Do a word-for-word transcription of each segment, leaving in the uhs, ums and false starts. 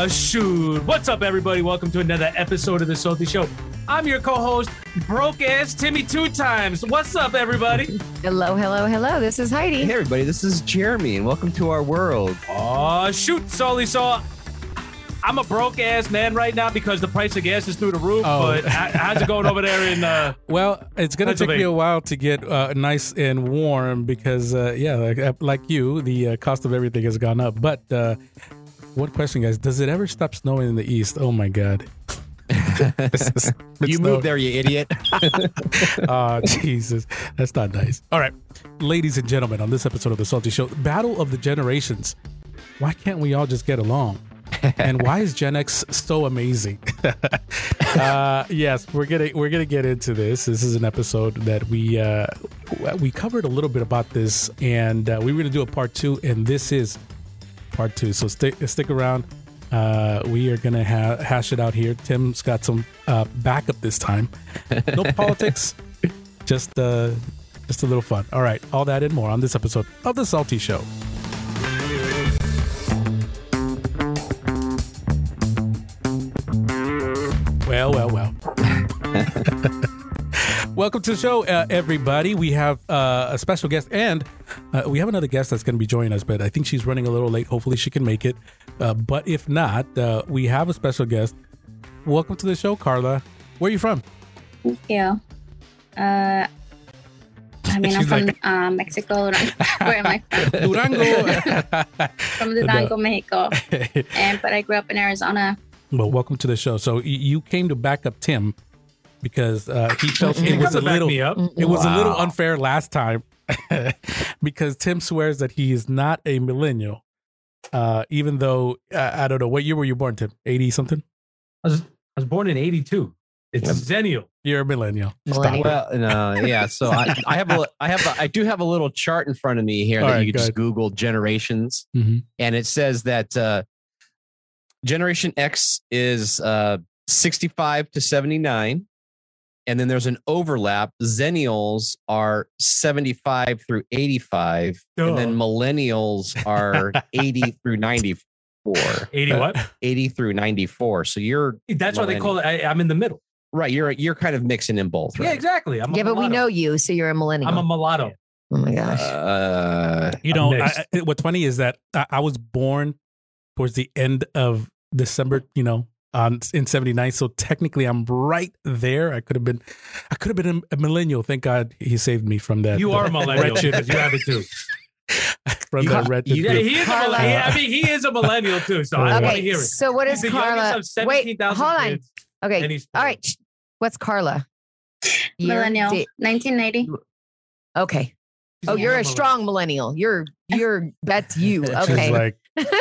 Aw, shoot. What's up, everybody? Welcome to another episode of The Salty Show. I'm your co-host, broke-ass Timmy Two Times. What's up, everybody? Hello, hello, hello. This is Heidi. Hey, everybody. This is Jeremy, and welcome to our world. Aw, shoot, Salty. So I'm a broke-ass man right now because the price of gas is through the roof, Oh. but how's it going over there in... Uh, Well, it's going to take me Pennsylvania. a while to get uh, nice and warm because, uh, yeah, like, uh, like you, the uh, cost of everything has gone up. But uh, one question, guys. Does it ever stop snowing in the east? Oh, my God. It's- it's You snow- moved there, you idiot. Oh, Jesus. That's not nice. All right. Ladies and gentlemen, on this episode of The Salty Show, Battle of the Generations. Why can't we all just get along? And why is Gen X so amazing? uh, yes, we're gonna we're gonna get into this. This is an episode that we uh, we covered a little bit about this, and uh, we were gonna do a part two, and this is part two. So stick stick around. Uh, we are gonna ha- hash it out here. Tim's got some uh, backup this time. No politics, just uh, just a little fun. All right, all that and more on this episode of The Salty Show. Well, well, well. Welcome to the show, uh, everybody. We have uh, a special guest, and uh, we have another guest that's going to be joining us, but I think she's running a little late. Hopefully, she can make it. Uh, but if not, uh, we have a special guest. Welcome to the show, Carla. Where are you from? Thank you. Uh, I mean, I'm She's from like- uh, Mexico. Where am I from? Durango. From Durango, Mexico. And but I grew up in Arizona. Well, welcome to the show. So y- you came to back up Tim because uh, he felt it you was come a to back little me up. it was a little Wow. unfair last time because Tim swears that he is not a millennial, uh, even though uh, I don't know what year were you born, Tim? eighty something. I was, I was born in eighty-two. It's Yep. Zennial. You're a millennial. Millennial. Stop. Well, no, yeah. So I, I have a, I have, a, I do have a little chart in front of me here All that right, you could go just ahead. Google generations, Mhm. and it says that uh, Generation X is uh, sixty-five to seventy-nine, and then there's an overlap. Zennials are seventy-five through eighty-five, and then millennials are eighty through ninety-four. eighty what? eighty through ninety-four. So you're That's why they call it. I, I'm in the middle. right. You're you're kind of mixing in both, right? Yeah, exactly. I'm a Yeah, but we mulatto. know you, so you're a millennial. I'm a mulatto. oh my gosh. Uh, You know, mixed. I, I- what's funny is that I, I was born towards the end of December, you know, um, in seventy-nine. So technically I'm right there. I could have been, I could have been a, a millennial. Thank God he saved me from that. You are a millennial wretched- because you have it too. from You- that wretched you- Yeah, group. he is. A Carla. millennial. I mean, he is a millennial too. So I want to Okay, hear it. so what He's is the youngest Carla? of seventeen Wait, thousand hold on. kids, Okay, and he's all right. Shh. What's Carla? Year, Millennial. date- nineteen eighty. Okay. He's Oh, you're a millennial. strong millennial. You're you're that's you. She's Okay. like,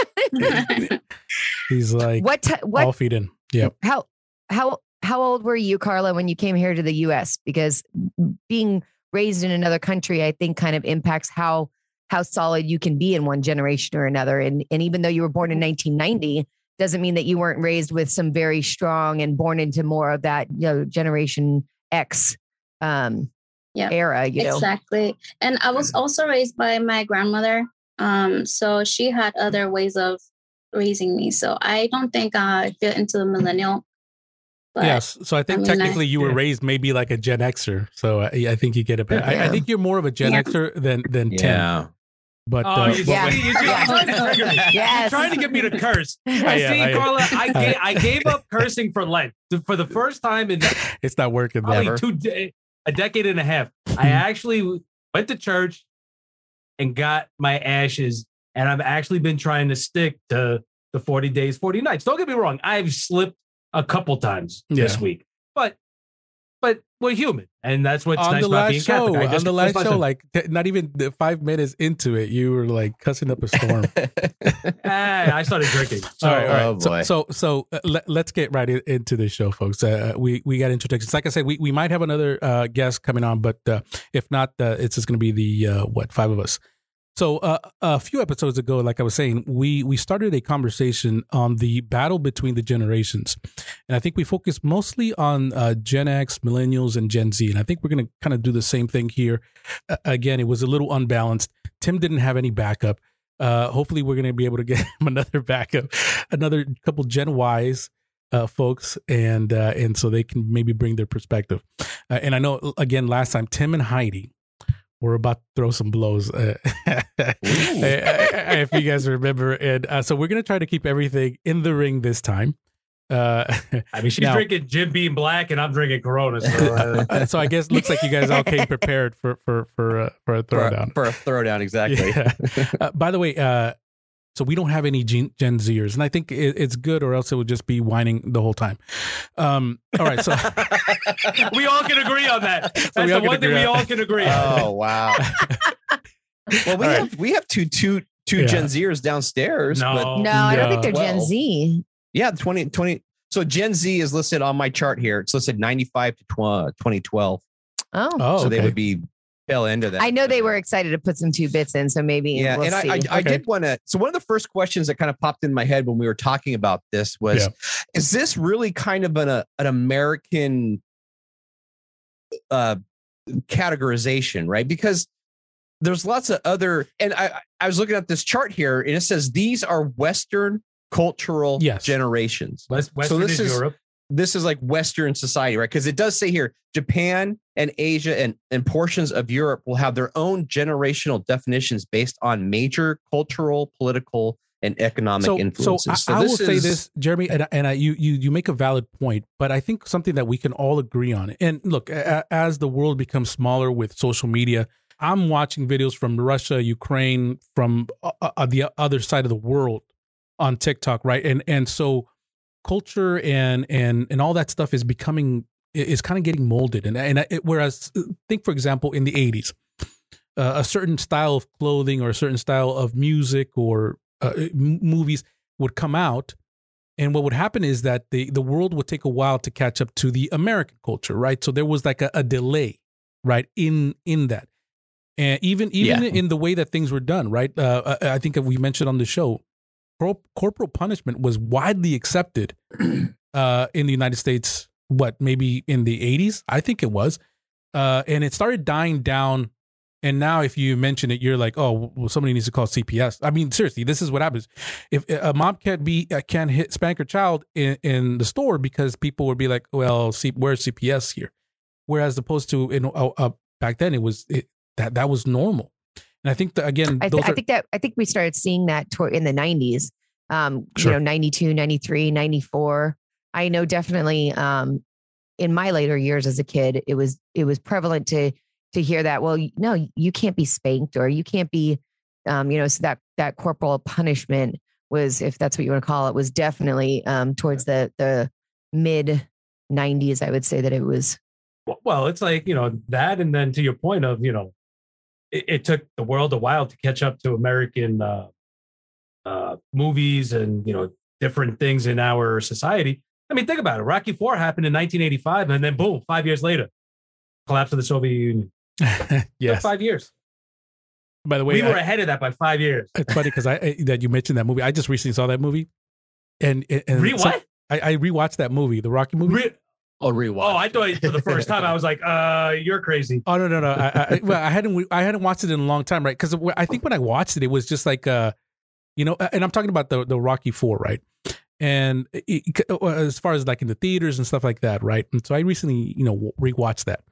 he's like, what ti- what all feet in. Yeah. how how how old were you, Carla, when you came here to the U S? Because being raised in another country, I think, kind of impacts how how solid you can be in one generation or another. And and even though you were born in nineteen ninety, doesn't mean that you weren't raised with some very strong and born into more of that, you know, Generation X um, Yeah. era. You know, Exactly. And I was also raised by my grandmother. Um, so she had other ways of raising me. So I don't think I fit into the millennial. But Yes. So I think I mean, technically I- you were Yeah. raised maybe like a Gen Xer. So I, I think you get it back. I, I Yeah. think you're more of a Gen Yeah. Xer than, than Tim. yeah. But Oh, uh, you Yeah. see, you see, you're trying to trigger me. You're Yes. trying to get me to curse. I am, see, I am. Carla, I gave, I gave up cursing for Lent for the first time in it's not working. probably There. two de- a decade and a half. I actually went to church and got my ashes, and I've actually been trying to stick to the forty days, forty nights. Don't get me wrong, I've slipped a couple times this Yeah. week, but but we're human, and that's what's On nice the about being last show, Catholic. I on just- the last that's my show, son. like t- not even the five minutes into it, you were like cussing up a storm. Ah, I started drinking. So, all right, all right. Oh, boy. So, so, so uh, let, let's get right in, into the show, folks. Uh, we we got introductions. Like I said, we, we might have another uh, guest coming on, but uh, if not, uh, it's just going to be the uh, what five of us. So uh, a few episodes ago, like I was saying, we we started a conversation on the battle between the generations, and I think we focused mostly on uh, Gen X, Millennials, and Gen Z. And I think we're going to kind of do the same thing here. Uh, again, it was a little unbalanced. Tim didn't have any backup. Uh, hopefully, we're going to be able to get him another backup, another couple Gen Ys uh, folks, and uh, and so they can maybe bring their perspective. Uh, and I know again, last time Tim and Heidi were about to throw some blows, uh, if you guys remember, and uh, so we're going to try to keep everything in the ring this time. Uh, I mean, she's now, drinking Jim Beam Black, and I'm drinking Corona. So, uh, so I guess it looks like you guys all came prepared for for for uh, for a throwdown. For a, for a throwdown, exactly. Yeah. Uh, by the way, uh, so we don't have any Gen, Gen Zers, and I think it, it's good, or else it would just be whining the whole time. Um, all right, so we all can agree on that. That's so the one thing we all can agree on. Oh wow! Well, we All have we have two two two Yeah. Gen Zers downstairs. No. but No, I don't No. think they're Gen Well, Z. yeah, twenty twenty. So Gen Z is listed on my chart here. It's listed ninety-five to twenty twelve. Oh. oh, so they okay. would be fell into that. I know they were excited to put some two bits in, so maybe Yeah, we'll and I, see. I, I Okay. did want to. So one of the first questions that kind of popped in my head when we were talking about this was, Yeah. is this really kind of an a, an American uh, categorization, right? Because there's lots of other, and I I was looking at this chart here, and it says these are Western cultural Yes. generations. West, Western this is is- Europe. This is like Western society, right? Because it does say here, Japan and Asia and, and portions of Europe will have their own generational definitions based on major cultural, political, and economic so, influences. So I, I will this say is- this, Jeremy, and, and I, you you you make a valid point, but I think something that we can all agree on. And look, a, as the world becomes smaller with social media, I'm watching videos from Russia, Ukraine, from uh, uh, the other side of the world on TikTok, right? And and so culture and and and all that stuff is becoming is kind of getting molded. And and it, whereas think, for example, in the eighties, uh, a certain style of clothing or a certain style of music or uh, m- movies would come out, and what would happen is that the the world would take a while to catch up to the American culture, right? So there was like a, a delay, right, in in that, and even even Yeah. in the way that things were done, right? Uh, I I think we mentioned on the show, cor- corporal punishment was widely accepted uh, in the United States. What, maybe in the eighties? I think it was, uh, and it started dying down. And now, if you mention it, you're like, "Oh, well, somebody needs to call C P S." I mean, seriously, this is what happens. If a mom can't be uh, can't hit spank her child in, in the store because people would be like, "Well, see, where's C P S here?" Whereas, opposed to in uh, uh, back then, it was it, that that was normal. And I think that again, I, those th- I are, think that I think we started seeing that toward in the nineties. Um, Sure. You know, ninety-two, ninety-three, ninety-four. I know definitely um, in my later years as a kid, it was it was prevalent to to hear that. Well, no, you can't be spanked or you can't be, um, you know, so that that corporal punishment was, if that's what you want to call it, was definitely um, towards the the mid nineties. I would say that it was. Well, it's like, you know, that. And then to your point of, you know, it, it took the world a while to catch up to American uh, uh, movies and, you know, different things in our society. I mean, think about it. Rocky Four happened in nineteen eighty-five, and then boom, five years later, collapse of the Soviet Union. Took yes. five years. By the way, We were I- ahead of that by five years. it's funny because I, I that you mentioned that movie. I just recently saw that movie, and, and Re so- what? I, I rewatched that movie, the Rocky movie. Re- Oh, rewatch. oh, I thought for the first time I was like, uh, you're crazy. Oh no no no! I, I, well, I hadn't I hadn't watched it in a long time, right? Because I think when I watched it, it was just like, uh, you know, and I'm talking about the the Rocky Four, right? And it, it- as far as like in the theaters and stuff like that, right? And so I recently, you know, rewatched that.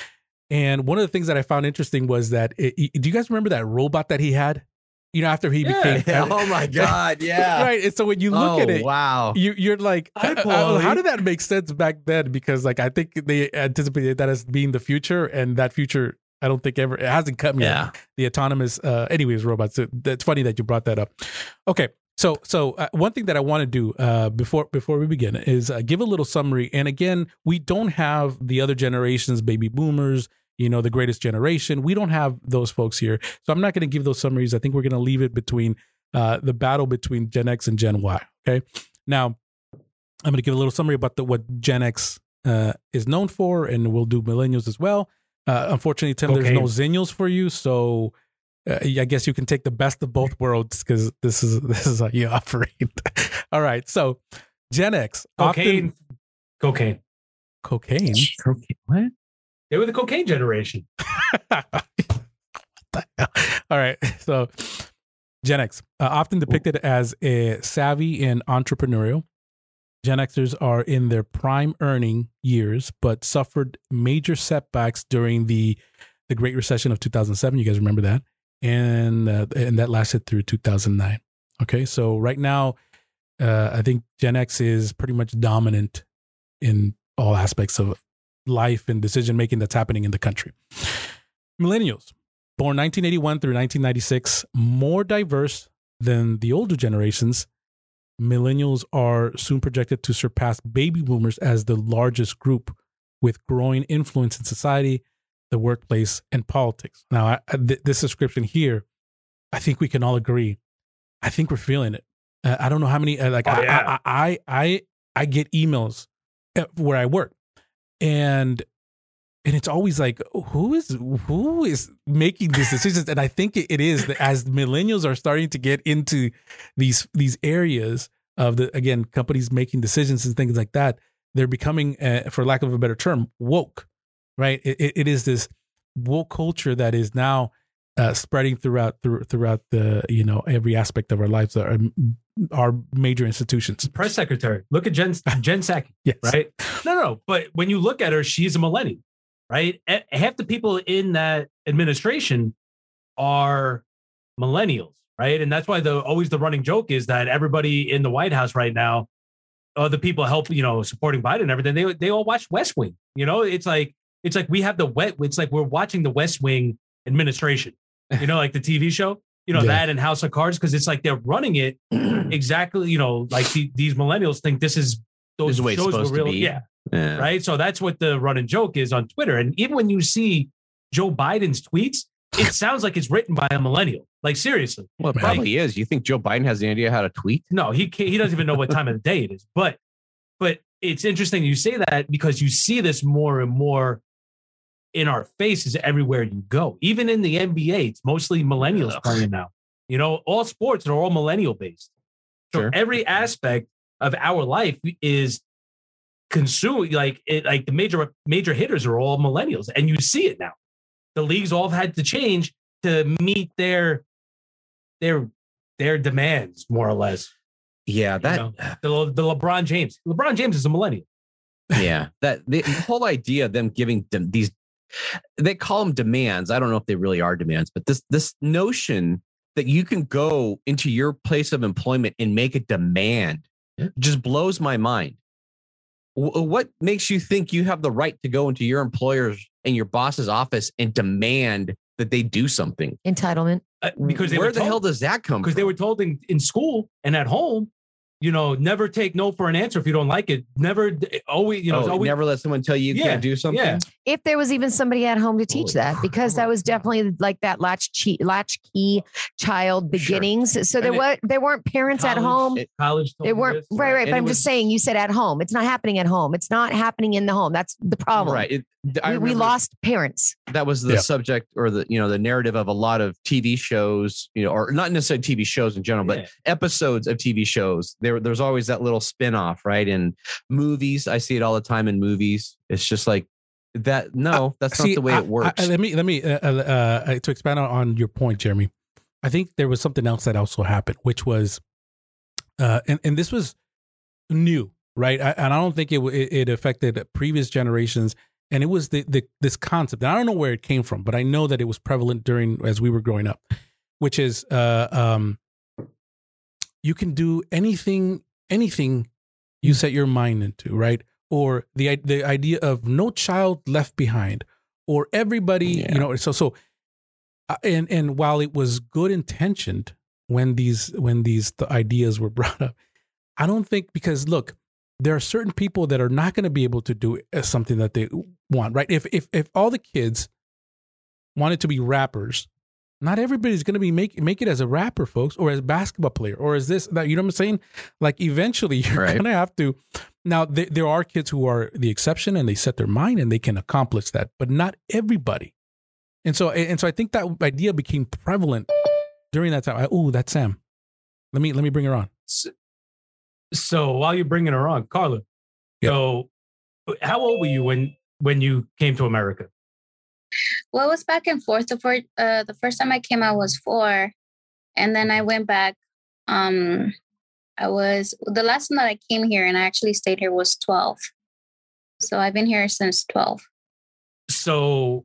And one of the things that I found interesting was that, it, do you guys remember that robot that he had? You know, after he Yeah. became oh my God. Yeah. right. And so when you look oh, at it, wow. you you're like, Hi, uh, uh, Paulie. how did that make sense back then? Because like I think they anticipated that as being the future, and that future I don't think ever it hasn't come yet. Yeah. The autonomous, uh, anyways, robots. So that's funny that you brought that up. Okay, so so uh, one thing that I want to do uh, before before we begin is uh, give a little summary. And again, we don't have the other generations, baby boomers, you know, the greatest generation. We don't have those folks here, so I'm not going to give those summaries. I think we're going to leave it between uh, the battle between Gen X and Gen Y. Okay, now I'm going to give a little summary about the, what Gen X uh, is known for, and we'll do millennials as well. Uh, unfortunately, Tim, Cocaine. there's no Zennials for you, so uh, I guess you can take the best of both worlds because this is this is how you operate. All right, so Gen X, Cocaine. often Cocaine. cocaine. What? They were the cocaine generation. What the hell? All right, so Gen X, uh, often depicted as a savvy and entrepreneurial. Gen Xers are in their prime earning years, but suffered major setbacks during the the Great Recession of two thousand seven. You guys remember that? And uh, and that lasted through two thousand nine. Okay, so right now, uh, I think Gen X is pretty much dominant in all aspects of life and decision making that's happening in the country. Millennials, born nineteen eighty-one through nineteen ninety-six, more diverse than the older generations. Millennials are soon projected to surpass baby boomers as the largest group, with growing influence in society, the workplace, and politics. Now, I, th- this description here, I think we can all agree. I think we're feeling it. Uh, I don't know how many. Uh, like Oh, I, yeah. I, I, I, I get emails where I work, and and it's always like, who is who is making these decisions? And I think it, it is that as millennials are starting to get into these these areas of the, again, companies making decisions and things like that, they're becoming, uh, for lack of a better term, woke, right? It, it, it is this woke culture that is now uh, spreading throughout through, throughout the, you know, every aspect of our lives, our, our major institutions. Press secretary. Look at Jen Jen Psaki, Yes. right? No, no. But when you look at her, she's a millennial, right? A- Half the people in that administration are millennials, right? And that's why the always the running joke is that everybody in the White House right now, uh, the people help, you know, supporting Biden and everything, they they all watch West Wing. You know, it's like it's like we have the wet. It's like we're watching the West Wing administration. You know, like the T V show. You know, Yeah. that and House of Cards, because it's like they're running it exactly, you know, like the, these millennials think this is those This is the way it's shows were supposed to real. be. Yeah. Yeah. Right. So that's what the running joke is on Twitter. And even when you see Joe Biden's tweets, it sounds like it's written by a millennial. Like, seriously. Well, it Like- probably is. You think Joe Biden has any idea how to tweet? No, he can't, he doesn't even know what time of the day it is. But but it's interesting you say that because you see this more and more in our faces everywhere you go. Even in the N B A, it's mostly millennials Ugh. playing now. You know, all sports are all millennial based. So Sure. every aspect of our life is consumed. Like it, like the major major hitters are all millennials, and you see it now. The leagues all have had to change to meet their their their demands, more or less. Yeah, that. You know, the, the LeBron James. LeBron James is a millennial. Yeah, that the whole idea of them giving them these, they call them demands. I don't know if they really are demands, but this this notion that you can go into your place of employment and make a demand Yeah. just blows my mind. W- What makes you think you have the right to go into your employer's and your boss's office and demand that they do something? Entitlement. Uh, because they where were the told, hell does that come because from? they were told in, in school and at home, you know, never take no for an answer if you don't like it. Never always, you know, oh, it's always never let someone tell you you Yeah, can't do something. yeah. If there was even somebody at home to teach Holy that, because that was definitely like that latchkey, latchkey child Sure. beginnings. So there And it- was there weren't parents at college- home. it- college. told They me weren't this. right, right. And But it I'm was- just saying. You said at home. It's not happening at home. It's not happening in the home. That's the problem. Right. It, I We, we remember- lost parents. that was the Yeah. subject or the you know the narrative of a lot of T V shows, you know, or not necessarily T V shows in general, but Yeah. episodes of T V shows. There, there's always that little spin-off, right? In movies, I see it all the time in movies. It's just like that. No, that's See, not the way I- it works. I- let me let me uh, uh, uh, to expand on, on your point, Jeremy. I think there was something else that also happened, which was, uh, and and this was new, right? I, and I don't think it, w- it it affected previous generations. And it was the, the this concept. And I don't know where it came from, but I know that it was prevalent during as we were growing up, which is uh, um, you can do anything anything you set your mind into, right? Or the the idea of no child left behind, or everybody, Yeah. you know. So so, uh, and and while it was good intentioned when these when these the ideas were brought up, I don't think because look, there are certain people that are not going to be able to do uh, something that they want, right? If if if all the kids wanted to be rappers, not everybody's going to be make make it as a rapper, folks, or as a basketball player, or as this that you know what I'm saying. Like eventually, you're Right. going to have to. Now there, there are kids who are the exception, and they set their mind and they can accomplish that, but not everybody. And so and so, I think that idea became prevalent during that time. Oh, that's Sam. Let me let me bring her on. So while you're bringing her on, Carla. Yeah. So how old were you when when you came to America? Well, I was back and forth. The first, uh, the first time I came, I was four. And then I went back. Um, I was the last time that I came here and I actually stayed here was twelve. So I've been here since twelve. So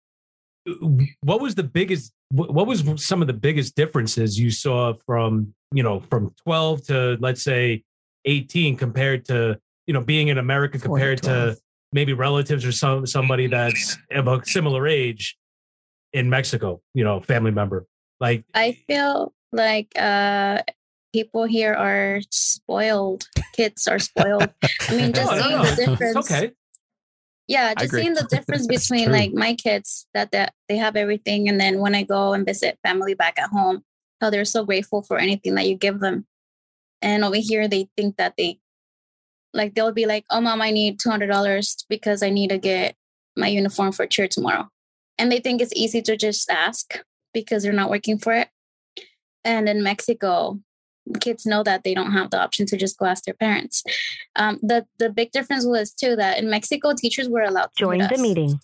what was the biggest, what was some of the biggest differences you saw from, you know, from twelve to, let's say, eighteen compared to, you know, being in America compared to maybe relatives or some somebody that's of a similar age in Mexico, you know, family member? Like, I feel like uh, people here are spoiled. Kids are spoiled. I mean, just no, seeing no, no. the difference. It's okay. Yeah, I just agree. seeing the difference between true. like my kids that, that they have everything. And then when I go and visit family back at home, how they're so grateful for anything that you give them. And over here, they think that they, like, they'll be like, oh, mom, I need two hundred dollars because I need to get my uniform for church tomorrow. And they think it's easy to just ask because they're not working for it. And in Mexico, kids know that they don't have the option to just go ask their parents. Um, the, the big difference was, too, that in Mexico, teachers were allowed to Join hit the us. meeting.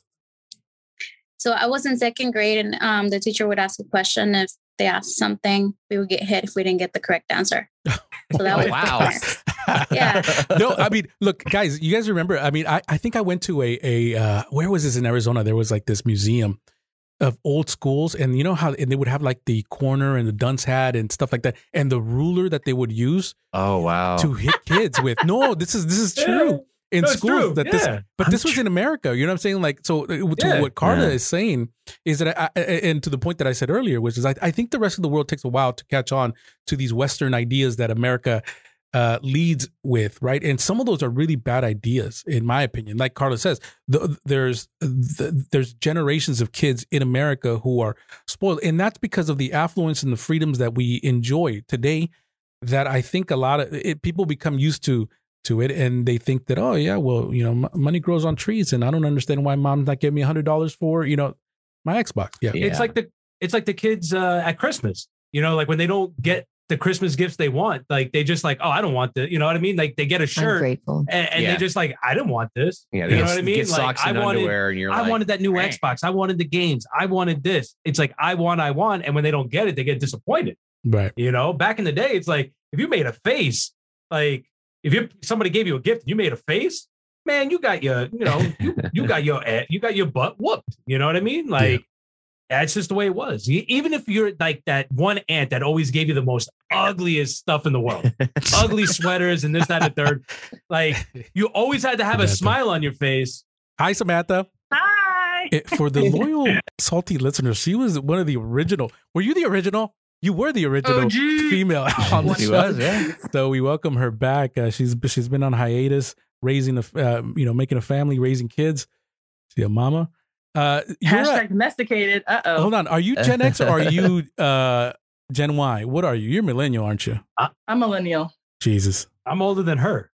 So I was in second grade and um, the teacher would ask a question. If they asked something, we would get hit if we didn't get the correct answer. So that Oh, was wow. Yeah. No, I mean, look, guys, you guys remember? I mean, I, I think I went to a a uh, where was this in Arizona? There was like this museum of old schools, and you know how and they would have like the corner and the dunce hat and stuff like that, and the ruler that they would use Oh wow. to hit kids with. No, this is this is true in No, it's schools. true. That this, Yeah. but this was in America. You know what I'm saying? Like, so uh, to Yeah. what Carla Yeah. is saying is that, I, I- and to the point that I said earlier, which is I, I think the rest of the world takes a while to catch on to these Western ideas that America uh, leads with, right? And some of those are really bad ideas, in my opinion. Like Carla says, the, there's the, there's generations of kids in America who are spoiled, and that's because of the affluence and the freedoms that we enjoy today. That I think a lot of it, people become used to to it, and they think that, oh yeah, well, you know, m- money grows on trees, and I don't understand why mom's not giving me a hundred dollars for, you know, my Xbox. Yeah, Yeah. It's like the it's like the kids uh, at Christmas. You know, like when they don't get the Christmas gifts they want, like they just like, oh, I don't want the, you know what I mean? Like they get a shirt Ungrateful. and, and Yeah. they just like, I didn't want this. Yeah, You they know get- what I mean? Get Like, socks I and wanted- underwear, and you're I like, wanted that new "Eh." Xbox. I wanted the games. I wanted this. It's like, I want, I want. And when they don't get it, they get disappointed. right. You know, back in the day, it's like, if you made a face, like if you somebody gave you a gift and you made a face, man, you got your, you know, you, you got your, eh, you got your butt whooped. You know what I mean? Like, that's just the way it was. E- Even if you're like that one aunt that always gave you the most ugliest stuff in the world, ugly sweaters and this, that, and the third, like you always had to have a Samantha. smile on your face. Hi, Samantha. Hi. It- for the loyal salty listeners, she was one of the original. Were you the original? You were the original O G. female on the She show. was, yeah. So we welcome her back. Uh, she's she's been on hiatus, raising a uh, you know making a family, raising kids. See a mama. Uh, you're a- Hashtag domesticated. Uh oh. hold on. Are you Gen X or are you uh, Gen Y? What are you? You're millennial, aren't you? I'm millennial. Jesus. I'm older than her.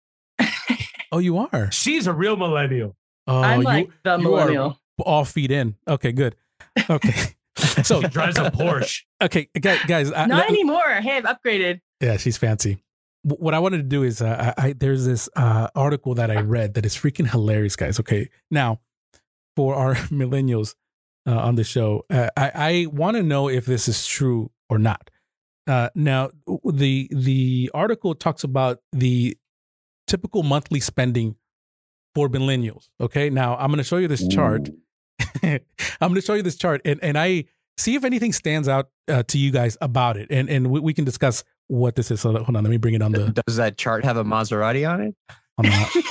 Oh, you are. She's a real millennial. Oh, I'm you, like the you are millennial. all feet in. Okay, good. Okay. So She drives a Porsche. okay, guys. guys I, Not let- anymore. Hey, I've upgraded. Yeah, she's fancy. W- What I wanted to do is, uh, I, I there's this uh, article that I read that is freaking hilarious, guys. Okay, now for our millennials uh, on the show, uh, I, I want to know if this is true or not. Uh, now, the the article talks about the typical monthly spending for millennials. Okay, now I'm going to show you this chart. I'm going to show you this chart, and and I see if anything stands out uh, to you guys about it, and and we, we can discuss what this is. So hold on, let me bring it on the. Does that chart have a Maserati on it? On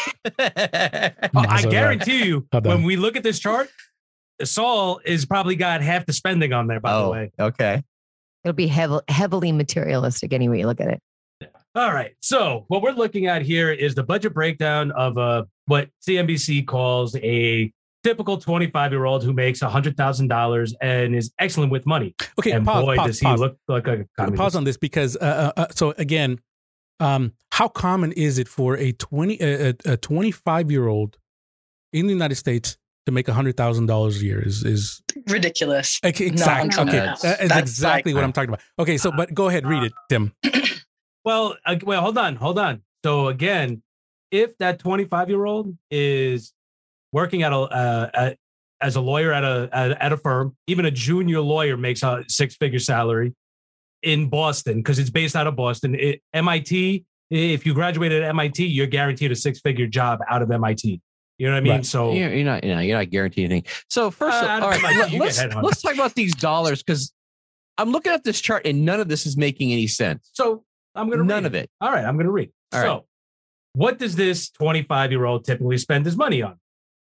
the Oh, I Maserati. guarantee you, Hold on. when we look at this chart, Saul is probably got half the spending on there, by the oh, way. okay. It'll be heavily heavily materialistic any way you look at it. All right. So what we're looking at here is the budget breakdown of uh, what C N B C calls a typical twenty-five-year-old who makes one hundred thousand dollars and is excellent with money. Okay, And pause, boy, pause, does he pause. look like a communist. Pause on this because uh, uh, uh, so again, um, how common is it for a twenty a, a twenty-five year old in the United States to make a hundred thousand dollars a year? Is is Ridiculous. okay, exactly No, okay? no, no. That is That's exactly like- what I'm talking about. Okay, so but go ahead, read it, Tim. Well, uh, well, hold on, hold on. So again, if that twenty-five-year-old is working at a uh, at, as a lawyer at a at, at a firm, even a junior lawyer makes a six-figure salary. in Boston because it's based out of Boston. It, M I T, if you graduated at M I T, you're guaranteed a six-figure job out of M I T. You know what I mean? Right. So You're, you're not, you know, you're not guaranteed anything. So first, Uh, of I all, don't all right, think let- you get let's head on. let's talk about these dollars because I'm looking at this chart and none of this is making any sense. so I'm gonna None read of it. All right, I'm gonna read. All so right. what does this twenty-five-year-old typically spend his money on?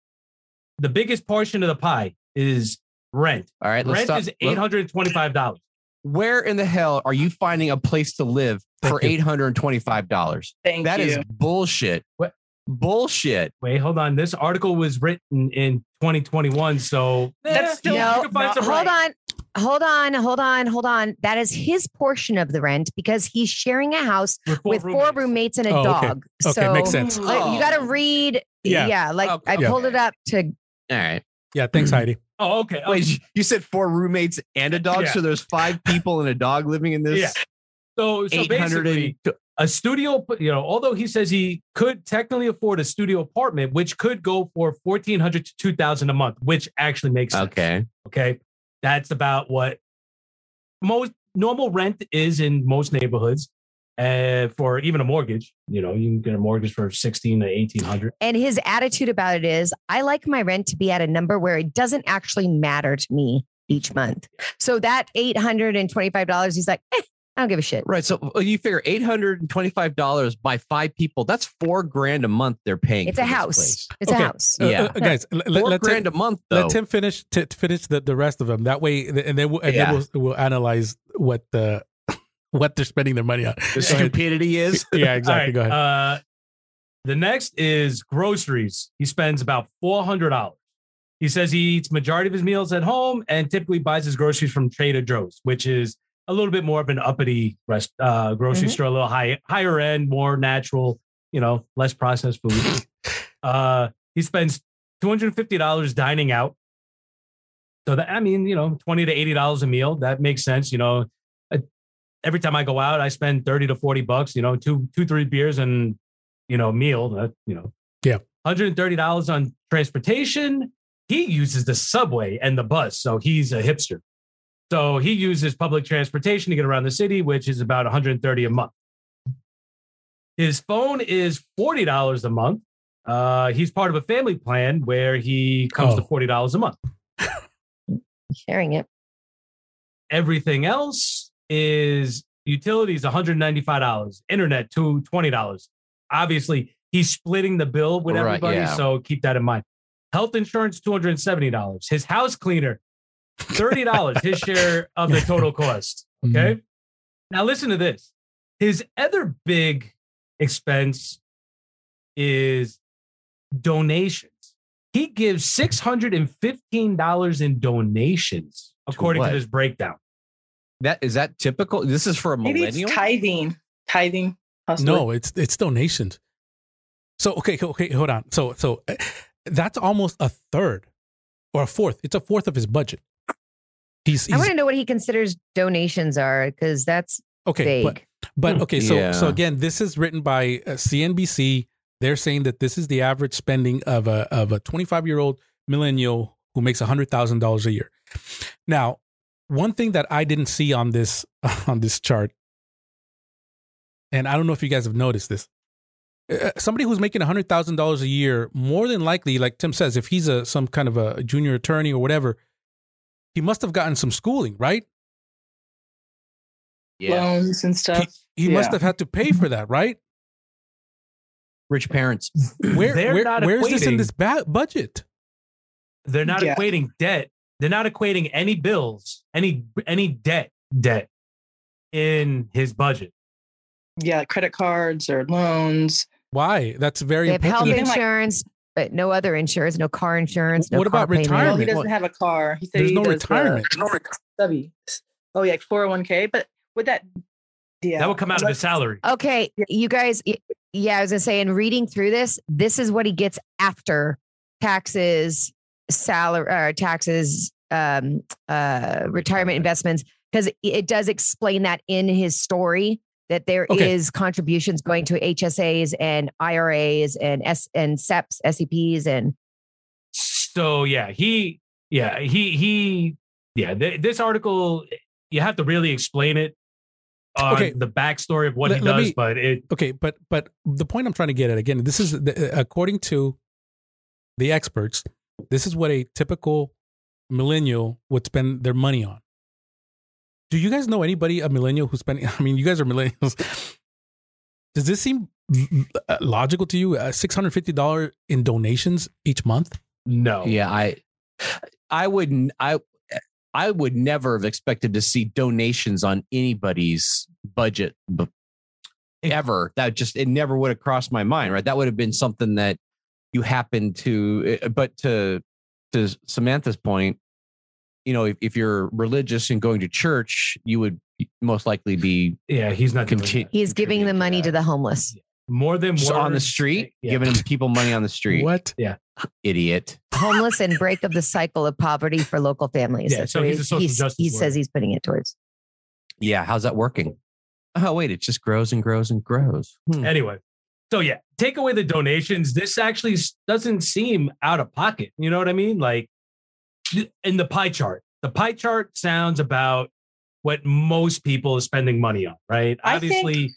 The biggest portion of the pie is rent. All right, let's Rent stop. is eight hundred twenty-five dollars. Where in the hell are you finding a place to live for Thank you. eight hundred twenty-five dollars? Thank That you. is bullshit. What? Bullshit. Wait, hold on. This article was written in twenty twenty-one, so That's eh, still you No, can find not- some Hold right. on. Hold on, hold on, hold on. That is his portion of the rent because he's sharing a house with with four roommates and a Oh, okay. dog. Okay, so makes sense. like, you got to read. Yeah. Yeah, like Okay. I Yeah. pulled it up to. All right. Yeah, thanks, Heidi. Oh, okay. Wait, you- you said four roommates and a dog, Yeah. so there's five people and a dog living in this. Yeah. So, so eight hundred basically, and a studio, you know, although he says he could technically afford a studio apartment, which could go for fourteen hundred to two thousand a month, which actually makes sense. okay. Okay. That's about what most normal rent is in most neighborhoods. Uh, for even a mortgage, you know, you can get a mortgage for sixteen to eighteen hundred. And his attitude about it is, I like my rent to be at a number where it doesn't actually matter to me each month. So that eight hundred twenty-five dollars, he's like, eh, I don't give a shit. Right. So uh, you figure eight hundred twenty-five dollars by five people. That's four grand a month they're paying. It's for a this house. place. It's Okay. a house. Uh, Yeah. uh, guys, l- Four let, let, grand Tim, a month, though. let Tim finish to to finish the, the rest of them. That way, and then we'll, and Yeah. then we'll, we'll analyze what the what they're spending their money on. the Go ahead. stupidity is. Yeah, exactly. Go ahead. Uh, the next is groceries. He spends about four hundred dollars. He says he eats majority of his meals at home and typically buys his groceries from Trader Joe's, which is a little bit more of an uppity rest, uh, grocery Mhm. store, a little high, higher end, more natural, you know, less processed food. uh, he spends two hundred fifty dollars dining out. So that, I mean, you know, twenty to eighty dollars a meal. That makes sense. You know, Uh, every time I go out, I spend thirty to forty bucks, you know, two, two, three beers and, you know, meal, that, you know, Yeah. one hundred thirty dollars on transportation. He uses the subway and the bus. So he's a hipster. So he uses public transportation to get around the city, which is about one hundred thirty a month. His phone is forty dollars a month. Uh, he's part of a family plan where he comes Oh. to forty dollars a month. Sharing it. Everything else is utilities, one hundred ninety-five dollars, internet, two hundred twenty dollars. Obviously, he's splitting the bill with Right, everybody, yeah. so keep that in mind. Health insurance, two hundred seventy dollars. His house cleaner, thirty dollars, his share of the total cost. Okay. Now, listen to this. His other big expense is donations. He gives six hundred fifteen dollars in donations, according to what? this breakdown. That is that typical? This is for a Maybe it's millennial. tithing. Tithing. Possibly. No, it's it's donations. So okay, okay, hold on. So so uh, that's almost a third or a fourth. It's a fourth of his budget. He's, I he's want to know what he considers donations are because that's okay, but vague. but okay. So Yeah. so again, this is written by uh, C N B C. They're saying that this is the average spending of a of a twenty-five year old millennial who makes a hundred thousand dollars a year. Now, one thing that I didn't see on this on this chart, and I don't know if you guys have noticed this. Uh, somebody who's making one hundred thousand dollars a year, more than likely, like Tim says, if he's a some kind of a junior attorney or whatever, he must have gotten some schooling, right? Yeah, Loans and stuff. He, he must Yeah. have had to pay for that, right? rich parents. Where, They're where not where's this in equating- this ba- budget? They're not Yeah. equating debt. They're not equating any bills, any any debt, debt in his budget. Yeah, credit cards or loans. Why? That's very They have health important. Even like- insurance, but no other insurance, no car insurance. No What car about payment. Well, retirement? he doesn't What- have a car. He said There's he no does retirement. The stubby. Oh yeah, four oh one k. But with that, yeah, That would come out of his salary. Okay, you guys. y- Yeah, I was gonna say, in reading through this, this is what he gets after taxes, salary, uh, taxes, um, uh, retirement investments, because it does explain that in his story that there is Okay. contributions going to H S As and I R As and S and S E Ps, S E Ps, and So yeah, he yeah he he yeah. Th- this article, you have to really explain it uh, Okay. the backstory of what Let- he let does, me- but it Okay, but but the point I'm trying to get at again, this is the, according to the experts, this is what a typical millennial would spend their money on. Do you guys know anybody a millennial who's spending? I mean, you guys are millennials. Does this seem l- logical to you? Uh, Six hundred fifty dollars in donations each month? no. Yeah, I, I would, I, I would never have expected to see donations on anybody's budget b- ever. That just it never would have crossed my mind. Right, that would have been something that you happen to. But to to Samantha's point, you know, if, if you're religious and going to church, you would most likely be Yeah, he's not doing Conti- that. He's giving the contributing to money to that. the homeless. more than just on the words. street, Yeah. giving people money on the street. What? Idiot. Homeless and break of the cycle of poverty for local families. Yeah, That's so what he's he- a social he's- justice He warrior. says he's putting it towards. Yeah, how's that working? Oh, wait, it just grows and grows and grows. Hmm. Anyway, so yeah, take away the donations. This actually s- doesn't seem out of pocket. You know what I mean? Like in the pie chart, the pie chart sounds about what most people are spending money on, right? I think- Obviously,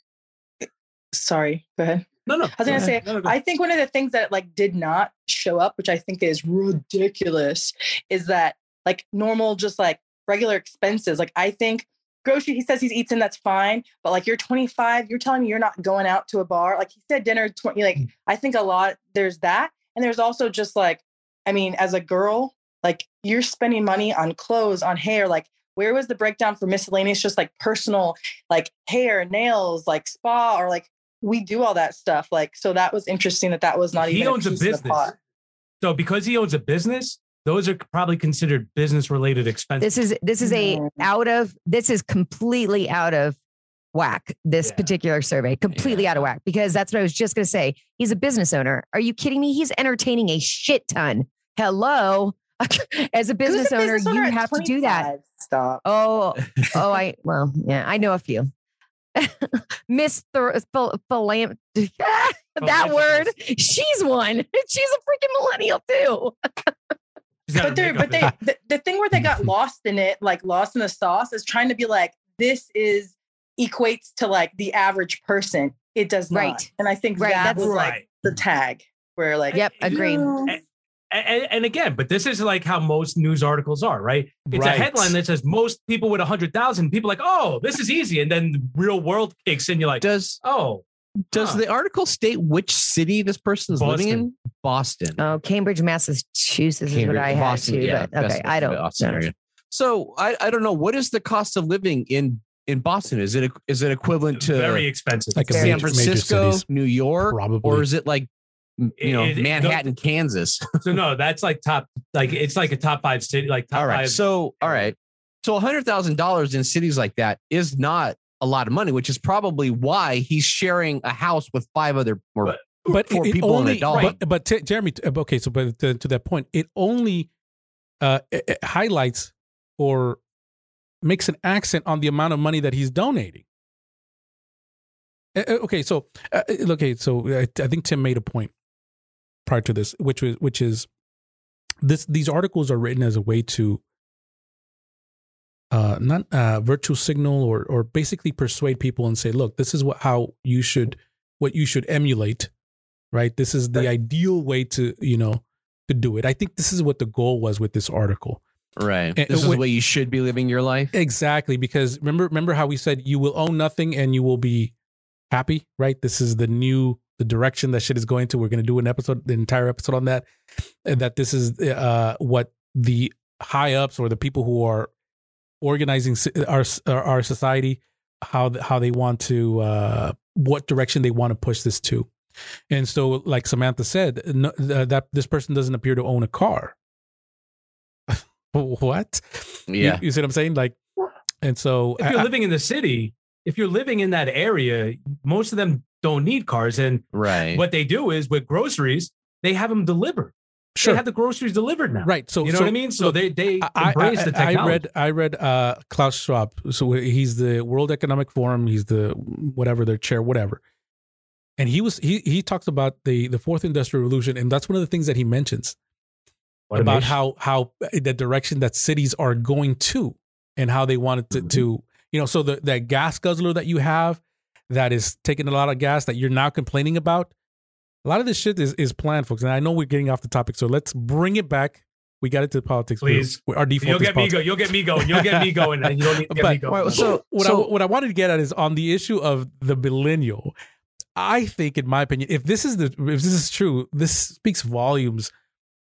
Sorry, go ahead. no, no. I was gonna go say, ahead. No, no, go I think one of the things that like did not show up, which I think is ridiculous, is that like normal, just like regular expenses. Like I think grocery, he says he's eating, that's fine. But like you're twenty-five, you're telling me you're not going out to a bar. Like he said, dinner twenty. Like I think a lot. There's that, and there's also just like, I mean, as a girl, like you're spending money on clothes, on hair, like. Where was the breakdown for miscellaneous, just like personal, like hair, nails, like spa, or like we do all that stuff. Like, so that was interesting that that was not He even owns a piece of the business. pot. So because he owns a business, those are probably considered business related expenses. This is this is a No. out of this is completely out of whack. This Yeah. particular survey completely out of whack, because that's what I was just going to say. He's a business owner. Are you kidding me? He's entertaining a shit ton. Hello, as a business Who's a owner, business you at have to do that. twenty-five? Stop. Oh, oh, I well, yeah, I know a few. Miss Th- Phil- Philam- that word. She's one. She's a freaking millennial too. He's got But a they're, makeup but they, business. the, the thing where they got lost in it, like lost in the sauce, is trying to be like, this is equates to like the average person. It does not. Right. And I think Right, that that's was like right. the tag where like, Yep, agreed. And, and, and again, but this is like how most news articles are, right? It's Right. a headline that says most people with a hundred thousand. People are like, oh, this is easy, and then the real world kicks in. You're like, Does oh, does huh. the article state which city this person is living in? Boston. Oh, Cambridge, Massachusetts is what Cambridge, I had Boston, too. yeah, But okay, that's I the don't. Boston no. area. So I, I don't know, what is the cost of living in in Boston? Is it is it equivalent to very expensive. Like a Very San major, major Francisco, cities, New York, probably. or is it like you know It- it- Manhattan, Kansas? So no, that's like top, like it's like a top five city, like top All right. five. So, all right. So, a hundred thousand dollars in cities like that is not a lot of money, which is probably why he's sharing a house with five other or But- but four it, it people and only, a dog. But, but t- Jeremy, t- okay, so but to, to that point, it only uh, it, it highlights or makes an accent on the amount of money that he's donating. Uh, uh, okay, so uh, okay, so I, I think Tim made a point prior to this, which was which is this: these articles are written as a way to uh, not uh, virtual signal or or basically persuade people and say, look, this is what how you should what you should emulate. Right. This is the ideal way to, you know, to do it. I think this is what the goal was with this article. right. And- This is when- the way you should be living your life. Exactly. Because remember, remember how we said you will own nothing and you will be happy, right? This is the new, the direction that shit is going to. We're going to do an episode, the entire episode on that. And that this is uh, what the high ups or the people who are organizing si- our, our, our society, how, how they want to, uh, what direction they want to push this to. And so, like Samantha said, no, uh, that this person doesn't appear to own a car. What? Yeah. You, you see what I'm saying? Like, and so if you're I- I- living in the city, if you're living in that area, most of them don't need cars. And Right. what they do is with groceries, they have them delivered. sure, They have the groceries delivered now. right. So You know so, what I mean? So look, they they I, embrace I, the I, technology. I read I read uh, Klaus Schwab. So he's the World Economic Forum. He's the whatever their chair, whatever. And he was he he talks about the the fourth industrial revolution, and that's one of the things that he mentions about Automation. how how the direction that cities are going to, and how they wanted to, Mhm. to You know, so the, that gas guzzler that you have that is taking a lot of gas that you're now complaining about, a lot of this shit is, is planned, folks. And I know we're getting off the topic, so let's bring it back. We got into politics. Please. We're, our default You'll is get me politics. going. You'll get me going. You'll get me going, and you don't need to get But- me going. Well, So, So- what, so- I, what I wanted to get at is on the issue of the millennial. I think, in my opinion, if this is the if this is true, this speaks volumes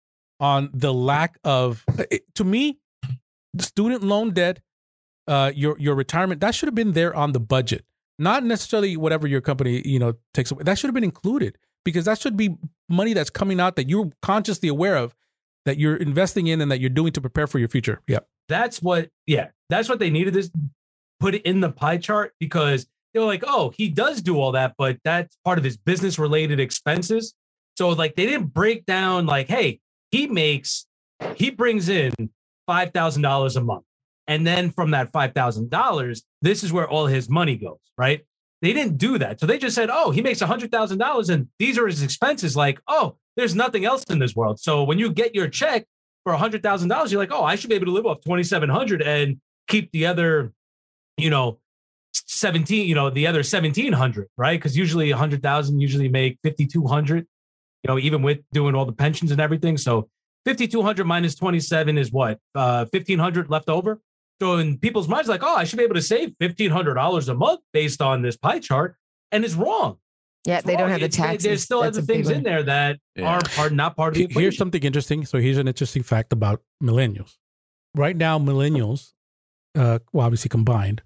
on the lack of. It, to me, student loan debt, uh, your your retirement, that should have been there on the budget, not necessarily whatever your company you know takes away. That should have been included because that should be money that's coming out that you're consciously aware of, that you're investing in and that you're doing to prepare for your future. Yeah. That's what, yeah, that's what they needed to put it in the pie chart, because they were like, oh, he does do all that, but that's part of his business related expenses. So like they didn't break down like, hey, he makes, he brings in five thousand dollars a month. And then from that five thousand dollars, this is where all his money goes, right? They didn't do that. So they just said, oh, he makes one hundred thousand dollars and these are his expenses. Like, oh, there's nothing else in this world. So when you get your check for one hundred thousand dollars, you're like, oh, I should be able to live off twenty-seven hundred and keep the other, you know, seventeen, you know, the other seventeen hundred, right? Because usually one hundred thousand usually make fifty-two hundred, you know, even with doing all the pensions and everything. So fifty-two hundred minus twenty-seven is what? Uh, fifteen hundred left over. So in people's minds, like, oh, I should be able to save fifteen hundred dollars a month based on this pie chart. And it's wrong. Yeah, It's they don't wrong. have the It's- taxes. There's still That's other a big things one. in there that Yeah. are part, not part of the equation. Here's something interesting. So here's an interesting fact about millennials. Right now, millennials, uh, well, obviously combined,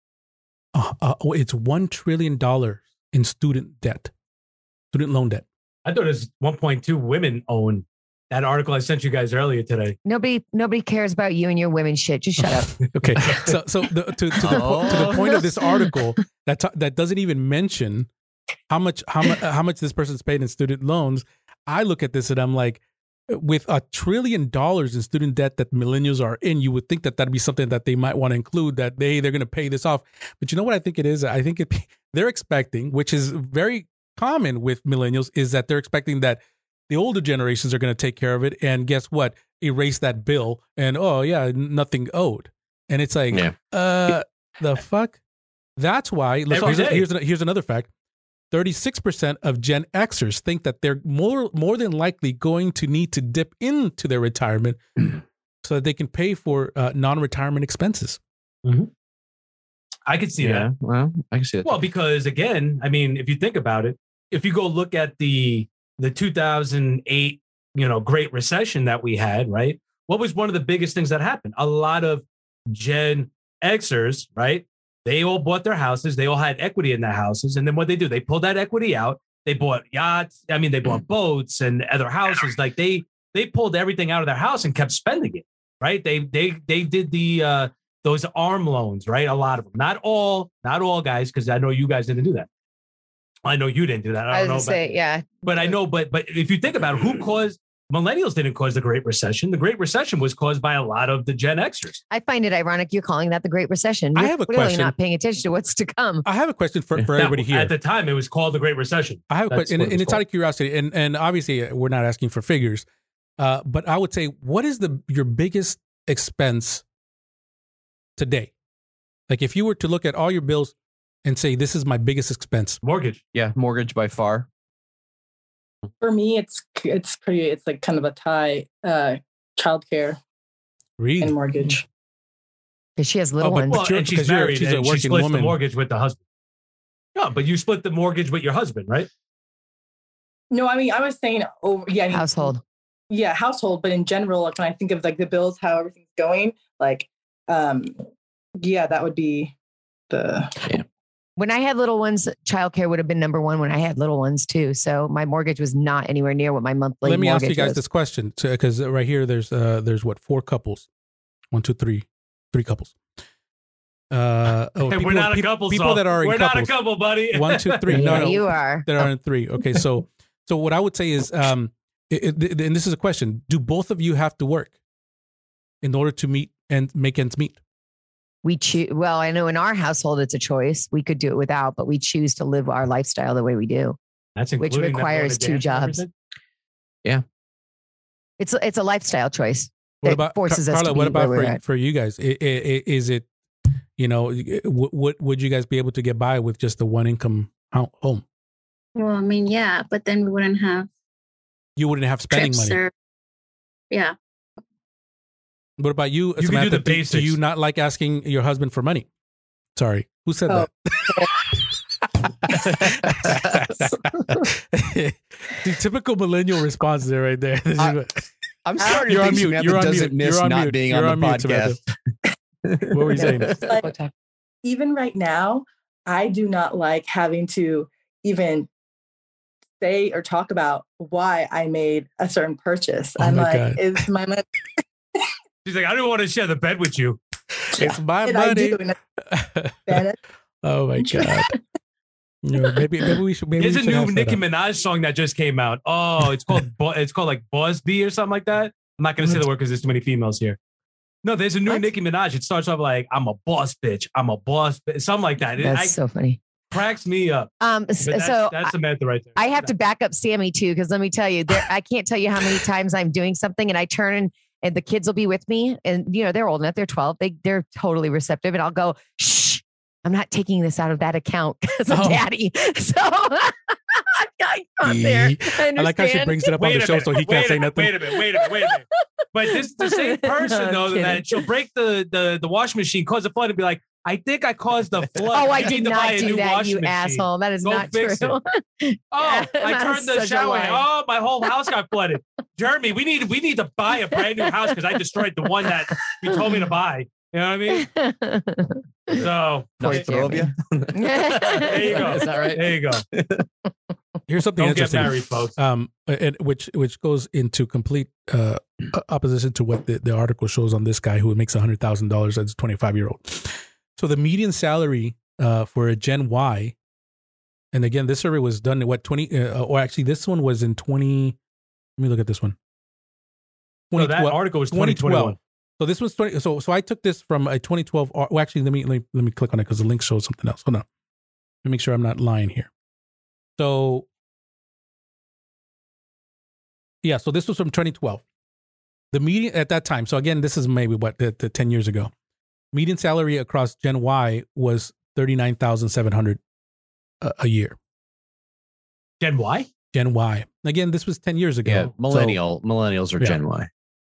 uh, uh, it's one trillion dollars in student debt, student loan debt. I thought it was one point two women own that article I sent you guys earlier today. Nobody, nobody cares about you and your women shit. Just shut up. Okay, so so the, to to the, po- to the point of this article that ta- that doesn't even mention how much how much how much this person's paid in student loans. I look at this and I'm like, with a trillion dollars in student debt that millennials are in, you would think that that'd be something that they might want to include, that they they're going to pay this off. But you know what I think it is? I think it, they're expecting, which is very common with millennials, is that they're expecting that the older generations are going to take care of it, and guess what? Erase that bill, and oh yeah, nothing owed. And it's like, Yeah. uh, the fuck. That's why. So Every here's, day. here's here's another fact. thirty-six percent of Gen Xers think that they're more more than likely going to need to dip into their retirement so that they can pay for uh, non-retirement expenses. I could see Yeah. that. Well, I can see that. Well, because again, I mean, if you think about it, if you go look at the the two thousand eight, you know, Great Recession that we had, right? What was one of the biggest things that happened? A lot of Gen Xers, right? They all bought their houses. They all had equity in their houses. And then what they do, they pulled that equity out. They bought yachts. I mean, they bought boats and other houses. Like they they pulled everything out of their house and kept spending it, right? They they they did the uh, those arm loans, right? A lot of them, not all, not all guys, because I know you guys didn't do that. I know you didn't do that. I I don't was know, gonna but, say, yeah. but I know, but but if you think about it, who caused millennials didn't cause the Great Recession. The Great Recession was caused by a lot of the Gen Xers. I find it ironic you're calling that the Great Recession. I You're have a clearly question. not paying attention to what's to come. I have a question for, for Now, everybody here. At the time, it was called the Great Recession. I have a That's question, what and, it was and it's out called. of curiosity, and and obviously uh, we're not asking for figures, uh, but I would say, what is the your biggest expense today? Like, if you were to look at all your bills and say, this is my biggest expense. Mortgage. Yeah, mortgage by far. For me, it's it's pretty. It's like kind of a tie. Uh, childcare Really? and mortgage. Because she has little Oh, but- ones. Well, you're- and she's because you're- married, she's a and she working splits woman. the mortgage with the husband. No, but you split the mortgage with your husband, right? No, I mean I was saying over. Yeah, I mean, Household. Yeah, household. But in general, like when I think of like the bills, how everything's going, like, um, yeah, that would be the. When I had little ones, childcare would have been number one when I had little ones too. So my mortgage was not anywhere near what my monthly Let me ask mortgage you guys was. this question, because right here, there's uh, there's what, four couples, one, two, three, three couples. Uh, oh, Hey, people, we're not a people- couple. People Saul. that are in We're couples. not a couple, buddy. One, two, three. No, Yeah, no, you are. that are in three. Okay, so so what I would say is, um, it, it, and this is a question: do both of you have to work in order to meet and make ends meet? We choose. Well, I know in our household it's a choice. We could do it without, but we choose to live our lifestyle the way we do. That's Which including them going requires to two dance and jobs. everything? It's it's a lifestyle choice What that about forces Car- us Carla? to be what about where we're for, at. for you guys? I- I- I- Is it, you know, w- w- would you guys be able to get by with just the one income ho- home? Well, I mean, yeah, but then we wouldn't have You wouldn't have spending trips money. or yeah. What about you, You can do Samantha? the Do, do basics. you not like asking your husband for money? Sorry, who said Oh. that? The typical millennial response there, right there. This is I- what- I'm starting You're to on think mute. Samantha You're on doesn't mute. miss You're on not mute. being You're on the on mute, podcast. what were you saying? Like, even right now, I do not like having to even say or talk about why I made a certain purchase. Oh I'm my like, God. is my money? She's like, I don't want to share the bed with you. It's my And I money. do, and then Oh my god. You know, maybe maybe we should maybe There's we a should new hash that Nicki out. Minaj song that just came out. Oh, it's called Bo- it's called like Boss B or something like that. I'm not gonna say the word because there's too many females here. No, there's a new What? Nicki Minaj. It starts off like I'm a boss bitch. I'm a boss bitch. Something like that. It That's I, so funny. cracks me up. Um, But s- that's, so that's Samantha right there. I have to back up Sammy too, because let me tell you, there I can't tell you how many times I'm doing something and I turn and, and the kids will be with me, and you know they're old enough, they're twelve, they they're totally receptive, and I'll go, shh, I'm not taking this out of that account because of Oh. daddy. So I got there. I, I like how she understand. brings it up on Wait the a show minute, so he wait can't a say minute, nothing. Wait a minute, wait a minute, wait a minute. But this is the same person No, though I'm kidding. that she'll break the the the washing machine, cause a flood, and be like, I think I caused the flood. Oh, I You did need to buy not a do new that, washing you machine. asshole. That is Go not fix true. Oh, I That turned is the such a shower. lie. Oh, my whole house got flooded. Jeremy, we need we need to buy a brand new house because I destroyed the one that you told me to buy. You know what I mean? So Poor Nice throw of you. there you go. Is that right? There you go. Here's something Don't get interesting. married, folks. Um, and which which goes into complete uh, opposition to what the, the article shows on this guy who makes a hundred thousand dollars as a twenty five year old. So the median salary uh, for a Gen Y, and again, this survey was done in what twenty, uh, or actually, this one was in twenty. Let me look at this one. So that article was twenty twenty-one. So this was twenty. So so I took this from a twenty twelve. ar- Well, actually, let me let me, let me click on it because the link shows something else. Hold on. Let me make sure I'm not lying here. So yeah, so this was from twenty twelve. The median at that time. So again, this is maybe what the, the ten years ago. Median salary across Gen Y was thirty nine thousand seven hundred a, a year. Gen Y? Gen Y. Again, this was ten years ago. Yeah, So- millennial millennials are Yeah. Gen Y.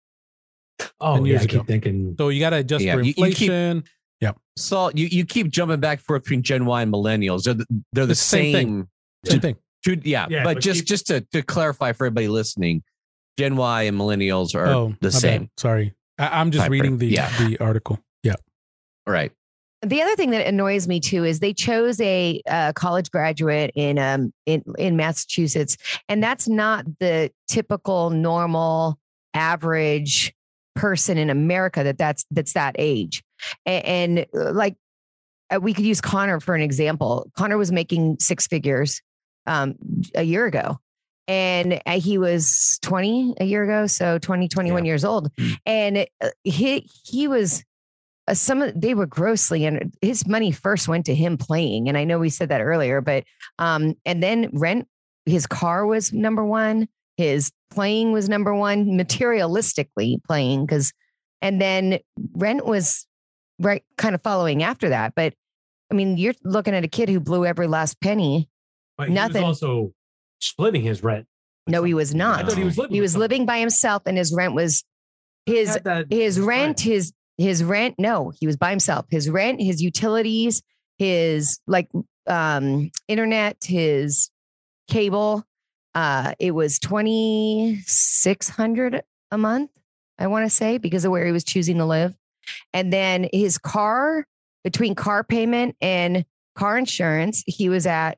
Oh, ten yeah, years I keep ago. thinking. So, you got to adjust Yeah, for you- you keep- inflation. So you, you keep jumping back and forth between Gen Y and millennials. They're the, they're the It's the same same. thing. Same thing. Two- yeah, Yeah, but, but just keep- just to, to clarify for everybody listening, Gen Y and millennials are Oh, the my same. bad. Sorry. I, I'm just Type reading rate. the, Yeah. the article. Yeah. Right. The other thing that annoys me too is they chose a uh, college graduate in um in in Massachusetts, and that's not the typical normal average person in America that that's that's that age, and, and uh, like uh, we could use Connor for an example. Connor was making six figures um a year ago, and uh, he was twenty a year ago, so twenty, twenty-one years old, and uh, he he was. Uh, some of they were grossly and his money first went to him playing, and I know we said that earlier, but um and then rent, his car was number one, his playing was number one, materialistically playing, because and then rent was right kind of following after that. But I mean, you're looking at a kid who blew every last penny. But he Nothing. was also splitting his rent. No, he was I not. thought he was living. He with was someone. living by himself, and his rent was He his had that- his that's rent, right. his his rent. No, he was by himself. His rent, his utilities, his like um internet, his cable. Uh, it was twenty six hundred a month, I want to say, because of where he was choosing to live. And then his car, between car payment and car insurance, he was at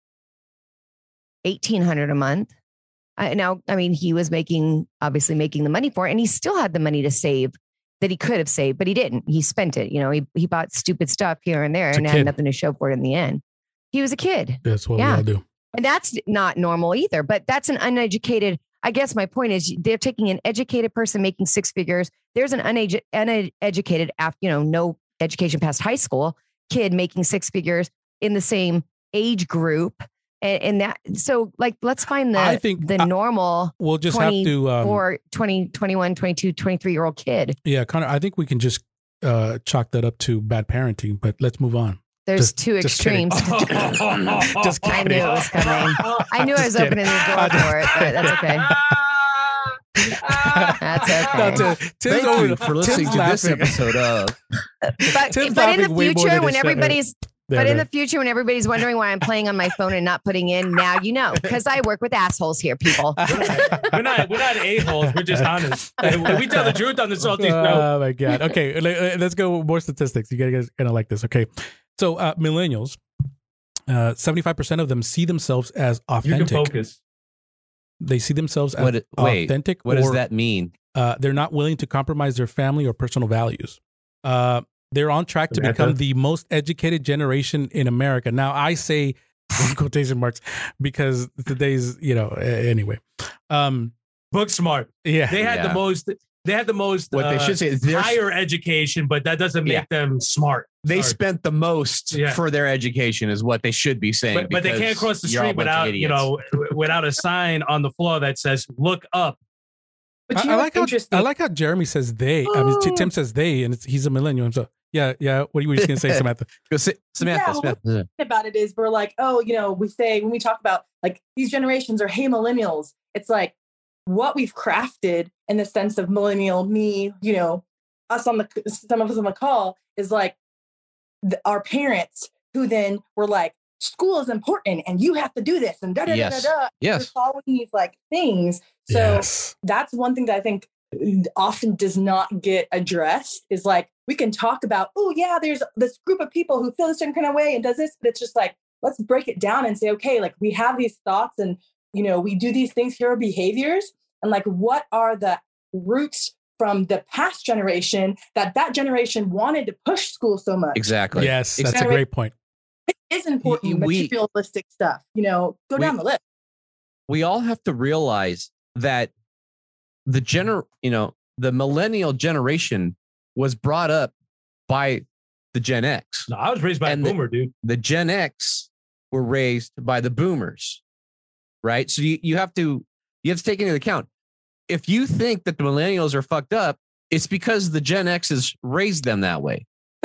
eighteen hundred a month. Uh, now, I mean, he was making obviously making the money for it, and he still had the money to save that he could have saved, but he didn't. He spent it. You know, he he bought stupid stuff here and there, It's a and had kid. nothing to show for it in the end. He was a kid. That's what Yeah. we all do. And that's not normal either, but that's an uneducated. I guess my point is they're taking an educated person making six figures. There's an unedu- uneducated, af- you know, no education past high school kid making six figures in the same age group. And, and that, so like, let's find the, I think the I- normal We'll just have to. Um, or twenty, twenty-one, twenty-two, twenty-three year old kid. yeah, Connor, I think we can just uh, chalk that up to bad parenting, but let's move on. There's Just- two just kidding. extremes. Just I knew kidding. it was coming. I knew I was Just opening the door kidding. for it, but that's okay. That's okay. No, Tim- Tim's Thank over- you for listening Tim's to this laughing. episode of. But, Tim's but in laughing the way more future, than when it should. everybody's There, but in there. the future, when everybody's wondering why I'm playing on my phone and not putting in, now you know, because I work with assholes here, people. We're not we're not a-holes. We're just honest. We tell the truth on the salty show. Oh my god. Okay, let- let's go with more statistics. You guys are gonna like this. Okay, so uh, millennials, uh, seventy-five percent of them see themselves as You can authentic. focus. They see themselves as What it- wait, authentic. What does or, that mean? Uh, they're not willing to compromise their family or personal values. Uh, they're on track to Samantha? become the most educated generation in America. Now, I say in quotation marks because today's, you know, a- anyway. Um, Book smart. yeah. They had Yeah. the most. They had the most. What uh, they should say is they're- higher education, but that doesn't make Yeah. them smart. They Sorry. spent the most Yeah. for their education, is what they should be saying. but, but they because can't cross the you're all a street bunch of without you idiots. know w- without a sign on the floor that says "Look up." But I, you I know like what's how interesting? I like how Jeremy says they. I mean, T- Tim says they, and it's, he's a millennial. So yeah, yeah. What were you going to say, Samantha? Go sit, Samantha. Yeah, well, Samantha. about it is we're like, oh, you know, we say when we talk about like these generations are hey millennials, it's like what we've crafted in the sense of millennial me, you know, us on the some of us on the call is like the, our parents who then were like, school is important and you have to do this and da da da da Yes. da. Yes. We're following these like things. So Yes. that's one thing that I think often does not get addressed is like we can talk about, oh yeah, there's this group of people who feel a certain kind of way and does this, but it's just like, let's break it down and say, okay, like we have these thoughts and you know, we do these things, here are behaviors, and like what are the roots from the past generation that that generation wanted to push school so much. Exactly. Yes, that's a Exactly. great point. It is important Y- we- materialistic stuff, you know, go We- down the list. We all have to realize that the gener, you know, the millennial generation was brought up by the Gen X. No, I was raised by And a the- boomer, dude. The Gen X were raised by the boomers, right? So you, you have to you have to take into account if you think that the millennials are fucked up, it's because the Gen X's raised them that way.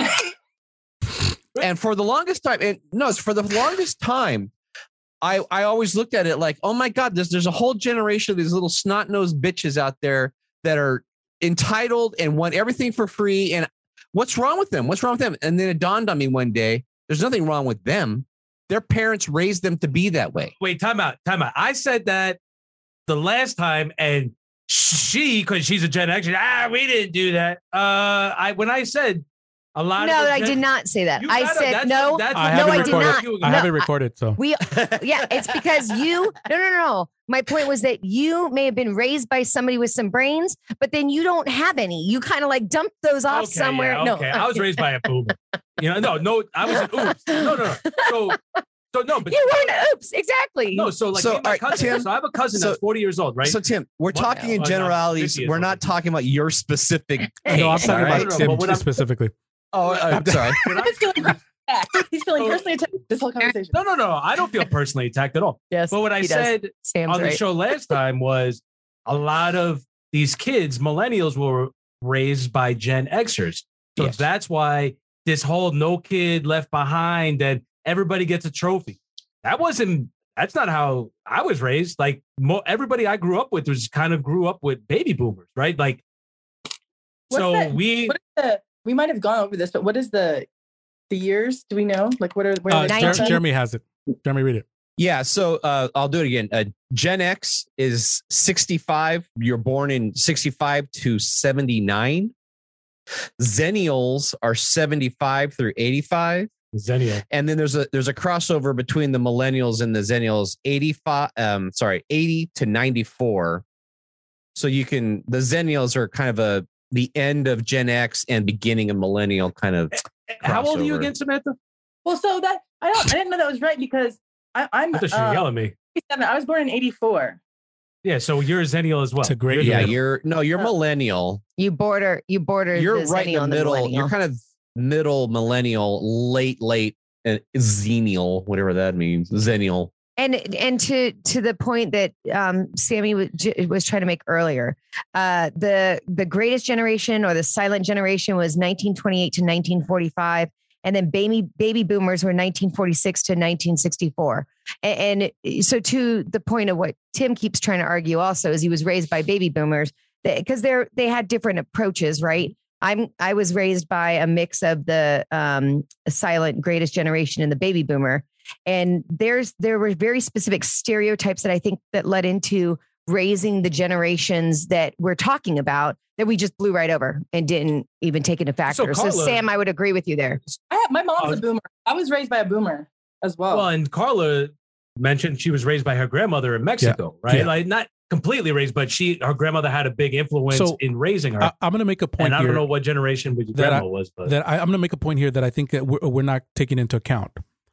And for the longest time, and no, it's for the longest time, I, I always looked at it like, oh my God, there's there's a whole generation of these little snot-nosed bitches out there that are entitled and want everything for free. And what's wrong with them? What's wrong with them? And then it dawned on me one day, there's nothing wrong with them. Their parents raised them to be that way. Wait, time out, time out. I said that the last time, and she, because she's a Gen X, ah, we didn't do that. Uh, I when I said a lot. No, of the I Gen- did not say that. You I gotta- said that's- no. that's I what- no, have I it did recorded. not. I have No, it recorded. So We, yeah, it's because you, no, no, no, no. My point was that you may have been raised by somebody with some brains, but then you don't have any. You kind of like dumped those off Okay, somewhere. yeah, No, okay. I was raised by a boomer. You know, no, no, I was an oops. No, no, no. So, so no, but you weren't. Oops, exactly. no. So like So, me and my all right, cousin. Tim, so I have a cousin so- that's forty years old, right? So Tim, we're What? talking in Oh, no, generalities. fifty years We're old. not talking about your specific. Hey, no, I'm case, talking all right? about No, no, Tim but what I'm- specifically. Oh, I'm sorry. When I- He's feeling, yeah, he's feeling So- personally attacked this whole conversation. no, no, no. I don't feel personally attacked at all. yes, But what I he does. said Sam's on the right. show last time was a lot of these kids, millennials, were raised by Gen Xers. So Yes. that's why this whole no kid left behind and everybody gets a trophy. That wasn't, that's not how I was raised. Like mo- everybody I grew up with was kind of grew up with baby boomers, right? Like, What's so that- we, What is the, we might have gone over this, but what is the the years? Do we know? Like what are where Uh, are they nineteen. Jer- Jeremy has it. Jeremy, read it. Yeah, so uh, I'll do it again. Uh, Gen X is sixty-five. You're born in sixty-five to seventy-nine. Zennials are seventy-five through eighty-five. Zennial. And then there's a there's a crossover between the millennials and the zennials, eighty-five, um, sorry, eighty to ninety-four. So you can, the zennials are kind of a the end of Gen X and beginning of millennial kind of. How old are you Crossover. again, Samantha? Well, so that I don't I didn't know that was right because I, I'm I thought she was uh, yelling at me. eighty-seven. I was born in eighty-four. Yeah, so you're a Zennial as well. It's a great- You're Yeah, the- you're no, you're Uh, millennial. You border. You border. You're the right in Zennial the and middle. millennial. You're kind of middle millennial, late, late, uh, zennial, whatever that means. Zennial. And and to to the point that um, Sammy was, was trying to make earlier, uh, the the greatest generation or the silent generation was nineteen twenty-eight to nineteen forty-five, and then baby baby boomers were nineteen forty-six to nineteen sixty-four. And, and so to the point of what Tim keeps trying to argue also is he was raised by baby boomers because they're they had different approaches, right? I'm I was raised by a mix of the um, silent greatest generation and the baby boomer. And there's there were very specific stereotypes that I think that led into raising the generations that we're talking about that we just blew right over and didn't even take into factor. So, Carla, so Sam, I would agree with you there. I have, my mom's Uh, a boomer. I was raised by a boomer as well. Well, and Carla mentioned she was raised by her grandmother in Mexico, right? Yeah. Like not completely raised, but she her grandmother had a big influence So, in raising her. I, I'm going to make a point and I here don't know what generation your that grandma I- was, but that I, I'm going to make a point here that I think that we're, we're not taking into account,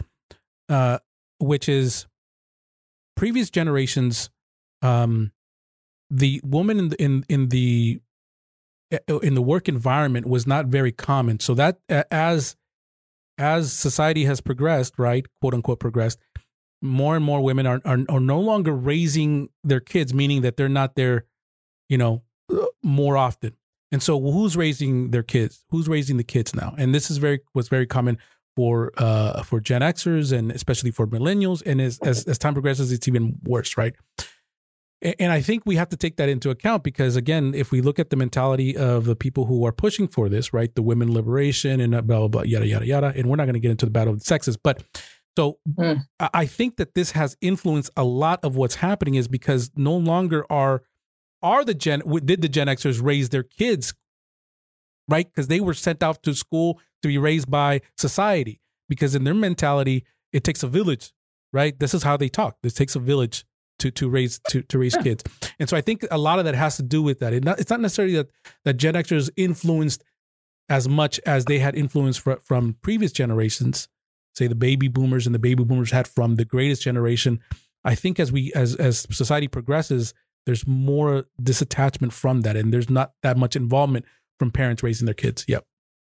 uh, which is previous generations. Um, the woman in the, in in the in the work environment was not very common. So that uh, as as society has progressed, right, quote unquote progressed, more and more women are are, are no longer raising their kids, meaning that they're not there, you know, more often. And so who's raising their kids? Who's raising the kids now? And this is very was very common for uh for Gen Xers and especially for millennials. And as as, as time progresses, it's even worse, right? And, and I think we have to take that into account because again, if we look at the mentality of the people who are pushing for this, right, the women liberation and blah blah blah, yada yada yada, and we're not going to get into the battle of the sexes, but so Mm. I I think that this has influenced a lot of what's happening is because no longer are are the Gen did the Gen Xers raise their kids, right? Because they were sent out to school to be raised by society. Because in their mentality, it takes a village, right? This is how they talk. This takes a village to to raise to to raise kids. And so I think a lot of that has to do with that. It not, it's not necessarily that that Gen Xers influenced as much as they had influence fr- from previous generations. Say the baby boomers and the baby boomers had from the greatest generation. I think as we as as society progresses, there's more disattachment from that, and there's not that much involvement from parents raising their kids. Yep.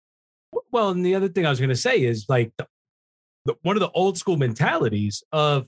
well, and the other thing I was going to say is like the, the, one of the old school mentalities of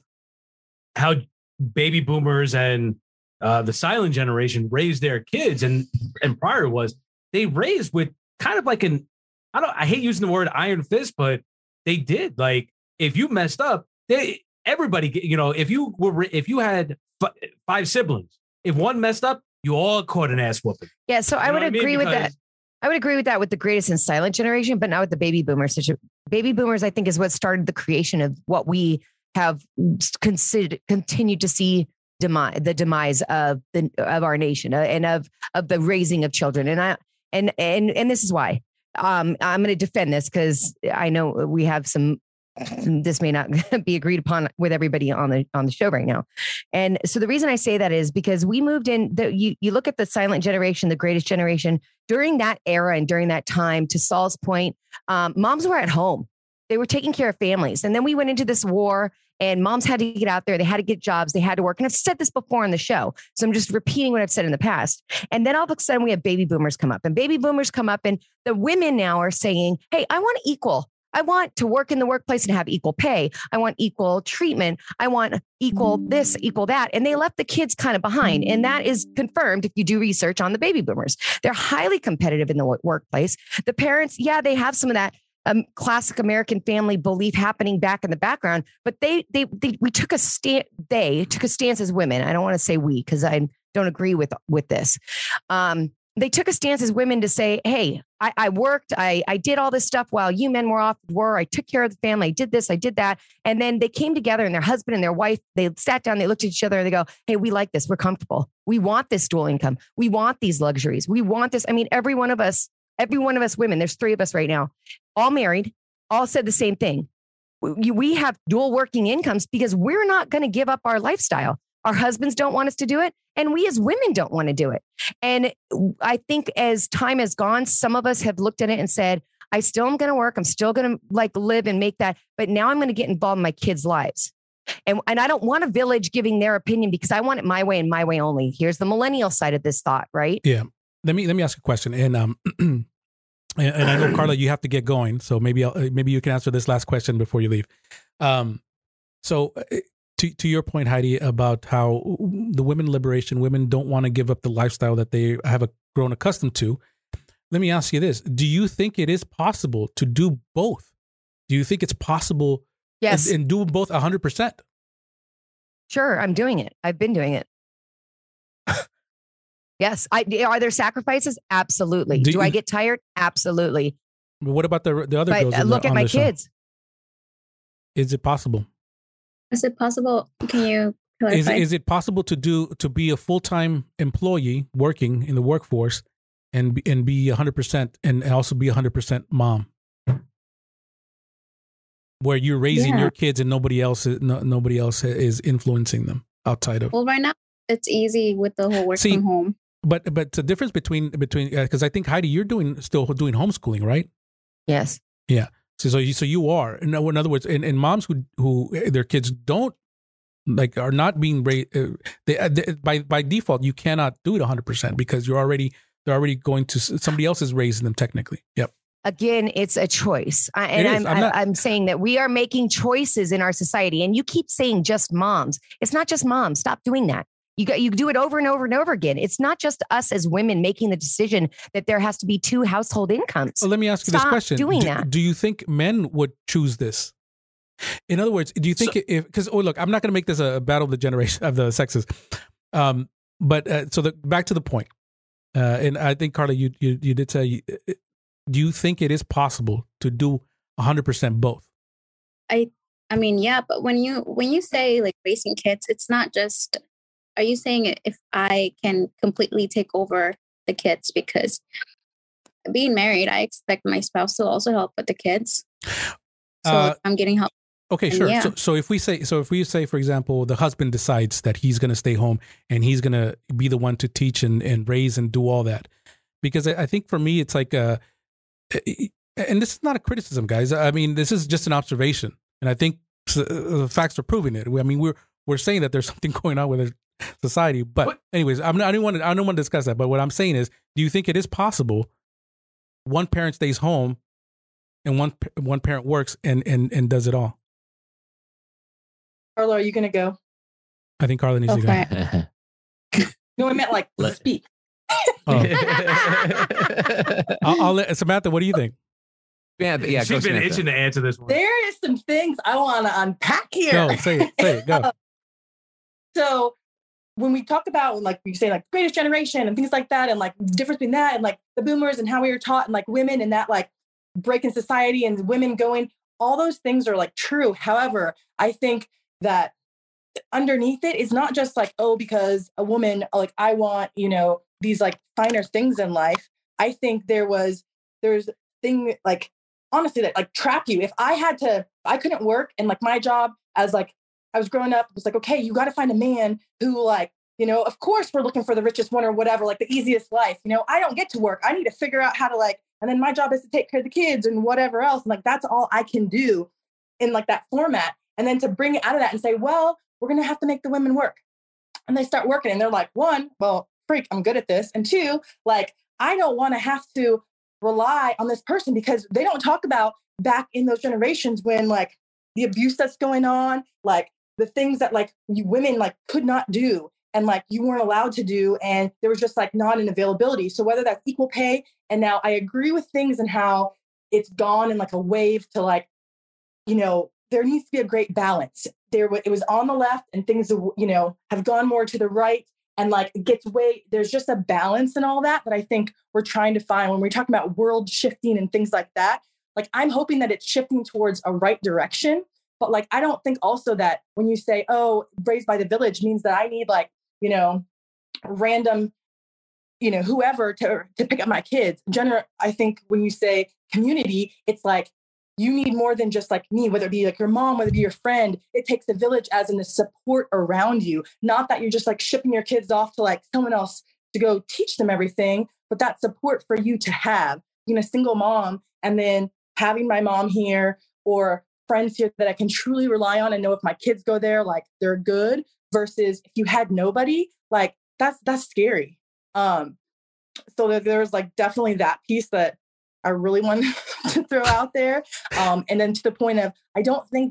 how baby boomers and uh, the silent generation raised their kids, and and prior was they raised with kind of like an I don't I hate using the word iron fist, but they did. Like if you messed up, they everybody you know if you were if you had f- five siblings, if one messed up, you all caught an ass whooping. Yeah, so You I know would what mean? agree with that. Because- I would agree with that with the greatest and silent generation, but not with the baby boomers. Such a, baby boomers, I think, is what started the creation of what we have considered continued to see demise, the demise of the of our nation uh, and of of the raising of children. And I and and and this is why um, I'm going to defend this because I know we have some. This may not be agreed upon with everybody on the on the show right now. And so the reason I say that is because we moved in the, you, you look at the silent generation, the greatest generation during that era. And during that time, to Saul's point, um, moms were at home. They were taking care of families. And then we went into this war and moms had to get out there. They had to get jobs. They had to work. And I've said this before on the show. So I'm just repeating what I've said in the past. And then all of a sudden we have baby boomers come up and baby boomers come up and the women now are saying, hey, I want equal. I want to work in the workplace and have equal pay. I want equal treatment. I want equal this, equal that. And they left the kids kind of behind. And that is confirmed if you do research on the baby boomers. They're highly competitive in the w- workplace. The parents, yeah, they have some of that um, classic American family belief happening back in the background, but they, they, they, we took a stand, they took a stance as women. I don't want to say we, because I don't agree with, with this. Um, They took a stance as women to say, hey, I, I worked, I, I did all this stuff while you men were off the war. I took care of the family. I did this, I did that. And then they came together and their husband and their wife, they sat down, they looked at each other and they go, hey, we like this. We're comfortable. We want this dual income. We want these luxuries. We want this. I mean, every one of us, every one of us women, there's three of us right now, all married, all said the same thing. We, we have dual working incomes because we're not going to give up our lifestyle. Our husbands don't want us to do it. And we as women don't want to do it. And I think as time has gone, some of us have looked at it and said, I still am going to work. I'm still going to like live and make that. But now I'm going to get involved in my kids' lives. And, and I don't want a village giving their opinion because I want it my way and my way only. Here's the millennial side of this thought, right? Yeah. Let me let me ask a question. And um, and, and I know Carla, you have to get going. So maybe I'll, maybe you can answer this last question before you leave. Um, so. Uh, to, to your point, Heidi, about how the women liberation, women don't want to give up the lifestyle that they have a, grown accustomed to. Let me ask you this. Do you think it is possible to do both? Do you think it's possible Yes. and, and do both one hundred percent? Sure. I'm doing it. I've been doing it. Yes. I, are there sacrifices? Absolutely. Do Do, you- I get tired? Absolutely. What about the the other But girls? uh, in look the, at on my the show? kids. Is it possible? Is it possible? Can you clarify? Is is it possible to do to be a full time employee working in the workforce and be- and be one hundred percent and also be one hundred percent mom, where you're raising Yeah. your kids and nobody else is, no, nobody else is influencing them outside of. Well, right now it's easy with the whole work See, from home. But but the difference between between because I think Heidi, you're doing still doing homeschooling, right? Yes. So so you, so you are. In, in other words, and, and moms who who their kids don't like are not being raised. Uh, they, uh, they, by by default, you cannot do it one hundred percent because you're already they're already going to somebody else is raising them technically. Yep. Again, it's a choice. I, and It is. I'm, I'm I'm, not- I'm saying that we are making choices in our society. And you keep saying just moms. It's not just moms. Stop doing that. You got you do it over and over and over again. It's not just us as women making the decision that there has to be two household incomes. So let me ask you this Stop question: doing do, that. do you think men would choose this? In other words, do you think if because oh look, I'm not going to make this a battle of the generation of the sexes, um, but uh, so the, back to the point, uh, and I think Carla, you you you did say, uh, do you think it is possible to do one hundred percent both? I mean, yeah, but when you when you say like raising kids, it's not just. Are you saying if I can completely take over the kids? Because being married, I expect my spouse to also help with the kids. So Uh, if I'm getting help. Okay, And sure. yeah. So, so if we say, so if we say, for example, the husband decides that he's going to stay home and he's going to be the one to teach and, and raise and do all that, because I I think for me, it's like, uh, and this is not a criticism, guys. I mean, this is just an observation, and I think s- the facts are proving it. I mean, we're we're saying that there's something going on with our society, but What? anyways, I'm, I don't want to I don't want to discuss that. But what I'm saying is, do you think it is possible one parent stays home and one pa- one parent works and and and does it all? Carla, are you gonna go? I think Carla needs to go. Okay. No, I meant like Let- speak. Oh. I'll, I'll let Samantha. What do you think? yeah, yeah. She's go been Samantha. itching to answer this one. There is some things I want to unpack here. Go say it. Say it. Go. So when we talk about like we say like greatest generation and things like that, and like the difference between that and like the boomers and how we were taught and like women and that like break in society and women going, all those things are like true. However, I think that underneath it is not just like, oh, because a woman, like I want, you know, these like finer things in life. I think there was, there's thing like, honestly, that like trap you. If I had to, I couldn't work and like my job as like, I was growing up, it was like, okay, you got to find a man who like, you know, of course we're looking for the richest one or whatever, like the easiest life. You know, I don't get to work. I need to figure out how to like, and then my job is to take care of the kids and whatever else. And like, that's all I can do in like that format. And then to bring it out of that and say, well, we're going to have to make the women work. And they start working and they're like, one, well, freak, I'm good at this. And two, like, I don't want to have to rely on this person because they don't talk about back in those generations when like the abuse that's going on, like the things that like you women like could not do and like you weren't allowed to do. And there was just like not an availability. So whether that's equal pay, and now I agree with things and how it's gone in like a wave to like, you know, there needs to be a great balance. There, it was on the left and things, you know, have gone more to the right. And like it gets way, there's just a balance and all that that I think we're trying to find when we're talking about world shifting and things like that. Like I'm hoping that it's shifting towards a right direction. But like, I don't think also that when you say, oh, raised by the village means that I need like, you know, random, you know, whoever to, to pick up my kids. General, I think when you say community, it's like, you need more than just like me, whether it be like your mom, whether it be your friend. It takes a village as in a support around you. Not that you're just like shipping your kids off to like someone else to go teach them everything, but that support for you to have, being a single mom and then having my mom here or friends here that I can truly rely on and know if my kids go there, like they're good versus if you had nobody, like that's, that's scary. Um, so that there's like definitely that piece that I really want to throw out there. Um, and then to the point of, I don't think that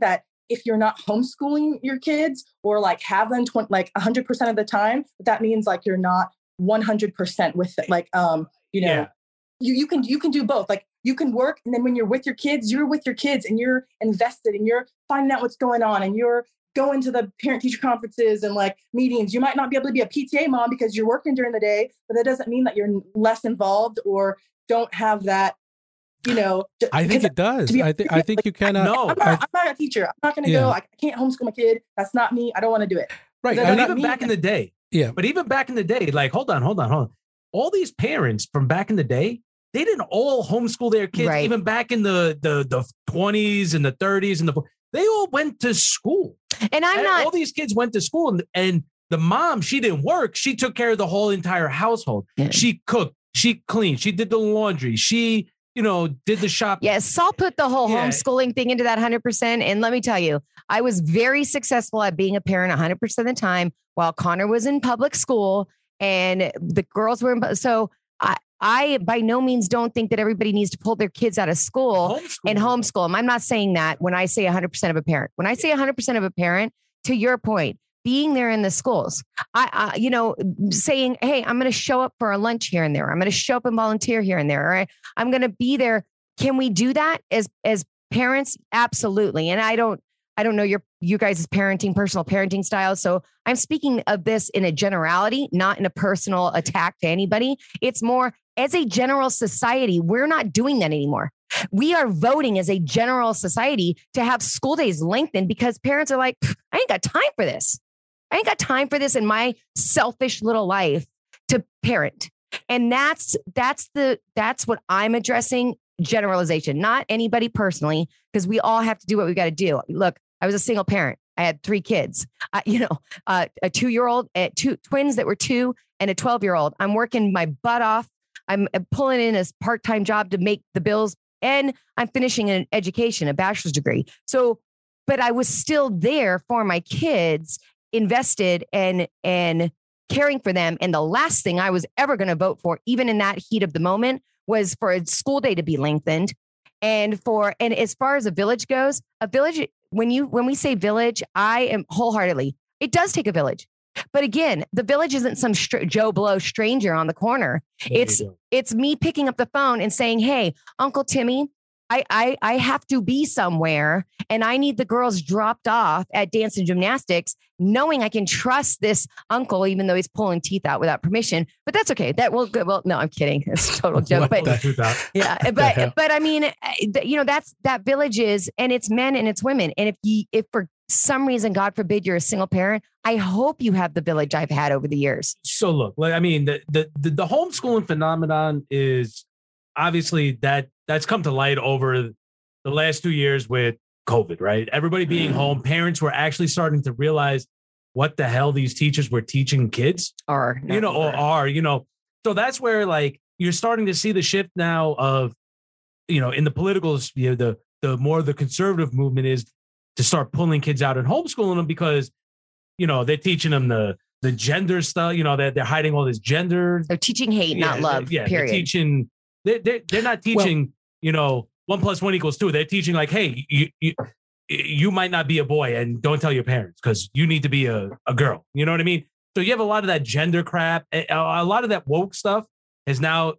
if you're not homeschooling your kids or like have them twenty, like one hundred percent of the time, that means like you're not one hundred percent with it. Like, um, you know, Yeah. you, you can, you can do both. Like you can work. And then when you're with your kids, you're with your kids and you're invested and you're finding out what's going on and you're going to the parent teacher conferences and like meetings. You might not be able to be a P T A mom because you're working during the day, but that doesn't mean that you're less involved or don't have that, you know. I think it does. I think I think you cannot. No. I'm not, I'm not a teacher. I'm not going to Yeah. go. I can't homeschool my kid. That's not me. I don't want to do it. Right. That But I'm doesn't not- even mean back in the day, yeah. but even back in the day, like, hold on, hold on, hold on. All these parents from back in the day, they didn't all homeschool their kids. Right. Even back in the the the twenties and the thirties and the they all went to school. And I'm And not. all these kids went to school, and, and the mom, she didn't work. She took care of the whole entire household. Yeah. She cooked, she cleaned, she did the laundry, she, you know, did the shopping. Yes, Saul put the whole Yeah. homeschooling thing into that one hundred percent. And let me tell you, I was very successful at being a parent one hundred percent of the time while Connor was in public school and the girls were in. So I, I by no means don't think that everybody needs to pull their kids out of school Homeschool. and homeschool them. I'm not saying that when I say one hundred percent of a parent. When I say one hundred percent of a parent, to your point, being there in the schools, I, I you know, saying, hey, I'm going to show up for a lunch here and there. I'm going to show up and volunteer here and there. All right. I'm going to be there. Can we do that as, as parents? Absolutely. And I don't, I don't know your, you guys' parenting, personal parenting style. So I'm speaking of this in a generality, not in a personal attack to anybody. It's more as a general society, we're not doing that anymore. We are voting as a general society to have school days lengthened because parents are like, I ain't got time for this. I ain't got time for this in my selfish little life to parent. And that's, that's the, that's what I'm addressing. Generalization, not anybody personally, because we all have to do what we got to do. Look, I was a single parent. I had three kids, I, you know, uh, a two-year-old, uh, two twins that were two and a twelve-year-old. I'm working my butt off. I'm pulling in a part-time job to make the bills and I'm finishing an education, a bachelor's degree. So, but I was still there for my kids, invested and, and caring for them. And the last thing I was ever going to vote for, even in that heat of the moment, was for a school day to be lengthened. And for, and as far as a village goes, a village, when you, when we say village, I am wholeheartedly, it does take a village. But again, the village isn't some str- Joe Blow stranger on the corner. There you It's, go. it's me picking up the phone and saying, hey, Uncle Timmy, I, I, I have to be somewhere and I need the girls dropped off at dance and gymnastics, knowing I can trust this uncle, even though he's pulling teeth out without permission. But that's okay. That will go. Well, no, I'm kidding. It's a total joke. What But the- Pull the truth out. yeah, hell? but but I mean, uh, th- you know, that's that village is, and it's men and it's women. And if you, if for some reason, God forbid, you're a single parent, I hope you have the village I've had over the years. So look, like I mean, the the the, the homeschooling phenomenon is obviously that that's come to light over the last two years with COVID, right? Everybody being home, parents were actually starting to realize what the hell these teachers were teaching kids, Or you know, or are, you know. So that's where like you're starting to see the shift now of, you know, in the political sphere, the the more the conservative movement is to start pulling kids out and homeschooling them because, you know, they're teaching them the the gender stuff, you know, they're, they're hiding all this gender. they're teaching hate, not Yeah, love. Yeah, period. they're teaching, they're, they're, they're not teaching, you know, one plus one equals two. They're teaching like, hey, you, you, you might not be a boy and don't tell your parents because you need to be a, a girl. You know what I mean? So you have a lot of that gender crap. A, a lot of that woke stuff has now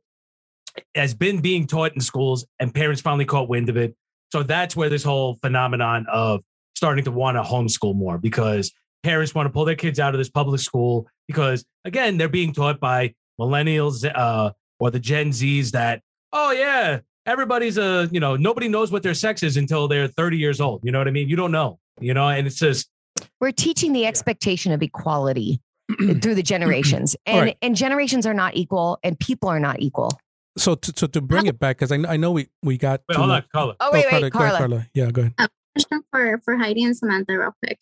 has been being taught in schools and parents finally caught wind of it. So that's where this whole phenomenon of starting to want to homeschool more because parents want to pull their kids out of this public school because, again, they're being taught by millennials uh, or the Gen Zs that, oh, yeah, everybody's a, you know, nobody knows what their sex is until they're thirty years old. You know what I mean? You don't know, you know, and it's just. We're teaching the expectation of equality through the generations, All and right. and generations are not equal, and people are not equal. So to, so to bring it back, because I, I know we, we got. Wait, to- hold on, Carla. Oh wait, Carla, wait, go ahead, Carla. Carla. Yeah, go ahead. Question for for Heidi and Samantha, real quick.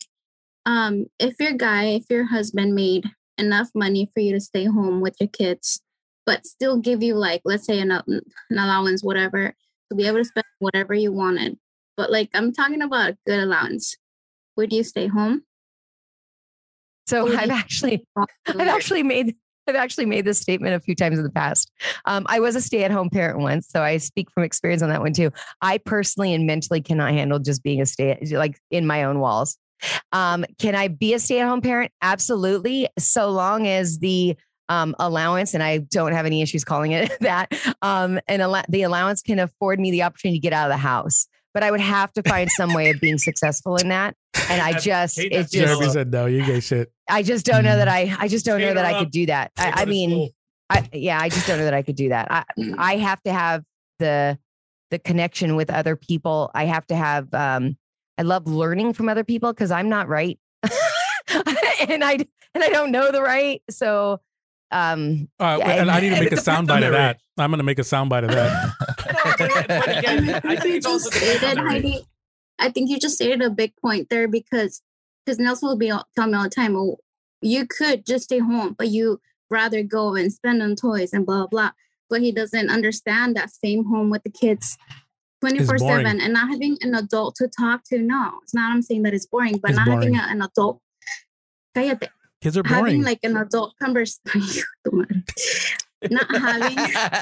Um, if your guy, if your husband made enough money for you to stay home with your kids, but still give you like, let's say an, an allowance, whatever, to be able to spend whatever you wanted, but like I'm talking about a good allowance, would you stay home? So Would I've you- actually, I've actually made I've actually made this statement a few times in the past. Um, I was a stay-at-home parent once, so I speak from experience on that one too. I personally and mentally cannot handle just being a stay, like in my own walls. Um, can I be a stay-at-home parent? Absolutely, so long as the um, allowance, and I don't have any issues calling it that, um, and al- the allowance can afford me the opportunity to get out of the house. But I would have to find some way of being successful in that. And I just, it's Jeremy just, said no, you gay shit. I just don't know that I, I just don't know that I up. could do that. I, I Go to mean, school. I, yeah, I just don't know that I could do that. I, I have to have the, the connection with other people. I have to have, um, I love learning from other people because I'm not right. and I, and I don't know the right. So, um, Uh, yeah, and I need to and make a it depends soundbite on of their that. I'm going to make a soundbite of that. No, but, but again, I think think you it's also just depends on stated, their age. Heidi, I think you just stated a big point there because because Nelson will be all- telling me all the time, oh, you could just stay home, but you rather go and spend on toys and blah, blah, blah. But he doesn't understand that staying home with the kids twenty-four seven and not having an adult to talk to. No, it's not, I'm saying that it's boring, but It's not boring. having a, an adult, cállate, Kids are having boring. like an adult conversation, not having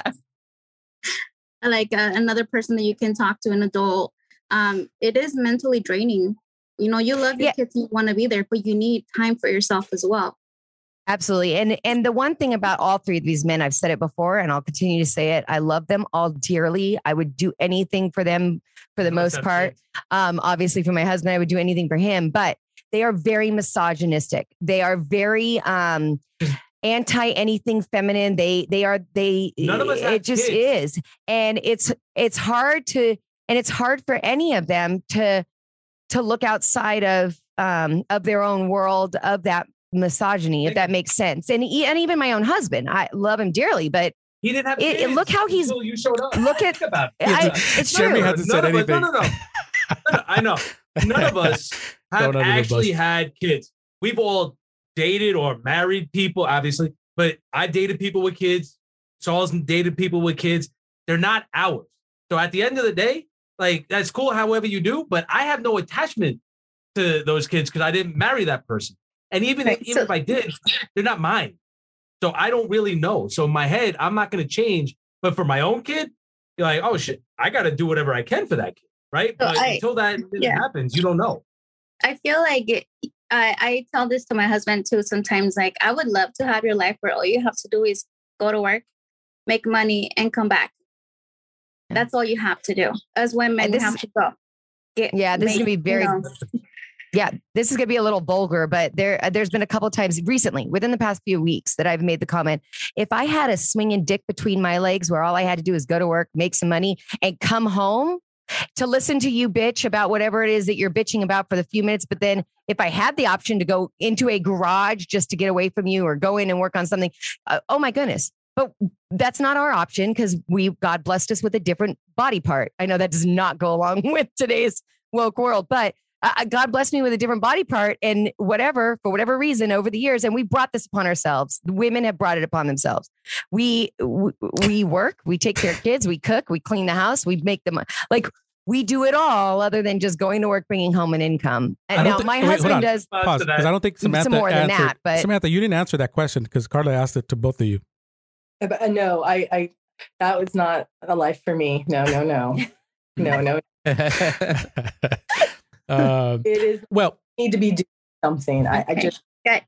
like uh, another person that you can talk to, an adult. Um, it is mentally draining. You know, you love your Yeah. kids, you want to be there, but you need time for yourself as well. Absolutely. And and the one thing about all three of these men, I've said it before and I'll continue to say it. I love them all dearly. I would do anything for them for the No most part. Um, obviously for my husband, I would do anything for him, but they are very misogynistic. They are very um anti anything feminine. They they are they None of us have it just kids. is. And it's it's hard to and it's hard for any of them to to look outside of um of their own world of that misogyny, if that makes sense. And e- and even my own husband, I love him dearly, but He didn't have It- it- kids look how he's- until you showed up. look at- Think about it. I, it's Jeremy true. hasn't None said of us- anything. No, no, no. No, no, I know. None of us have Don't under the actually bus. had kids. We've all dated or married people, obviously, but I dated people with kids. Saul's dated people with kids. They're not ours. So at the end of the day, like that's cool, however you do, but I have no attachment to those kids because I didn't marry that person. And even, Right, if, even so- if I did, they're not mine. So I don't really know. So in my head, I'm not going to change. But for my own kid, you're like, oh shit, I got to do whatever I can for that kid, right? So But I- until that yeah. happens, you don't know. I feel like it, I, I tell this to my husband too sometimes. Like, I would love to have your life where all you have to do is go to work, make money, and come back. That's all you have to do. As women, And you this have is- to go. Get, Yeah, this is make, gonna be very you know, yeah, this is going to be a little vulgar, but there, uh, there's been a couple of times recently within the past few weeks that I've made the comment, if I had a swinging dick between my legs where all I had to do is go to work, make some money and come home to listen to you bitch about whatever it is that you're bitching about for the few minutes. But then if I had the option to go into a garage just to get away from you or go in and work on something, uh, oh my goodness. But that's not our option because we, God blessed us with a different body part. I know that does not go along with today's woke world, but Uh, God blessed me with a different body part and whatever, for whatever reason over the years. And we brought this upon ourselves. The women have brought it upon themselves. We, we, we work, we take care of kids, we cook, we clean the house, we make them like we do it all other than just going to work, bringing home an income. I And don't now thi- my wait, hold on. husband does. Response Pause, to because that. I don't think Samantha more than answered. that, but- Samantha, you didn't answer that question because Carla asked it to both of you. Uh, but, uh, no, I, I, that was not a life for me. No, no, no, no, no. uh, It is well, need to be doing something. I, I Okay. just Okay.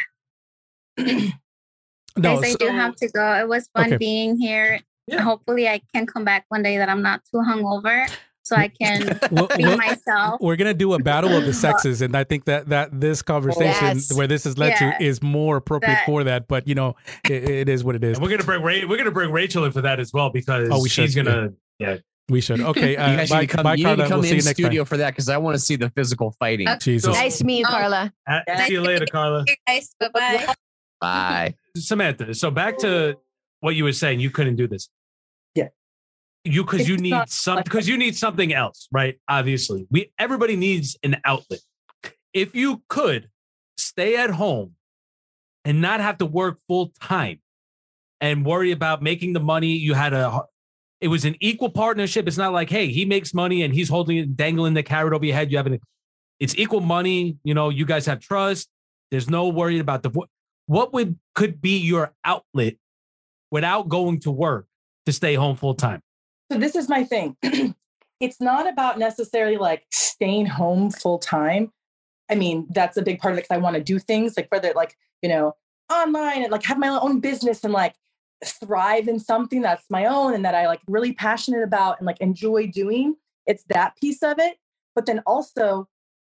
no. Guys, I so- do have to go. It was fun Okay. being here. Yeah. Hopefully, I can come back one day that I'm not too hungover, so I can we'll- be we'll- myself. we're gonna do a battle of the sexes, and I think that that this conversation Yes. where this has led Yeah. to is more appropriate That- for that. But you know, it, it is what it is. And we're gonna bring Ra- we're gonna bring Rachel in for that as well because Oh, we she's should, gonna yeah. We should. Okay. You Uh, guys bye, need to come, bye, you need Carla. to come We'll see in you next studio time. for that because I want to see the physical fighting. Okay. Jesus. So- Nice to meet you, Oh. Carla. Uh, Yeah. See you later, Carla. You guys, bye bye. Bye. Samantha. So back to what you were saying, you couldn't do this. Yeah. You because you It's need not some like- because you need something else, right? Obviously, we everybody needs an outlet. If you could stay at home and not have to work full time and worry about making the money, you had a it was an equal partnership. It's not like, hey, he makes money and he's holding it, dangling the carrot over your head. You have an it's equal money. You know, you guys have trust. There's no worry about the. what would could be your outlet without going to work to stay home full time? So this is my thing. It's not about necessarily like staying home full time. I mean, that's a big part of it because I want to do things like whether like, you know, online and like have my own business and like thrive in something that's my own and that I like really passionate about and like enjoy doing. It's that piece of it. But then also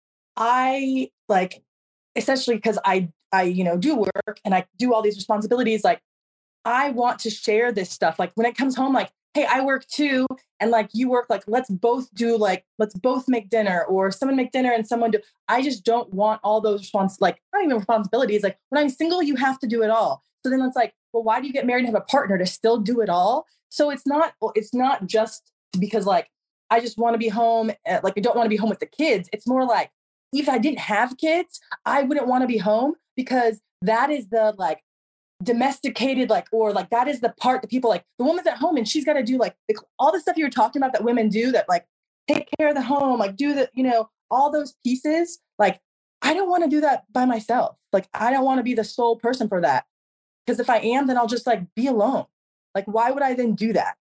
I like, essentially because I, I, you know, do work and I do all these responsibilities. Like I want to share this stuff. Like when it comes home, like, hey, I work too. And like you work, like, let's both do like, let's both make dinner or someone make dinner and someone do. I just don't want all those respons like not even responsibilities. Like when I'm single, you have to do it all. So then it's like, well, why do you get married and have a partner to still do it all? So it's not, it's not just because like, I just want to be home. Like I don't want to be home with the kids. It's more like, if I didn't have kids, I wouldn't want to be home because that is the like domesticated, like, or like, that is the part that people like the woman's at home and she's got to do like the, all the stuff you were talking about that women do that like take care of the home, like do the, you know, all those pieces. Like, I don't want to do that by myself. Like, I don't want to be the sole person for that. Because if I am, then I'll just like be alone. Like, why would I then do that?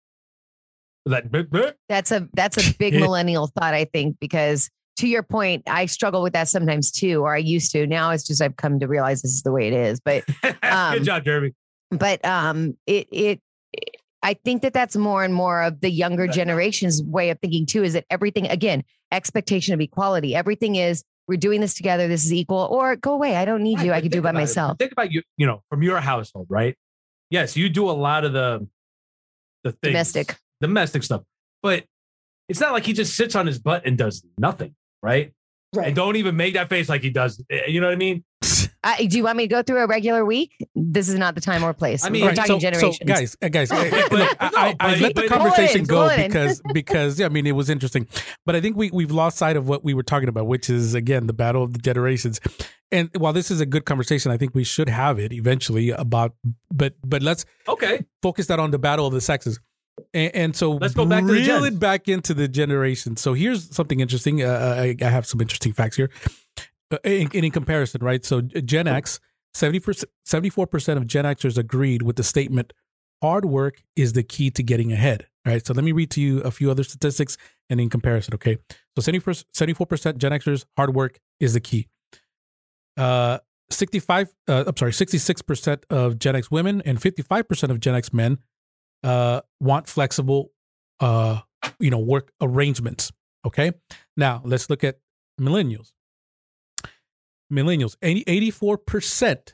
That's a, that's a big millennial thought, I think, because to your point, I struggle with that sometimes too, or I used to. Now it's just I've come to realize this is the way it is. But um, good job, Jeremy. But um, it, it it I think that that's more and more of the younger generation's way of thinking too. Is that everything again expectation of equality? Everything is we're doing this together. This is equal. Or go away. I don't need right, you. I can do it by myself. It. Think about you. You know, from your household, right? Yes, you do a lot of the the things, domestic domestic stuff, but it's not like he just sits on his butt and does nothing. Right. Right. And don't even make that face like he does. You know what I mean? Uh, do you want me to go through a regular week? This is not the time or place. I mean, we're right, talking so, generations. So guys, uh, guys, no, I, but, look, I, no, I, I but, let the but, conversation go go because because yeah, I mean it was interesting, but I think we we've lost sight of what we were talking about, which is again the battle of the generations. And while this is a good conversation, I think we should have it eventually about. But but let's okay focus that on the battle of the sexes. And, and so let's go back to the reel gens. it back into the generation. So here's something interesting. Uh, I, I have some interesting facts here. Uh, in, in comparison, right? So Gen X, seventy-four percent of Gen Xers agreed with the statement, hard work is the key to getting ahead. All right. So let me read to you a few other statistics and in comparison. Okay. So seventy-four percent Gen Xers, hard work is the key. Uh, sixty-five, uh, I'm sorry, sixty-six percent of Gen X women and fifty-five percent of Gen X men uh, want flexible, uh, you know, work arrangements. Okay. Now let's look at millennials. Millennials, eighty-four percent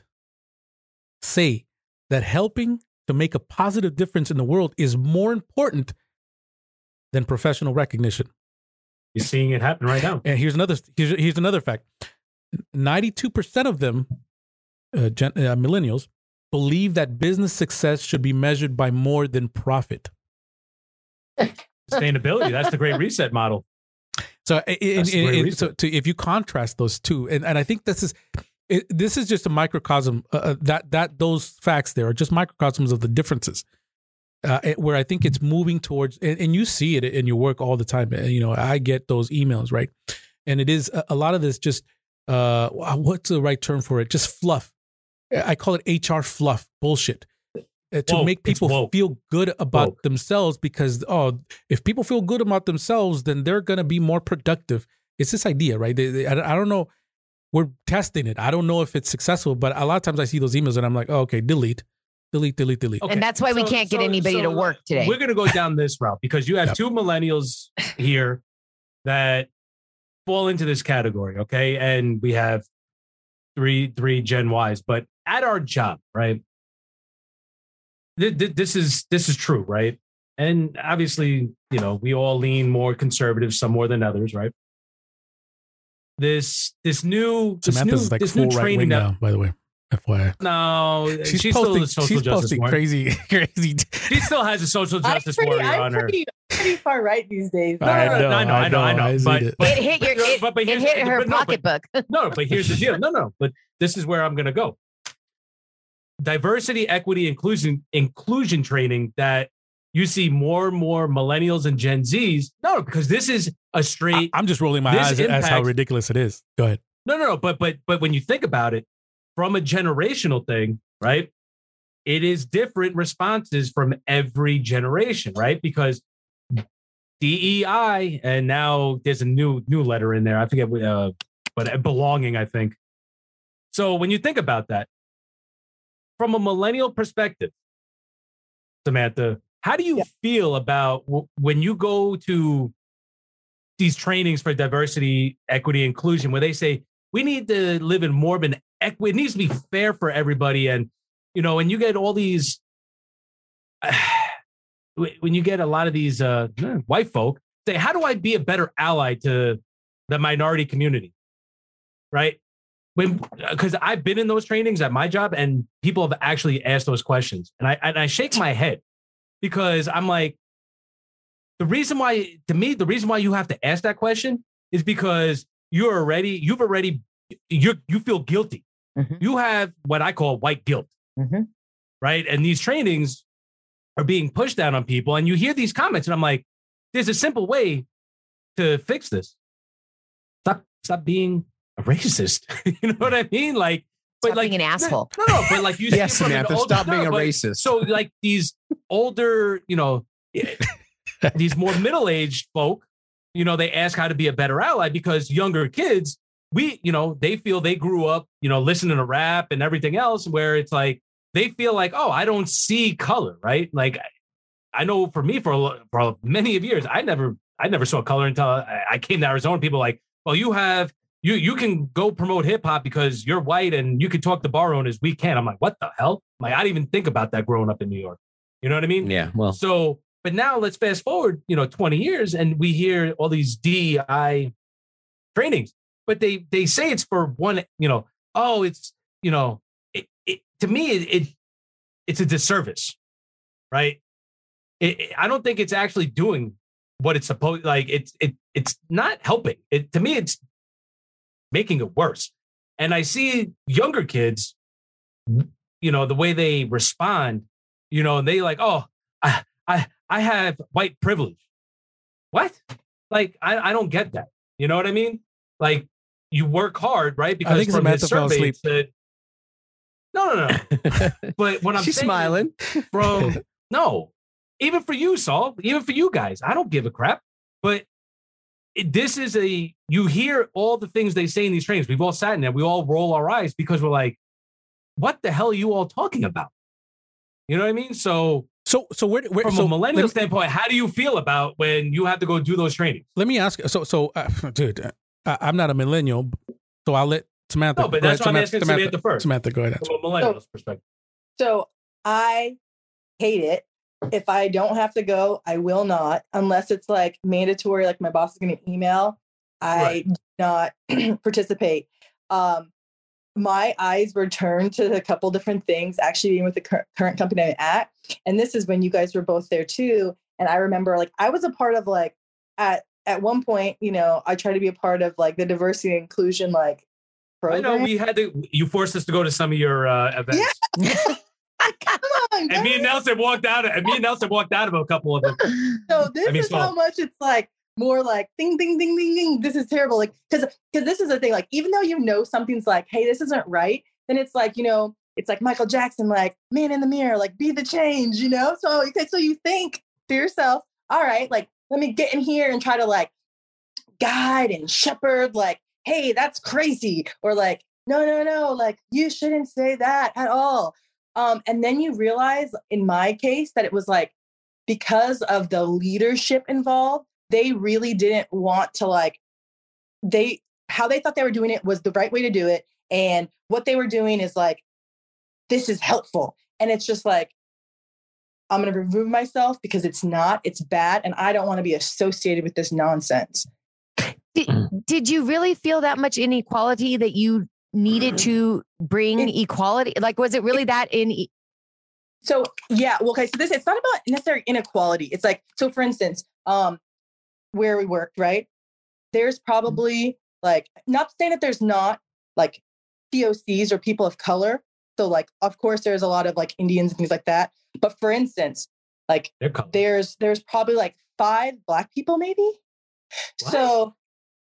say that helping to make a positive difference in the world is more important than professional recognition. You're seeing it happen right now. And here's another here's, here's another fact. ninety-two percent of them, uh, gen, uh, millennials, believe that business success should be measured by more than profit. Sustainability, that's the Great Reset model. So, in, in, in, so to, if you contrast those two, and, and I think this is it, this is just a microcosm uh, that that those facts there are just microcosms of the differences. Uh, where I think it's moving towards, and, and you see it in your work all the time. You know, I get those emails, right? And it is a, a lot of this just uh, what's the right term for it? Just fluff. I call it H R fluff bullshit. Uh, to woke. make people feel good about woke. themselves because, oh, if people feel good about themselves, then they're going to be more productive. It's this idea, right? They, they, I, I don't know. We're testing it. I don't know if it's successful, but a lot of times I see those emails and I'm like, oh, okay, delete, delete, delete, delete. Okay. And that's why we So- can't get so- anybody so to work today. We're going to go down this route because you have Yep. two millennials here that fall into this category, okay? And we have three three Gen Ys, but at our job, right? Th- th- This is this is true, right? And obviously, you know, we all lean more conservative, some more than others, right? This this new this Samantha's new, like this full new right training win that, now, by the way. F Y I. no, She's, she's, posting, still the social she's justice posting warrior. crazy, crazy. She still has a social I'm justice pretty, warrior I'm on her. pretty, pretty far right these days. No, no, I no, know, no, I know, I know, I know. I see But, it. but it hit your, it, but, but it here's- hit her but no, but- pocketbook. No, but here's the deal. No, no, but this is where I'm going to go. Diversity, equity, inclusion, inclusion training that you see more and more millennials and Gen Zs. No, because this is a straight. I, am just rolling my this eyes at how impacts- ridiculous it is. Go ahead. no, no, no. But but but when you think about it, from a generational thing, right? It is different responses from every generation, right? Because D E I, and now there's a new new letter in there. I forget, uh, but belonging, I think. So when you think about that, from a millennial perspective, Samantha, how do you yeah. feel about w- when you go to these trainings for diversity, equity, inclusion, where they say we need to live in more of an equity, it needs to be fair for everybody, and you know, and you get all these, uh, when you get a lot of these uh, white folk say, how do I be a better ally to the minority community? Right? When, because I've been in those trainings at my job and people have actually asked those questions. And I, and I shake my head because I'm like, the reason why, to me, the reason why you have to ask that question is because you're already, you've already, you you feel guilty. Mm-hmm. You have what I call white guilt. Mm-hmm. Right. And these trainings are being pushed down on people. And you hear these comments and I'm like, there's a simple way to fix this. Stop, stop being a racist. You know what I mean? Like, but stop like being an asshole. No, no, but like you yes, Samantha, older, stop being no, a racist. So like these older, you know, these more middle-aged folk, you know, they ask how to be a better ally because younger kids, we, you know, they feel they grew up, you know, listening to rap and everything else where it's like, they feel like, oh, I don't see color, right? Like, I know for me, for for many of years, I never, I never saw color until I came to Arizona. People were like, well, you have, you you can go promote hip hop because you're white and you can talk to bar owners. We can't. I'm like, what the hell? Like, I didn't even think about that growing up in New York. You know what I mean? Yeah. Well, so, but now let's fast forward, you know, twenty years, and we hear all these D E I trainings, but they they say it's for one, you know, oh, it's, you know. It, to me, it, it it's a disservice, right? It, it, I don't think it's actually doing what it's supposed. Like it's it it's not helping. It to me, it's making it worse. And I see younger kids, you know, the way they respond, you know, and they like, oh, I I I have white privilege. What? Like I I don't get that. You know what I mean? Like you work hard, right? Because I think from Samantha his fell survey, asleep. Said, No, no, no. But what I'm She's saying smiling from no, even for you, Saul, even for you guys, I don't give a crap. But it, this is a you hear all the things they say in these trainings. We've all sat in there. We all roll our eyes because we're like, what the hell are you all talking about? You know what I mean? So, so, so where, where from so a millennial me, standpoint, how do you feel about when you have to go do those trainings? Let me ask. So, so, uh, dude, uh, I'm not a millennial, so I'll let Samantha. No, but that's ahead. why I'm Samantha, asking Samantha, Samantha first. Samantha, go ahead. From a millennial's so, perspective. So I hate it. If I don't have to go, I will not, unless it's like mandatory, like my boss is going to email. I right. do not participate. Um, my eyes were turned to a couple different things, actually being with the cur- current company I'm at. And this is when you guys were both there too. And I remember like, I was a part of like, at, at one point, you know, I tried to be a part of like the diversity and inclusion, like program. I know we had to, you forced us to go to some of your uh, events. Yeah. Come on, and me and Nelson walked out. And me and Nelson walked out of a couple of them. So this I mean, is so, how much it's like more like ding, ding, ding, ding, ding. This is terrible. Like, because because this is the thing. Like, even though you know something's like, hey, this isn't right, then it's like, you know, it's like Michael Jackson, like man in the mirror, like be the change, you know. So okay, so you think to yourself, all right, like let me get in here and try to like guide and shepherd, like, hey, that's crazy, or like, no, no, no, like you shouldn't say that at all. Um, and then you realize in my case that it was like, because of the leadership involved, they really didn't want to like, they, how they thought they were doing it was the right way to do it. And what they were doing is like, this is helpful. And it's just like, I'm going to remove myself because it's not, it's bad. And I don't want to be associated with this nonsense. Did, did you really feel that much inequality that you needed to bring it, equality? Like, was it really it, that in? E- so, yeah, well, okay. So this, it's not about necessarily inequality. It's like, so for instance, um, where we worked, right? There's probably like, not saying that there's not like P O Cs or people of color. So like, of course, there's a lot of like Indians and things like that. But for instance, like there's, there's probably like five Black people, maybe. What? So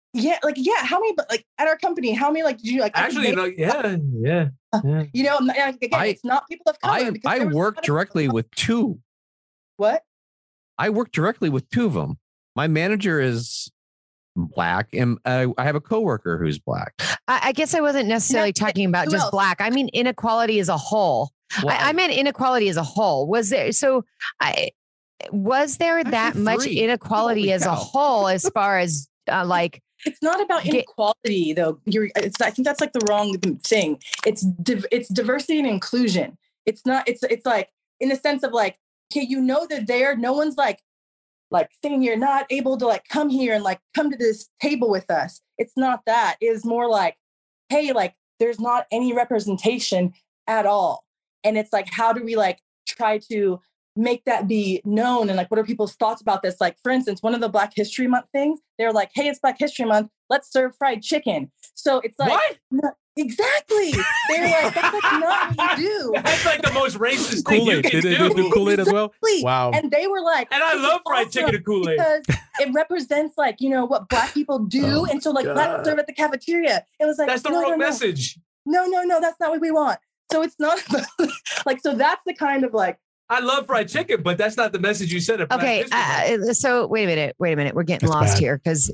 Yeah, like yeah. How many? Like at our company, how many? Like did you like Actually, like, yeah, yeah, yeah. You know, again, I- it's not people of color. I, because I there was a work lot of- directly with two. What? I work directly with two of them. My manager is black, and I, I have a coworker who's black. I, I guess I wasn't necessarily Yeah, talking about who just else? black. I mean inequality as a whole. Well, I, I meant inequality as a whole. Was there so I was there that Actually, much three. inequality Holy as a cow. whole as far as uh, like It's not about Get- inequality, though. You're. It's. I think that's like the wrong thing. It's. Div, it's diversity and inclusion. It's not. It's. It's like in the sense of like, okay, you know that there. No one's like, like saying you're not able to like come here and like come to this table with us. It's not that. It's more like, hey, like there's not any representation at all, and it's like, how do we like try to make that be known, and like what are people's thoughts about this? Like for instance, one of the Black History Month things, they're like, hey, it's Black History Month, let's serve fried chicken. So it's like What? no, exactly, they're like, that's like not what you do. That's like the most racist thing you Kool-Aid. can Did they do do. Kool-Aid as well? Exactly. Wow. And they were like, And I this is love fried awesome chicken and Kool-Aid. because it represents like, you know, what Black people do. Oh, and so like God. let's serve at the cafeteria. It was like, That's the no, wrong no, no. message. no, no, no, that's not what we want. So it's not like, so that's the kind of like, I love fried chicken, but that's not the message you said. at Black okay. History Month. Uh, so wait a minute. Wait a minute. We're getting That's lost bad. here because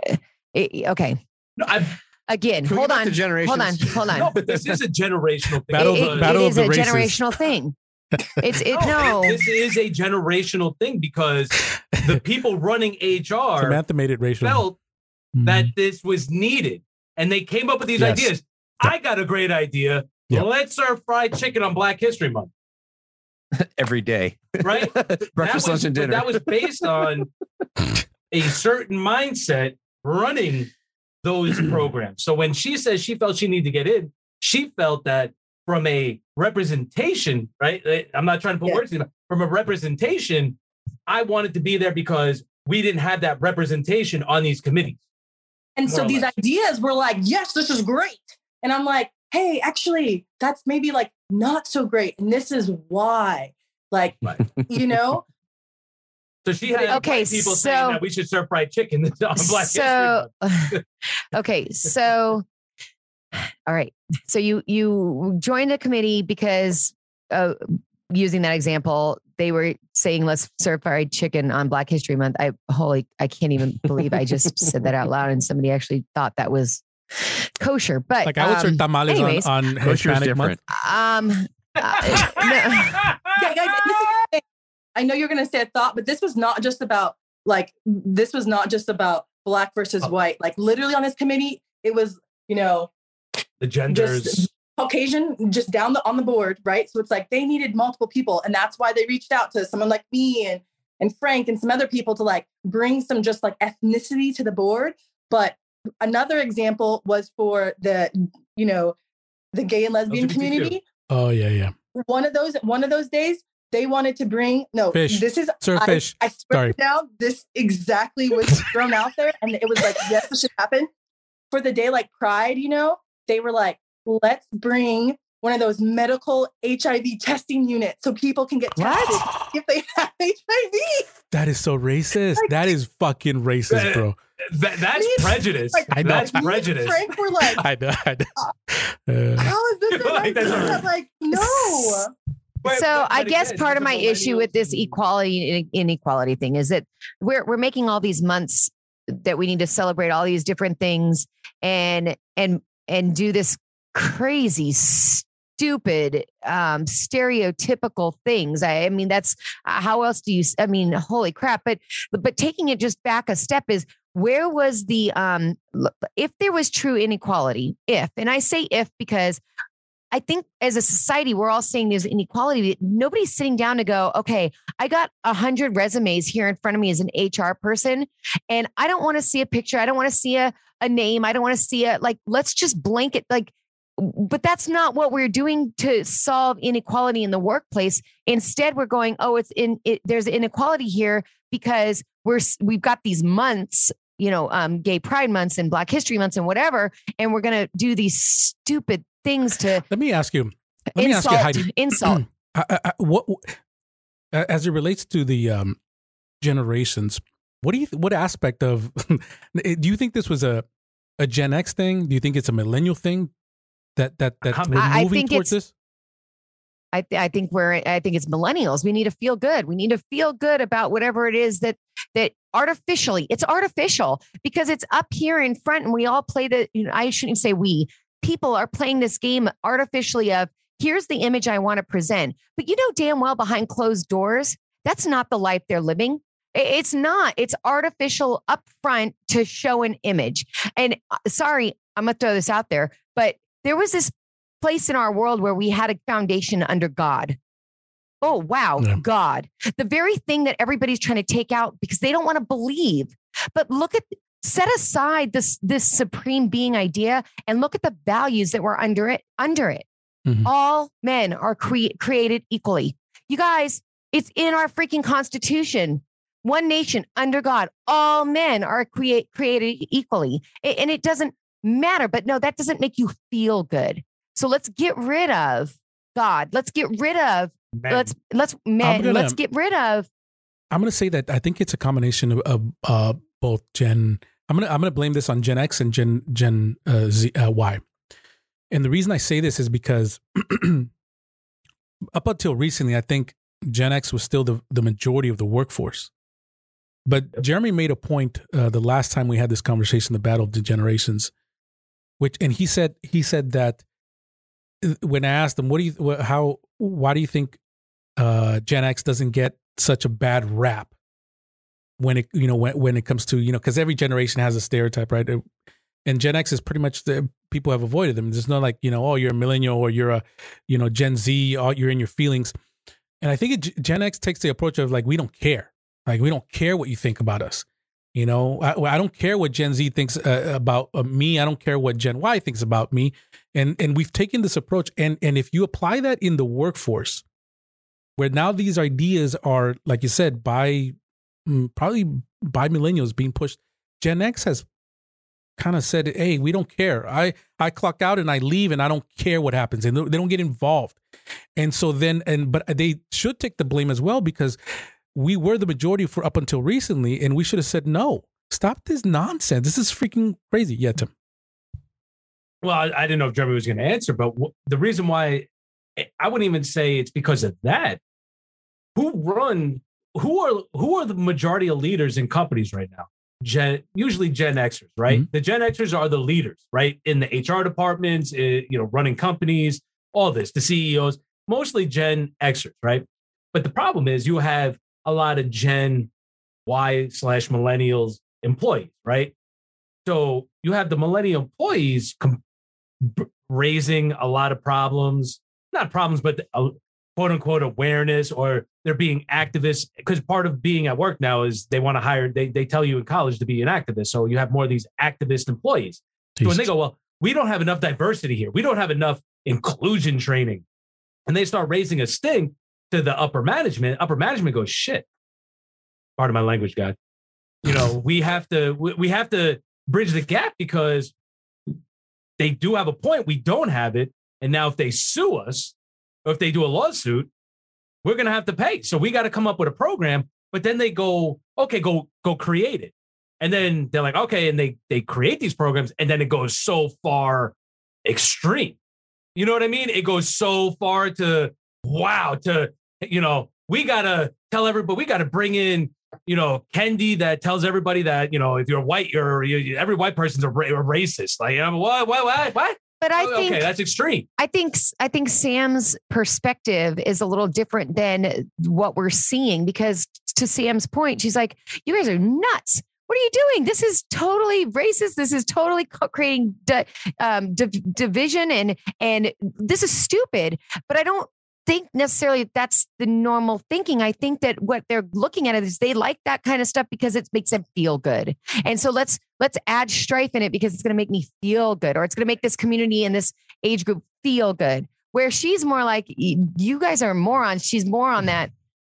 okay. No, I, Again, Can we hold go back on. to generations? Hold on. Hold on. no, but this is a generational thing. Battle- It- it- Battle it of is the a races. generational thing. It's it no. This is a generational thing because the people running H R Samantha made it racial. felt Mhm. that this was needed, and they came up with these Yes. ideas. I got a great idea. Yep. Let's serve fried chicken on Black History Month, Every day. right? Breakfast, That was- lunch, and but dinner. That was based on a certain mindset running those programs. So when she says she felt she needed to get in, she felt that from a representation, right? I'm not trying to put Yeah. words in, from a representation, I wanted to be there because we didn't have that representation on these committees. and More so or these less. ideas were like, yes, this is great. And I'm like, hey, actually, that's maybe like not so great. And this is why, like, Right. you know, So she had Okay, white people so- saying that we should serve fried chicken on Black History So Month. okay, so all right. So you you joined a committee because uh, using that example, they were saying let's serve fried chicken on Black History Month. I holy I can't even believe I just said that out loud and somebody actually thought that was kosher. But Like I would serve um, tamales anyways. on, on Kosher is Hispanic month. different. um uh, no. yeah, guys, this is the thing. I know you're going to say a thought, but this was not just about like, this was not just about Black versus Oh. white. Like literally on this committee, it was, you know, The genders. just Caucasian, just down the on the board, right? So it's like they needed multiple people, and that's why they reached out to someone like me and and Frank and some other people to like bring some just like ethnicity to the board. But another example was for the, you know, the gay and lesbian L G B T Q. community. Oh yeah, yeah. One of those, one of those days, they wanted to bring no. Fish. This is Serve I, fish. I swear Sorry. down. This exactly was thrown out there, and it was like, yes, this should happen for the day like Pride. You know, they were like, let's bring one of those medical H I V testing units so people can get tested if they have H I V. That is so racist. Like- That is fucking racist, bro. That, that's Me- prejudice. like, I know. That's Me and prejudice. Frank were like, I know. I know. Uh, how is this? Like, Like, that's all right. like no. But- so but- I but guess again, part of these my are issue with this millennials. equality and inequality thing is that we're we're making all these months that we need to celebrate all these different things and and and do this crazy stupid um stereotypical things. I, I mean that's uh, how else do you s- I mean holy crap, but but taking it just back a step is where was the um l- if there was true inequality, if, and I say if because I think as a society, we're all saying there's inequality. Nobody's sitting down to go, okay, I got a hundred resumes here in front of me as an H R person, and I don't want to see a picture. I don't want to see a, a name. I don't want to see a, like, let's just blanket, like, but that's not what we're doing to solve inequality in the workplace. Instead, we're going, oh, it's in, it, there's inequality here because we're, we've got these months, you know, um, gay pride months and Black History months and whatever. And we're going to do these stupid things to let me ask you. Let me ask insult, you, Heidi. insult. I, I, I- what, as it relates to the um, generations, What do you? What aspect of? Do you think this was a a Gen X thing? Do you think it's a millennial thing? That that that I- we're I moving think towards it's- this. I, th- I think we're I think it's millennials. We need to feel good. We need to feel good about whatever it is that that artificially it's artificial because it's up here in front and we all play the, you know, I shouldn't even say we, people are playing this game artificially of here's the image I want to present. But you know damn well behind closed doors, that's not the life they're living. I- It's not. It's artificial up front to show an image. And uh, sorry, I'm going to throw this out there, but there was this place in our world where we had a foundation under God. Oh, wow, Yeah. God. The very thing that everybody's trying to take out because they don't want to believe. But look at, set aside this, this supreme being idea and look at the values that were under it, under it. Mhm. All men are cre- created equally. You guys, it's in our freaking constitution. One nation under God. All men are create, created equally. A- And it doesn't matter. But no, that doesn't make you feel good. So let's get rid of God. Let's get rid of, Men. let's, let's, men, gonna- let's get rid of. I'm going to say that I think it's a combination of, of uh, both Gen. I'm going to I'm going to blame this on Gen X and Gen Gen uh, Z, uh, Y. And the reason I say this is because up until recently, I think Gen X was still the, the majority of the workforce. But Jeremy made a point uh, the last time we had this conversation, the Battle of the Generations, which and he said he said that when I asked him, what do you wh- how why do you think uh, Gen X doesn't get such a bad rap when it you know when when it comes to you know because every generation has a stereotype, right? And Gen X is pretty much the people have avoided them. There's no like you know oh you're a millennial or you're a you know Gen Z, oh, you're in your feelings. And I think it, Gen X takes the approach of like we don't care, like we don't care what you think about us. You know, I, I don't care what Gen Z thinks uh, about uh, me. I don't care what Gen Y thinks about me. And and we've taken this approach. And and if you apply that in the workforce, where now these ideas are, like you said, by mm, probably by millennials being pushed, Gen X has kind of said, hey, we don't care. I, I clock out and I leave and I don't care what happens. And they don't get involved. And so then, and but they should take the blame as well because we were the majority for up until recently, and we should have said, no, stop this nonsense. This is freaking crazy. Yeah, Tim. Well, I, I didn't know if Jeremy was going to answer, but w- the reason why I wouldn't even say it's because of that. Who run? Who are who are the majority of leaders in companies right now? Gen, usually Gen Xers, right? Mhm. The Gen Xers are the leaders, right? In the H R departments, eh, you know, running companies, all this, the C E Os, mostly Gen Xers, right? But the problem is you have a lot of Gen Y slash millennials employees, right? So you have the millennial employees com- b- raising a lot of problems, not problems, but uh, quote unquote awareness, or they're being activists. Because part of being at work now is they want to hire, they, they tell you in college to be an activist. So you have more of these activist employees. So when they go, well, we don't have enough diversity here. We don't have enough inclusion training. And they start raising a stink to the upper management. Upper management goes, shit. Pardon my language, God. You know, we have to we, we have to bridge the gap because they do have a point. We don't have it. And now if they sue us or if they do a lawsuit, we're going to have to pay. So we got to come up with a program. But then they go, okay, go go create it. And then they're like, okay, and they they create these programs, and then it goes so far extreme. You know what I mean? It goes so far to wow, to you know, we gotta tell everybody, we gotta bring in, you know, Kendi that tells everybody that, you know, if you're white, you're, you're every white person's a, ra- a racist. Like, you know, what, what, what, what? But I Oh, think okay, that's extreme. I think I think Sam's perspective is a little different than what we're seeing because to Sam's point, she's like, "You guys are nuts. What are you doing? This is totally racist. This is totally co- creating di- um, div- division, and and this is stupid." But I don't think necessarily that's the normal thinking. I think that what they're looking at is they like that kind of stuff because it makes them feel good. And so let's let's add strife in it because it's going to make me feel good, or it's going to make this community and this age group feel good. Where she's more like, you guys are morons. She's more on that.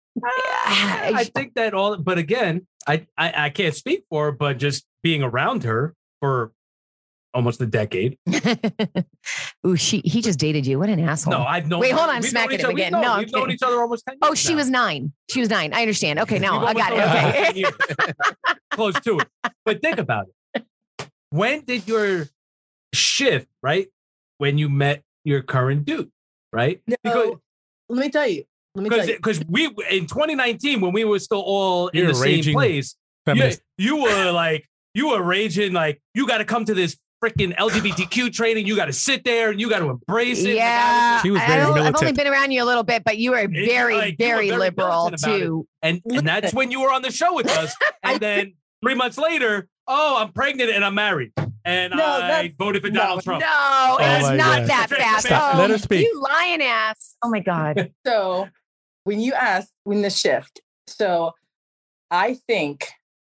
I think that all, but again, I, I I can't speak for her, but just being around her for almost a decade. Ooh, she he just dated you. What an asshole. No, I've known. Wait, hold her- on, I'm we've known smacking each him other- we've again. known- No, I'm we've known kidding. each other almost ten years. Oh, she now. was nine. She was nine. I understand. Okay, now We've I got it. almost known her Okay. for ten years. close to it. But think about it. When did your shift, right? When you met your current dude, right? No, Because let me tell you. Let me tell you. because we in twenty nineteen when we were still all You're in the raging same place, you, feminist. you were like you were raging like you got to come to this freaking L G B T Q training. You got to sit there and you got to embrace it. Yeah, She was I very don't- I've only militant. been around you a little bit, but you were It's very, like, you were very, very liberal militant about it. too. And and that's when you were on the show with us. I And then three months later, oh, I'm pregnant and I'm married, and No, I that's- voted for no, Donald Trump. No, it's my not God. that fast. Stop. Oh, Let her speak. You lying ass. Oh my God. So when you ask when the shift, so I think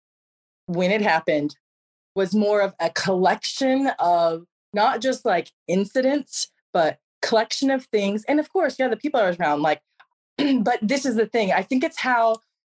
when it happened was more of a collection of not just like incidents, but collection of things. And of course, yeah, the people I was around, like, but this is the thing. I think it's how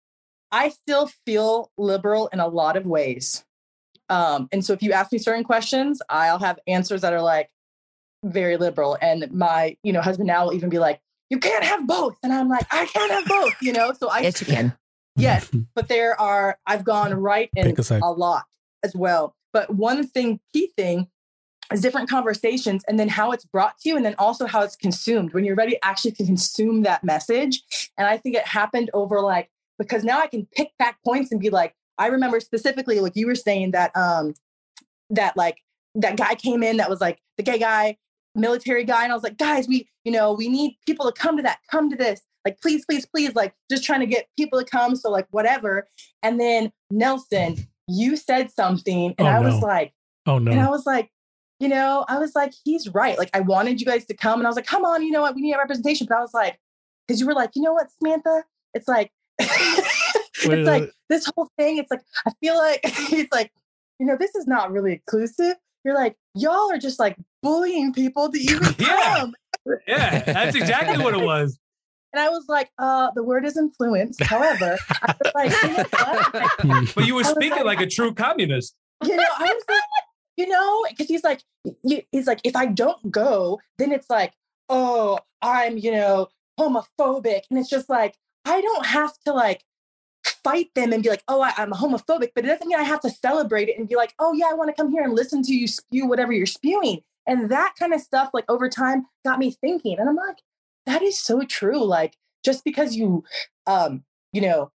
I still feel liberal in a lot of ways. Um, and so if you ask me certain questions, I'll have answers that are like very liberal. And my, you know, husband now will even be like, you can't have both. And I'm like, I can't have both, you know? So I, Yes, you can. yes, but there are, I've gone right in Pick a side. a lot as well. But one thing, key thing is different conversations and then how it's brought to you and then also how it's consumed when you're ready actually to consume that message. And I think it happened over like, because now I can pick back points and be like, I remember specifically, like you were saying that, um, that like that guy came in that was like the gay guy, military guy. And I was like, guys, we, you know, we need people to come to that, come to this, like, please, please, please, like just trying to get people to come. So like, whatever. And then Nelson, you said something and Oh, I was no. like, Oh and I no. was like, you know, I was like, he's right. Like, I wanted you guys to come and I was like, come on, you know what? We need a representation. But I was like, because you were like, you know what, Samantha? It's like, it's Wait, like uh, this whole thing. It's like, I feel like it's like, you know, this is not really inclusive. You're like, y'all are just like bullying people to even Yeah. come. Yeah, that's exactly what it was. And I was like, uh, the word is influence. However, I was like, you know what? But you were I was speaking like- like a true communist. You know, I was like, you know, because he's like, you, he's like, if I don't go, then it's like, oh, I'm, you know, homophobic. And it's just like, I don't have to like fight them and be like, oh, I, I'm homophobic, but it doesn't mean I have to celebrate it and be like, oh yeah, I want to come here and listen to you spew whatever you're spewing. And that kind of stuff, like over time got me thinking. And I'm like, that is so true. Like, just because you, um, you know,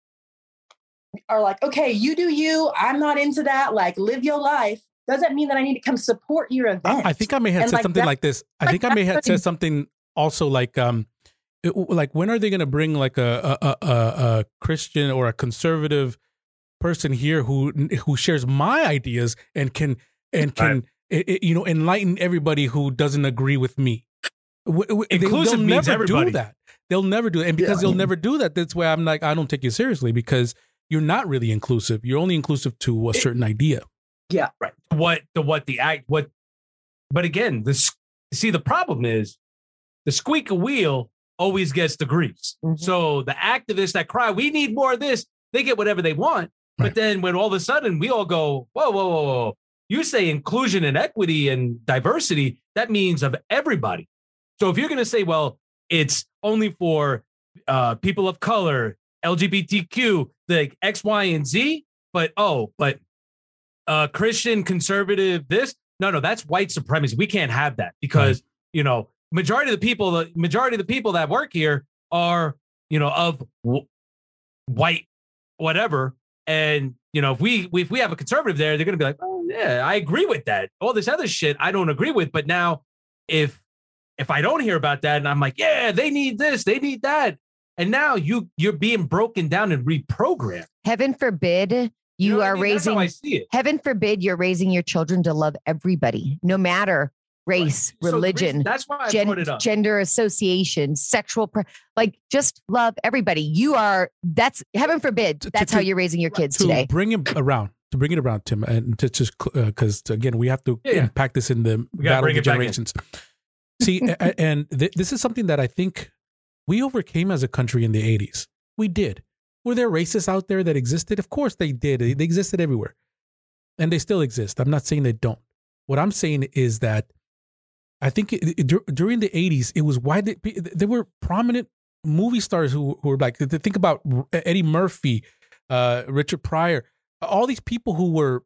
are like, okay, you do you, I'm not into that. Like, live your life. Doesn't mean that I need to come support your event. I, I think I may have And said like something that- like this. I like think I may have that's said really- something also like, um, it- like when are they going to bring like a a, a a Christian or a conservative person here who who shares my ideas and can and can Right. i- i- you know enlighten everybody who doesn't agree with me. W- w- they- Inclusive they'll means never everybody. do that. They'll never do it, and because Yeah. they'll never do that, that's why I'm like I don't take you seriously because you're not really inclusive. You're only inclusive to a certain idea. Right. What the what the act what but again, this see the problem is the squeaky wheel always gets the grease. Mhm. So the activists that cry, we need more of this, they get whatever they want. Right. But then when all of a sudden we all go, whoa, whoa, whoa, whoa. You say inclusion and equity and diversity, that means of everybody. So if you're going to say, well, it's only for uh, people of color, L G B T Q, the X, Y, and Z, but oh, but uh, Christian, conservative, this, no, no, that's white supremacy. We can't have that because, you know, majority of the people, the majority of the people that work here are, you know, of w- white, whatever. And, you know, if we, if we have a conservative there, they're going to be like, oh yeah, I agree with that. All this other shit I don't agree with. But now if, if I don't hear about that and I'm like, yeah, they need this, they need that. And now you, you're being broken down and reprogrammed. Heaven forbid you, You know what I are mean? That's how raising, I see it. heaven forbid you're raising your children to love everybody, no matter race, So the religion, reason- that's why I gen- brought it up. gender association, sexual, pre- like just love everybody. You are, that's heaven forbid. To- That's to- how you're raising your kids to today. bring it around, to bring it around, Tim, and to just because again, we have to Yeah, yeah. impact this in the We gotta battle bring of the it back in. generations. See, a- a- and th- this is something that I think we overcame as a country in the eighties. We did. Were there racists out there that existed? Of course they did. They they existed everywhere, and they still exist. I'm not saying they don't. What I'm saying is that I think it, it, dur- during the eighties, it was widely, there were prominent movie stars who, who were like, think about Eddie Murphy, uh, Richard Pryor. all these people who were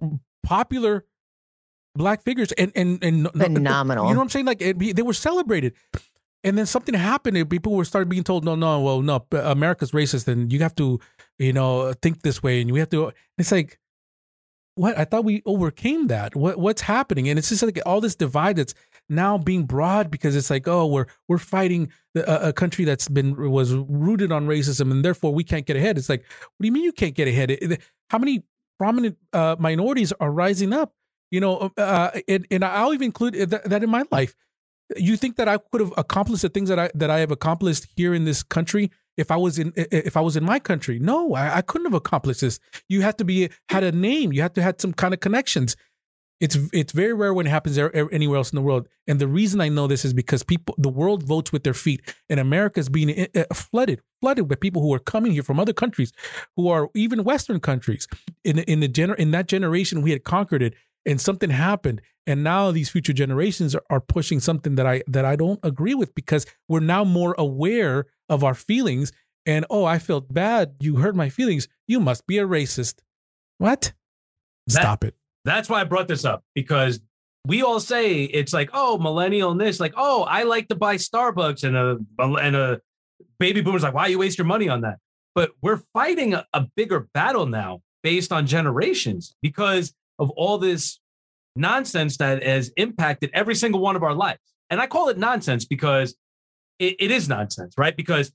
popular black figures and and and Phenomenal. You know what I'm saying? Like it, they were celebrated, and then something happened, and people were started being told, no, no, well, no, America's racist, and you have to, you know, think this way, and we have to. It's like, what? I thought we overcame that. What what's happening? And it's just like all this divide that's now being broad because it's like, oh, we're we're fighting the, a, a country that's been was rooted on racism, and therefore we can't get ahead. It's like, what do you mean you can't get ahead? It, it, how many prominent uh, minorities are rising up? You know, uh, and, and I'll even include that, that in my life. You think that I could have accomplished the things that I that I have accomplished here in this country if I was in if I was in my country? No, I, I couldn't have accomplished this. You have to be had a name. You have to have some kind of connections. It's it's very rare when it happens anywhere else in the world. And the reason I know this is because people, the world votes with their feet, and America is being flooded, flooded with people who are coming here from other countries, who are even Western countries. In in the gener in that generation, we had conquered it. And something happened, and now these future generations are, are pushing something that I that I don't agree with because we're now more aware of our feelings. And oh, I felt bad. You hurt my feelings. You must be a racist. What? That, Stop it. That's why I brought this up, because we all say it's like, oh, millennial and this, like, oh, I like to buy Starbucks, and a and a baby boomer's like, why you waste your money on that? But we're fighting a, a bigger battle now based on generations because of all this nonsense that has impacted every single one of our lives. And I call it nonsense because it, it is nonsense, right? Because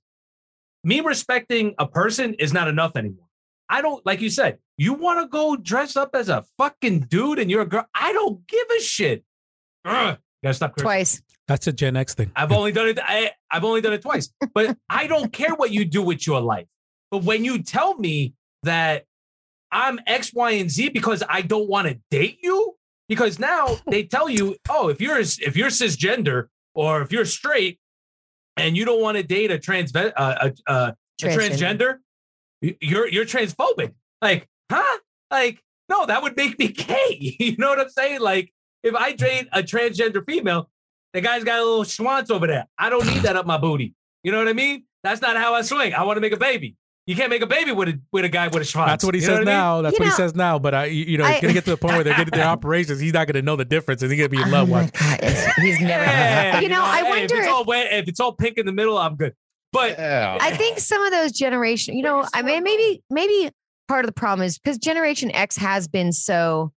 me respecting a person is not enough anymore. I don't, like you said, you want to go dress up as a fucking dude and you're a girl. I don't give a shit. Ugh. Gotta stop cursing. Twice. That's a Gen X thing. I've only done it. I, I've only done it twice, but I don't care what you do with your life. But when you tell me that I'm X, Y, and Z because I don't want to date you, because now they tell you, oh, if you're if you're cisgender or if you're straight and you don't want to date a trans uh, a, a, a transgender, you're you're transphobic. Like, huh? Like, no, that would make me gay. You know what I'm saying? Like, if I date a transgender female, the guy's got a little schwanz over there. I don't need that up my booty. You know what I mean? That's not how I swing. I want to make a baby. You can't make a baby with a with a guy with a schwanz. That's what he you says what now. I mean? That's You what know, he says now. But I, you know, he's I- gonna get to the point where they're getting their operations. He's not gonna know the difference, and he's gonna be in love. Oh my Watch. God, it's- he's never. Yeah, You know, I hey, wonder. if it's all wet, if it's all pink in the middle, I'm good. But I think some of those generation, you know, I mean, maybe maybe part of the problem is because Generation X has been so,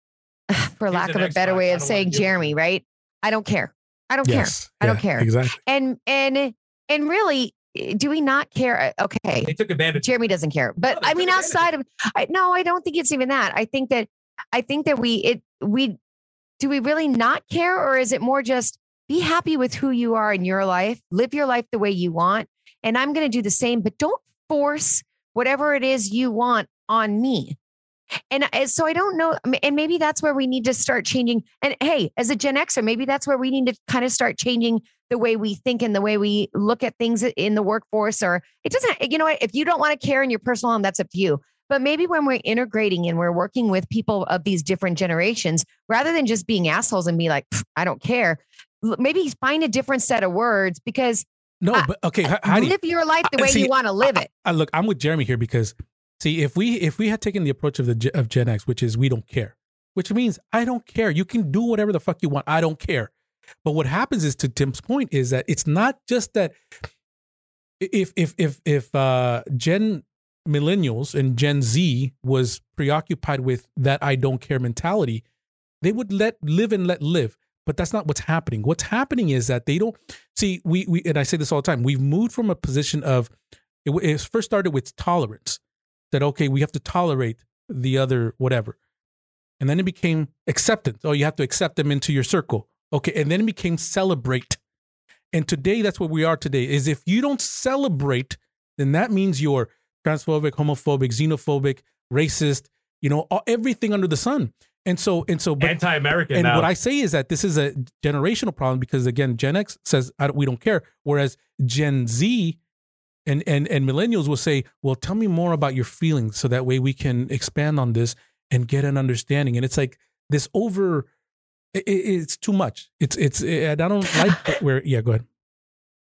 for lack an of a X better factor. way I of don't saying wanna deal with Jeremy, it. right? I don't care. I don't Yes. care. I don't Yeah, care. Exactly. And and and really, do we not care? Okay, they took advantage. Jeremy doesn't care, but No, they I took mean, advantage outside of, I, no, I don't think it's even that. I think that, I think that we, it, we, do we really not care, or is it more just be happy with who you are in your life, live your life the way you want, and I'm going to do the same, but don't force whatever it is you want on me. And I- so I don't know, and maybe that's where we need to start changing. And hey, as a Gen Xer, maybe that's where we need to kind of start changing the way we think and the way we look at things in the workforce. Or it doesn't, you know what, if you don't want to care in your personal home, that's up to you. But maybe when we're integrating and we're working with people of these different generations, rather than just being assholes and be like, I don't care, l- maybe find a different set of words, because No, I- but okay. H- Heidi, live your life the I- way see, you want to live it. I, look, I'm with Jeremy here because, see, if we if we had taken the approach of the Ge- of Gen X, which is we don't care, which means I don't care. You can do whatever the fuck you want. I don't care. But what happens is, to Tim's point, is that it's not just that. If if if if uh, Gen Millennials and Gen Z was preoccupied with that I don't care mentality, they would let live and let live. But that's not what's happening. What's happening is that they don't see. We we and I say this all the time. We've moved from a position of it, it first started with tolerance. That okay, we have to tolerate the other whatever, and then it became acceptance. Oh, you have to accept them into your circle. Okay, and then it became celebrate. And today, that's what we are today. Is if you don't celebrate, then that means you're transphobic, homophobic, xenophobic, racist. You know, all, everything under the sun. And so and so, but Anti-American. and now. what I say is that this is a generational problem because, again, Gen X says I don't, we don't care, whereas Gen Z and, and and millennials will say, well, tell me more about your feelings so that way we can expand on this and get an understanding. And it's like this over, it, it's too much. It's it's. I don't like where. Yeah, go ahead.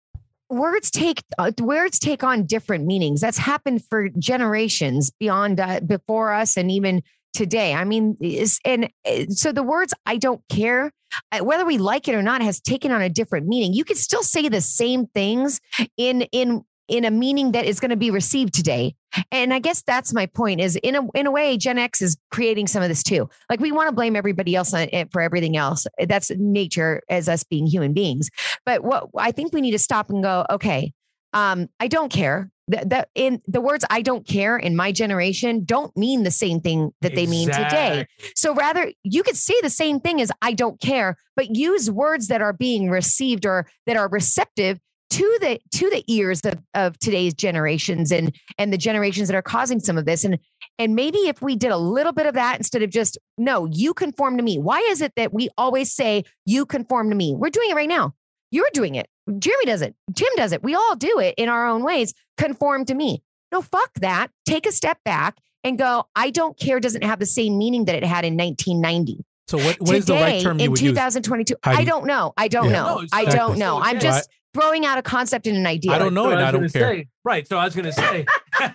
words take uh, words take on different meanings. That's happened for generations beyond uh, before us and even today. I mean, is, and uh, so the words "I don't care," uh, whether we like it or not, has taken on a different meaning. You can still say the same things in in in a meaning that is going to be received today. And I guess that's my point is in a, in a way, Gen X is creating some of this too. Like we want to blame everybody else on it for everything else. That's nature as us being human beings. But what I think we need to stop and go, okay, um, I don't care. That, that in the words "I don't care" in my generation don't mean the same thing that they mean today. So rather, you could say the same thing as "I don't care," but use words that are being received or that are receptive to the to the ears of, of today's generations and and the generations that are causing some of this. And and maybe if we did a little bit of that instead of just, no, you conform to me. Why is it that we always say you conform to me? We're doing it right now. You're doing it. Jeremy does it. Tim does it. We all do it in our own ways. Conform to me. No, fuck that. Take a step back and go, I don't care doesn't have the same meaning that it had in nineteen ninety. So what, what is the right term you in would two thousand twenty-two? Heidi? I don't know. I don't Yeah. know. No, I so- don't know. so, I'm yeah. just throwing out a concept and an idea. I don't know So and was I don't gonna care. say- right. So I was going to say,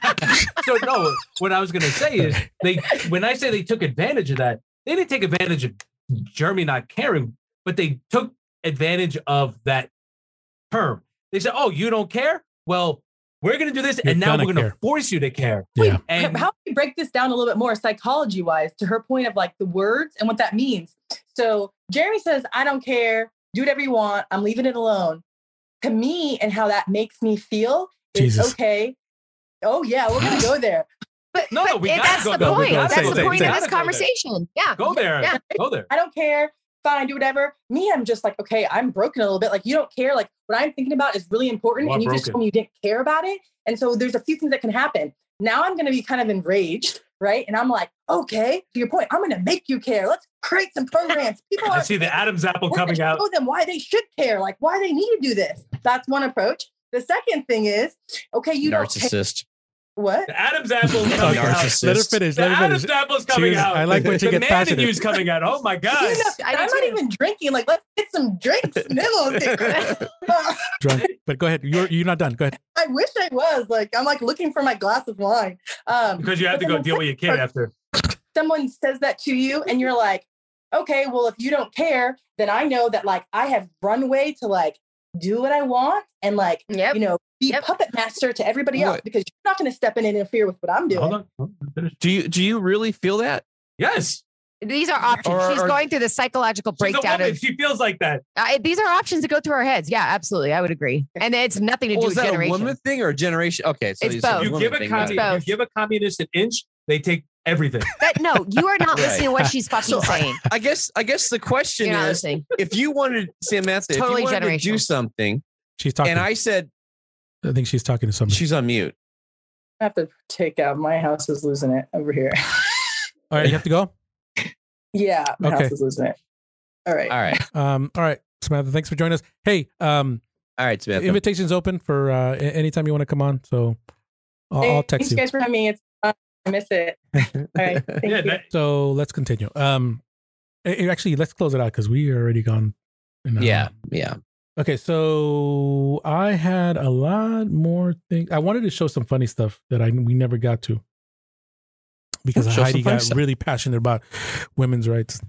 so no, what I was going to say is they, when I say they took advantage of that, they didn't take advantage of Jeremy not caring, but they took advantage of that term. They said, oh, you don't care? Well, we're going to do this. You're and now gonna we're going to care. force you to care. Yeah. And How do we break this down a little bit more psychology wise to her point of like the words and what that means? So Jeremy says, I don't care. Do whatever you want. I'm leaving it alone. To me, and how that makes me feel is Jesus. okay. Oh, yeah, we're going to go there. But, No, but no, we and gotta that's go the there. point. We gotta That's go the there. point We of gotta this go there. conversation. Yeah. go there. Yeah. Go there. I don't care. Fine, do whatever. Me, I'm just like, okay, I'm broken a little bit. Like, you don't care. Like, what I'm thinking about is really important. You are and you just broken. told me you didn't care about it. And so there's a few things that can happen. Now I'm going to be kind of enraged, right? And I'm like, okay, to your point, I'm going to make you care. Let's create some programs. People I are see the Adam's apple we're gonna coming out. show them why they should care, like why they need to do this. That's one approach. The second thing is, okay, you don't care. Narcissist. What? The Adam's apple is coming out. Narcissist. Let her finish. The Let her Adam's finish. apple is coming She was- out. I like when she the gets man passionate. in you's coming out. Oh my You gosh. know, I I'm do not too. even drinking. Like, let's get some drinks. Nibbles here. Drunk. But go ahead. You're you're not done. Go ahead. I wish I was. Like, I'm like looking for my glass of wine. Um, Because you have but to go then deal with your kid after. someone says that to you and you're like, okay, well, if you don't care, then I know that like I have runway to like do what I want and like, Yep. you know, be Yep. puppet master to everybody else What? because you're not going to step in and interfere with what I'm doing. Hold on. Hold on, finish. Do you do you really feel that? Yes. These are options. Or- She's or- going through the psychological She's a breakdown woman. of. She feels like that. Uh, these are options that go through our heads. Yeah, absolutely. I would agree. And it's nothing to do Well, with is that a generation. woman thing or a generation? Okay, so It's you said both. You woman give a thing, communist, got it. both. you give a communist an inch, they take everything. That, no, you are not Right. listening to what she's fucking So, saying. I guess I guess the question You're not is, listening. if you wanted Samantha, Totally if you wanted to do generational. something, She's talking. and I said I think she's talking to somebody. she's on mute. I have to take out my house is losing it over here. All right, you have to go. Yeah, my Okay. house is losing it. All right. All right, Um, all right, Samantha, thanks for joining us. Hey, um, all right, Samantha. invitation's open for uh, a- anytime you want to come on. So I'll, I'll text Thanks you. guys for having me. It's fun. I miss it. All right. Thank Yeah, you. that- So let's continue. Um, eh, eh, actually, let's close it out because we already gone. an hour. Yeah, yeah. Okay, so I had a lot more things. I wanted to show some funny stuff that I we never got to because Show some Heidi funny got stuff. really passionate about women's rights.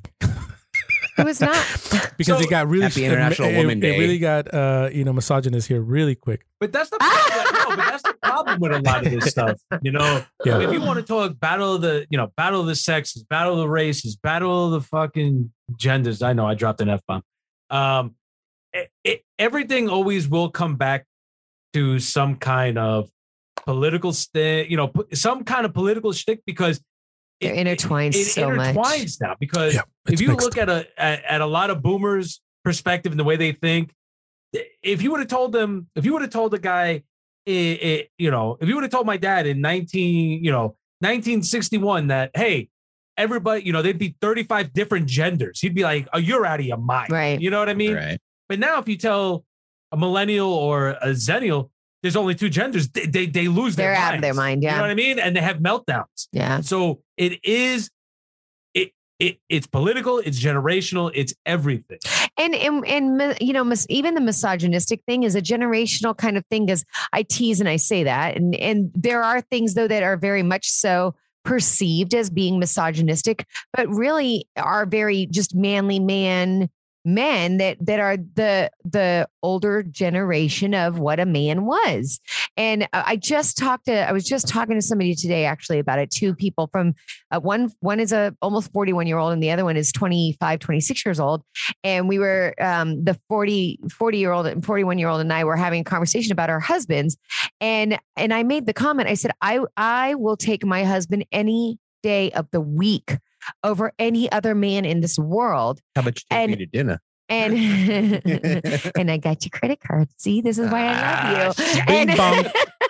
It was not. Because So- it got really Happy International it, Woman it, Day. It really got uh, you know misogynist here really quick. But that's the problem. no, but that's the problem with a lot of this stuff. You know, Yeah. if you want to talk battle of the, you know, battle of the sexes, battle of the races, battle of the fucking genders. I know I dropped an F bomb. Um, it, it, everything always will come back to some kind of political stick, you know, p- some kind of political shtick because They're intertwined it, so much. intertwines now because Yeah, if it's you mixed. look at a at, at a lot of boomers' perspective and the way they think, if you would have told them, if you would have told the guy, eh, eh, you know, if you would have told my dad in nineteen, you know, nineteen sixty-one that hey, everybody, you know, there'd be thirty-five different genders, he'd be like, oh, you're out of your mind, Right. You know what I mean? Right. But now, if you tell a millennial or a zennial, there's only two genders, they they, they lose They're their out of their minds. mind, You yeah. know what I mean? And they have meltdowns. Yeah. So it is, it it, it's political, it's generational, it's everything. And, and, and, you know, mis- even the misogynistic thing is a generational kind of thing, because I tease and I say that. And, and there are things, though, that are very much so perceived as being misogynistic, but really are very just manly man men that that are the the older generation of what a man was. And I just talked to I was just talking to somebody today actually about it. Two people from uh, one one is a almost forty-one year old and the other one is twenty-five, twenty-six years old. And we were um, the forty year old and forty-one year old and I were having a conversation about our husbands. And and I made the comment, I said, I I will take my husband any day of the week over any other man in this world. How about you take And- me to dinner? And and I got your credit card. See, this is why I love you. Bing And- bong.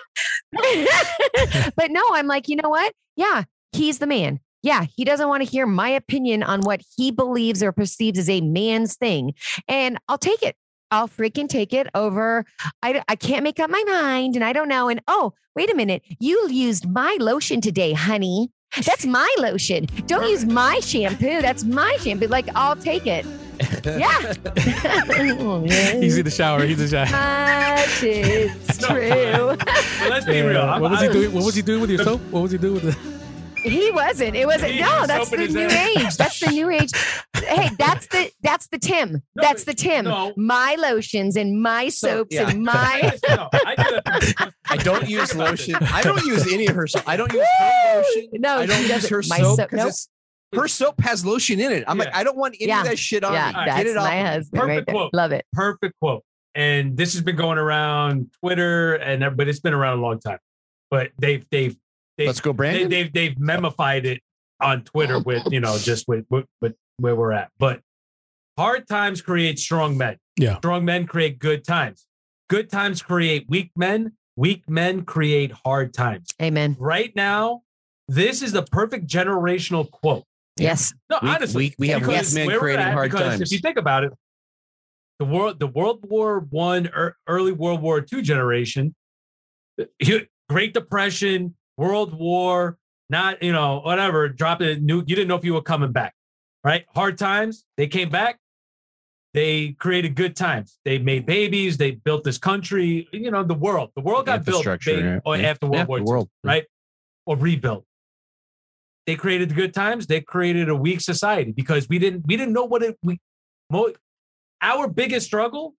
But no, I'm like, you know what? Yeah, he's the man. Yeah, he doesn't want to hear my opinion on what he believes or perceives as a man's thing. And I'll take it. I'll freaking take it over. I, I can't make up my mind and I don't know. And oh, wait a minute. You used my lotion today, honey. That's my lotion. Don't use my shampoo. That's my shampoo. Like, I'll take it. Yeah. He's in the shower. He's in the shower. Much is No, true. But let's be Yeah. real. I'm- What was he I- doing? What was he doing with your soap? What was he doing with it? He wasn't. It wasn't. He No, was that's the open his new ass. age. That's the new age. Hey, that's the that's the Tim. No, That's but- the Tim. no. My lotions and my So, soaps yeah. and my. No, I do that. I don't use lotion. I don't use any of her soap. I don't use her lotion. No, I don't she use doesn't. her My soap soap- because nope. it's her soap has lotion in it. I'm like, Yeah. I don't want any Yeah. of that shit on Yeah, me. that's Get it off. my husband Perfect right there. quote. Love it. Perfect quote. And this has been going around Twitter, and but it's been around a long time. But they've they've they've Let's go, they, Brandon. they've they've memified it on Twitter with you know just with, with with where we're at. But hard times create strong men. Yeah. Strong men create good times. Good times create weak men. Weak men create hard times. Amen. Right now, this is the perfect generational quote. Yes. No, We- honestly, we- we have because weak men where we're creating at, hard because times. If you think about it, the world, the World War One, er, early World War Two generation, you- Great Depression, World War, not you know whatever, dropping a new. You didn't know if you were coming back, right? Hard times. They came back. They created good times. They made babies. They built this country. You know, the world. The world got built Infrastructure, ba- yeah. or Yeah. after World Yeah, War the Two, world. right? Or rebuilt. They created the good times. They created a weak society because we didn't we didn't know what it we mo- our biggest struggle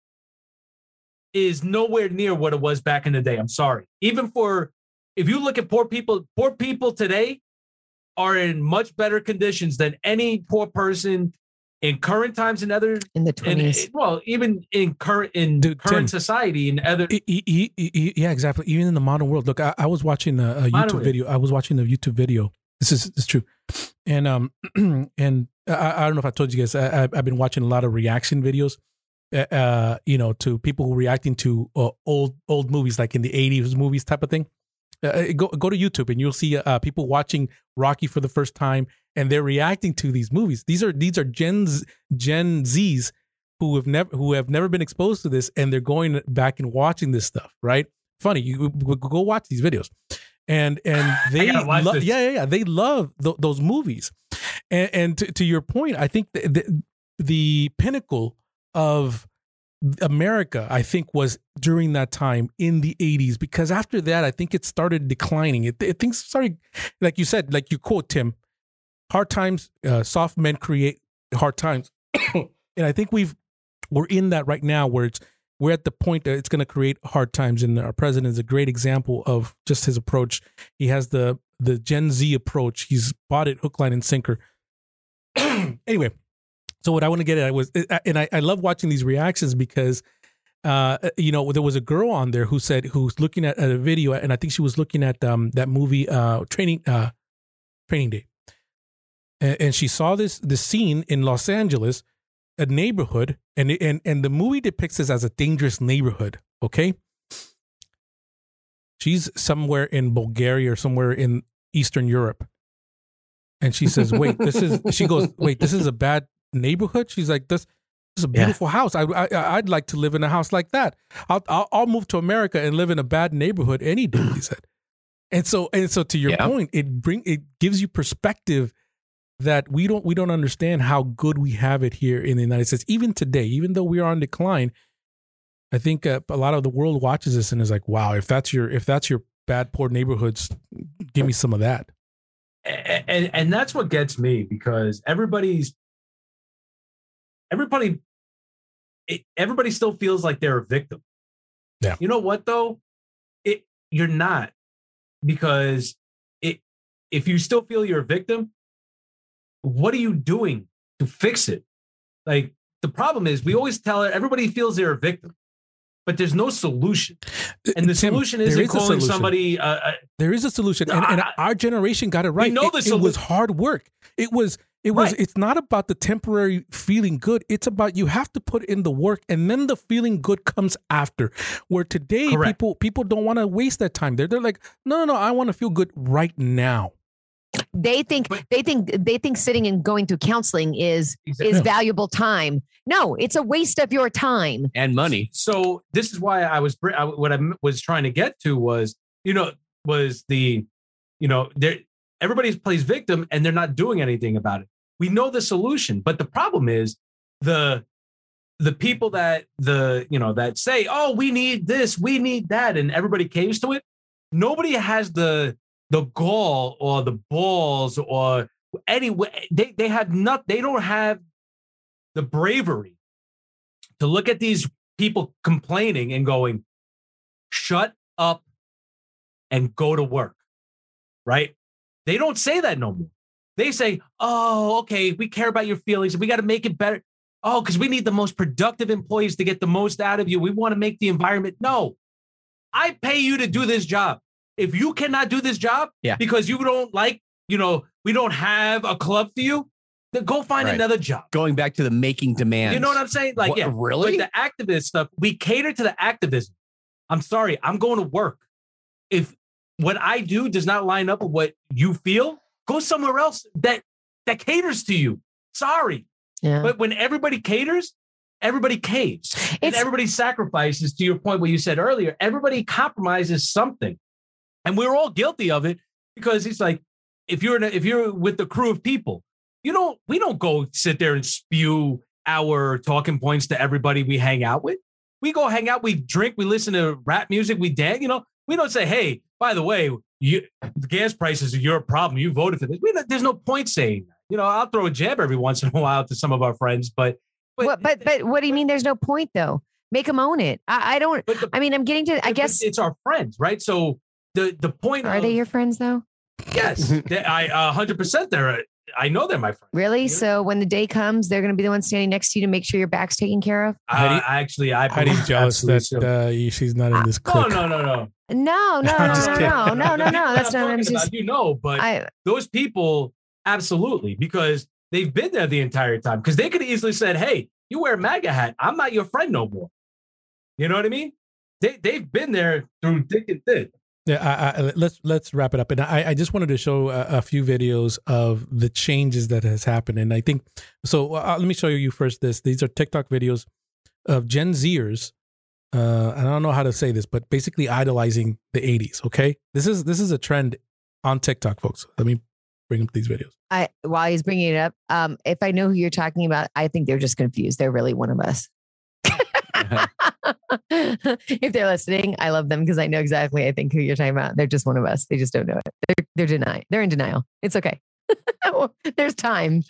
is nowhere near what it was back in the day. I'm sorry. Even for if you look at poor people, poor people today are in much better conditions than any poor person in current times and other In the in, twenties. well, even in current in Dude, current Tim. society and other E- e- e- e- yeah, exactly. Even in the modern world. Look, I, I was watching a, a Modern YouTube world. video. I was watching a YouTube video. This is it's true, and um, and I, I don't know if I told you guys. I, I've been watching a lot of reaction videos. Uh, uh, you know, to people who are reacting to uh, old old movies, like in the eighties movies type of thing. Uh, go go to YouTube and you'll see uh, people watching Rocky for the first time, and they're reacting to these movies. These are these are Gen Z, Gen Zs who have never who have never been exposed to this, and they're going back and watching this stuff. Right? Funny, you go watch these videos, and and they gotta watch lo- this. yeah yeah yeah they love th- those movies, and, and to, to your point, I think the, the, the pinnacle of America, I think, was during that time in the eighties, because after that, I think it started declining. It, it things started, like you said, like you quote, Tim, hard times, uh, soft men create hard times. And I think we've, we're in that right now where it's, we're at the point that it's going to create hard times. And our president is a great example of just his approach. He has the, the Gen Z approach. He's bought it hook, line, and sinker. Anyway. So what I want to get at was, and I, I love watching these reactions because, uh, you know, there was a girl on there who said, who's looking at, at a video, and I think she was looking at um, that movie, uh, Training, uh, Training Day, and, and she saw this this scene in Los Angeles, a neighborhood, and and and the movie depicts this as a dangerous neighborhood. Okay, she's somewhere in Bulgaria or somewhere in Eastern Europe, and she says, "Wait, this is." She goes, "Wait, this is a bad neighborhood." She's like, this, this is a beautiful yeah. house. I, I I'd like to live in a house like that. I'll, I'll I'll move to America and live in a bad neighborhood any day, he said. And so and so to your yeah. point, it bring it gives you perspective that we don't we don't understand how good we have it here in the United States. Even today, even though we are on decline, I think uh, a lot of the world watches this and is like, wow, if that's your if that's your bad poor neighborhoods, give me some of that. And, and and that's what gets me, because everybody's everybody it, everybody still feels like they're a victim. Yeah. You know what though? It you're not, because it if you still feel you're a victim, what are you doing to fix it? Like, the problem is we always tell it, everybody feels they're a victim, but there's no solution. And the Tim, solution there isn't is a calling solution. somebody. Uh, uh, There is a solution, and, and I- our generation got it right. know it, the it solu- was hard work. It was. It was. Right. It's not about the temporary feeling good. It's about you have to put in the work, and then the feeling good comes after. Where today Correct. people people don't want to waste that time. They're they're like, no, no, no. I want to feel good right now. They think But- they think they think sitting and going through counseling is Exactly. is valuable time. No, it's a waste of your time. And money. So this is why I was br- I, what I m- was trying to get to was, you know, was the, you know, there everybody plays victim and they're not doing anything about it. We know the solution, but the problem is the the people that the you know that say, oh, we need this, we need that, and everybody caves to it. Nobody has the the gall or the balls or any they they have not they don't have the bravery to look at these people complaining and going, shut up and go to work, right? They don't say that no more. They say, oh, okay, we care about your feelings. We got to make it better. Oh, because we need the most productive employees to get the most out of you. We want to make the environment. No, I pay you to do this job. If you cannot do this job Yeah. because you don't like, you know, we don't have a club for you, then go find Right. another job. Going back to the making demands. You know what I'm saying? Like, What, yeah, really? But the activist stuff, we cater to the activism. I'm sorry, I'm going to work. If what I do does not line up with what you feel, go somewhere else that that caters to you. Sorry. Yeah. But when everybody caters, everybody caves. And It's- everybody sacrifices, to your point, what you said earlier, everybody compromises something. And we're all guilty of it, because it's like, if you're in a, if you're with the crew of people, you don't we don't go sit there and spew our talking points to everybody we hang out with. We go hang out, we drink, we listen to rap music, we dance. You know, we don't say, hey, by the way, you, the gas prices are your problem. You voted for this. We don't, there's no point saying that. You know, I'll throw a jab every once in a while to some of our friends, but but What, but but what do you mean? There's no point though. Make them own it. I, I don't. but the, I mean, I'm getting to. I but guess. it's our friends, right? So the the point Are of, they your friends though? yes, they, I a hundred percent they're I know they're my friends. Really? Yeah. So when the day comes, they're going to be the one standing next to you to make sure your back's taken care of. Uh, Heidi- actually, I Heidi's believe jealous absolutely that so. uh, you- she's not in this No, clique. no, no, no. No, no, no, I'm no, just no, kidding. no, no, no, no. That's I'm not. I'm talking just. about, you know, but I. those people, absolutely, because they've been there the entire time. Because they could have easily said, hey, you wear a MAGA hat, I'm not your friend no more. You know what I mean? They, they've been there through thick and thin. Yeah, I, I, let's let's wrap it up. And I, I just wanted to show a, a few videos of the changes that has happened. And I think so. Uh, let me show you first. This these are TikTok videos of Gen Zers. Uh, I don't know how to say this, but basically idolizing the eighties. Okay, this is this is a trend on TikTok, folks. Let me bring up these videos. I. While he's bringing it up, um, if I know who you're talking about, I think they're just confused. They're really one of us. If they're listening, I love them because I know exactly. I think who you're talking about. They're just one of us. They just don't know it. They're they're denying. They're in denial. It's okay. There's time.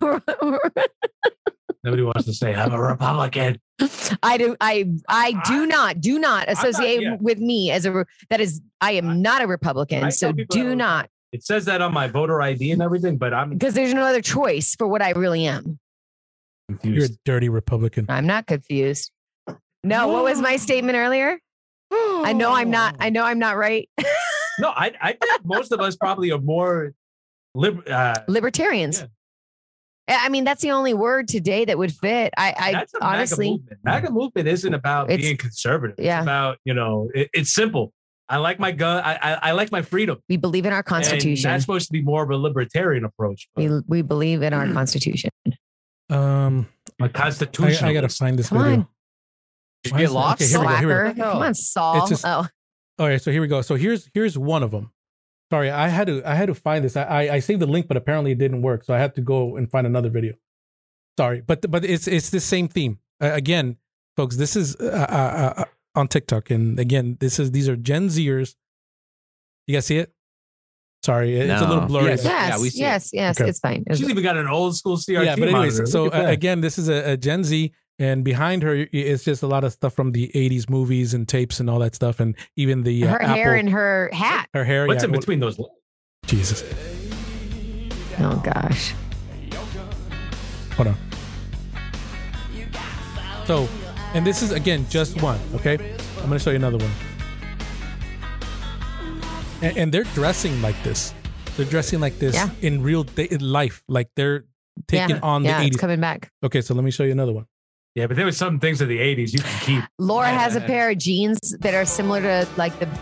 Nobody wants to say, I'm a Republican. I do. I I do I- not do not associate yeah. with me as a re- that is. I am I- not a Republican. I So tell people that all do the not, It says that on my voter I D and everything, but I'm because there's no other choice for what I really am. You're a confused. dirty Republican. I'm not confused. No, what was my statement earlier? I know I'm not. I know I'm not right. No, I, I think most of us probably are more lib- uh, Libertarians. Yeah. I mean, that's the only word today that would fit. I, I That's a honestly, MAGA movement. MAGA movement isn't about It's- being conservative. It's yeah. about, you know, it, it's simple. I like my gun. I, I, I like my freedom. we believe in our And Constitution. that's supposed to be more of a libertarian approach. But We we believe in our Constitution. Um, a I, constitutional. I gotta find this Come video. on. Did Why you is get it- lost? okay, here we go, here we go. Slacker. Come on, Saul. It's just- oh, All right, so here we go. So here's here's one of them. Sorry, I had to I had to find this. I, I I saved the link, but apparently it didn't work. So I had to go and find another video. Sorry, but but it's it's the same theme. Uh, again, folks, this is uh, uh, uh, on TikTok, and again, this is these are Gen Zers. You guys see it? Sorry, it's No. a little blurry. Yes. but- Yes, Yeah, we see yes, yes. Okay. It's fine. It's- She's even got an old school C R T Yeah, but anyways, monitor. so Look at uh, that. again, this is a, a Gen Z, and behind her is just a lot of stuff from the eighties movies and tapes and all that stuff, and even the uh, her hair Apple- and her hat. her hair. What's yeah, in between those? Jesus, Oh gosh. hold on. So, and this is again just one. Okay, I'm going to show you another one. And, and they're dressing like this. They're dressing like this Yeah. in real day, in life. Like they're taking yeah, on yeah, the it's eighties. coming back. Okay, so let me show you another one. Yeah, but there was some things of the eighties you can keep. Laura has a pair of jeans that are similar to like the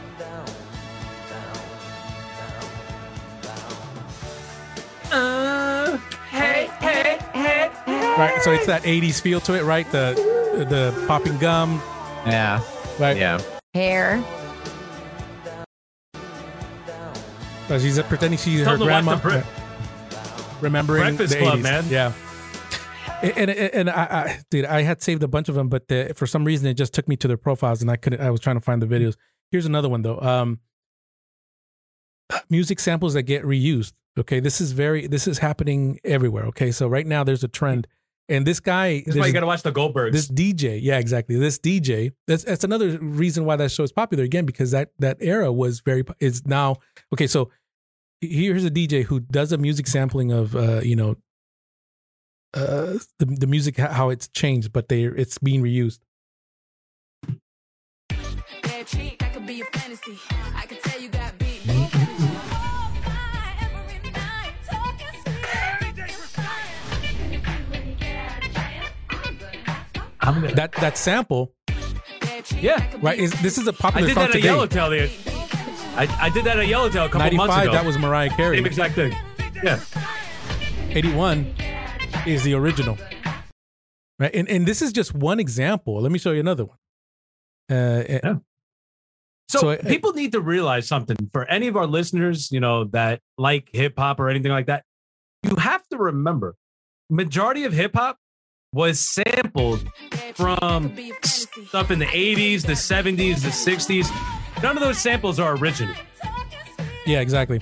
Uh, hey, hey, hey, hey. Right, so it's that eighties feel to it, right? The the popping gum, Yeah. right? Yeah. hair. So she's pretending she's Tell her them to watch grandma, the bre- yeah. remembering Breakfast the Club, eighties. man. Yeah. And, and and I, I, dude, I had saved a bunch of them, but the, for some reason it just took me to their profiles, and I couldn't. I was trying to find the videos. Here's another one though. Um, music samples that get reused. Okay, this is very. This is happening everywhere. Okay, so right now there's a trend, and this guy, That's why this, you got to watch the Goldbergs. this D J, yeah, exactly. This D J. That's that's another reason why that show is popular again, because that that era was very is now okay. So here's a D J who does a music sampling of uh, you know. Uh, the the music how it's changed, but they it's being reused. Bad chick, I could be a fantasy. I could tell you got beat. I'm gonna, That that sample, yeah, right? Is this is a I popular did song that at today? Yellowtail. The, I, I did that at Yellowtail a couple months ninety-five, ago. that was Mariah Carey. Same exact thing. Yeah. eighty-one is the original, right? And and this is just one example. Let me show you another one. Uh, Yeah. So, So I- people need to realize something for any of our listeners, you know, that like hip hop or anything like that. You have to remember, majority of hip hop was sampled from stuff in the eighties, the seventies, the sixties. None of those samples are original. yeah, exactly.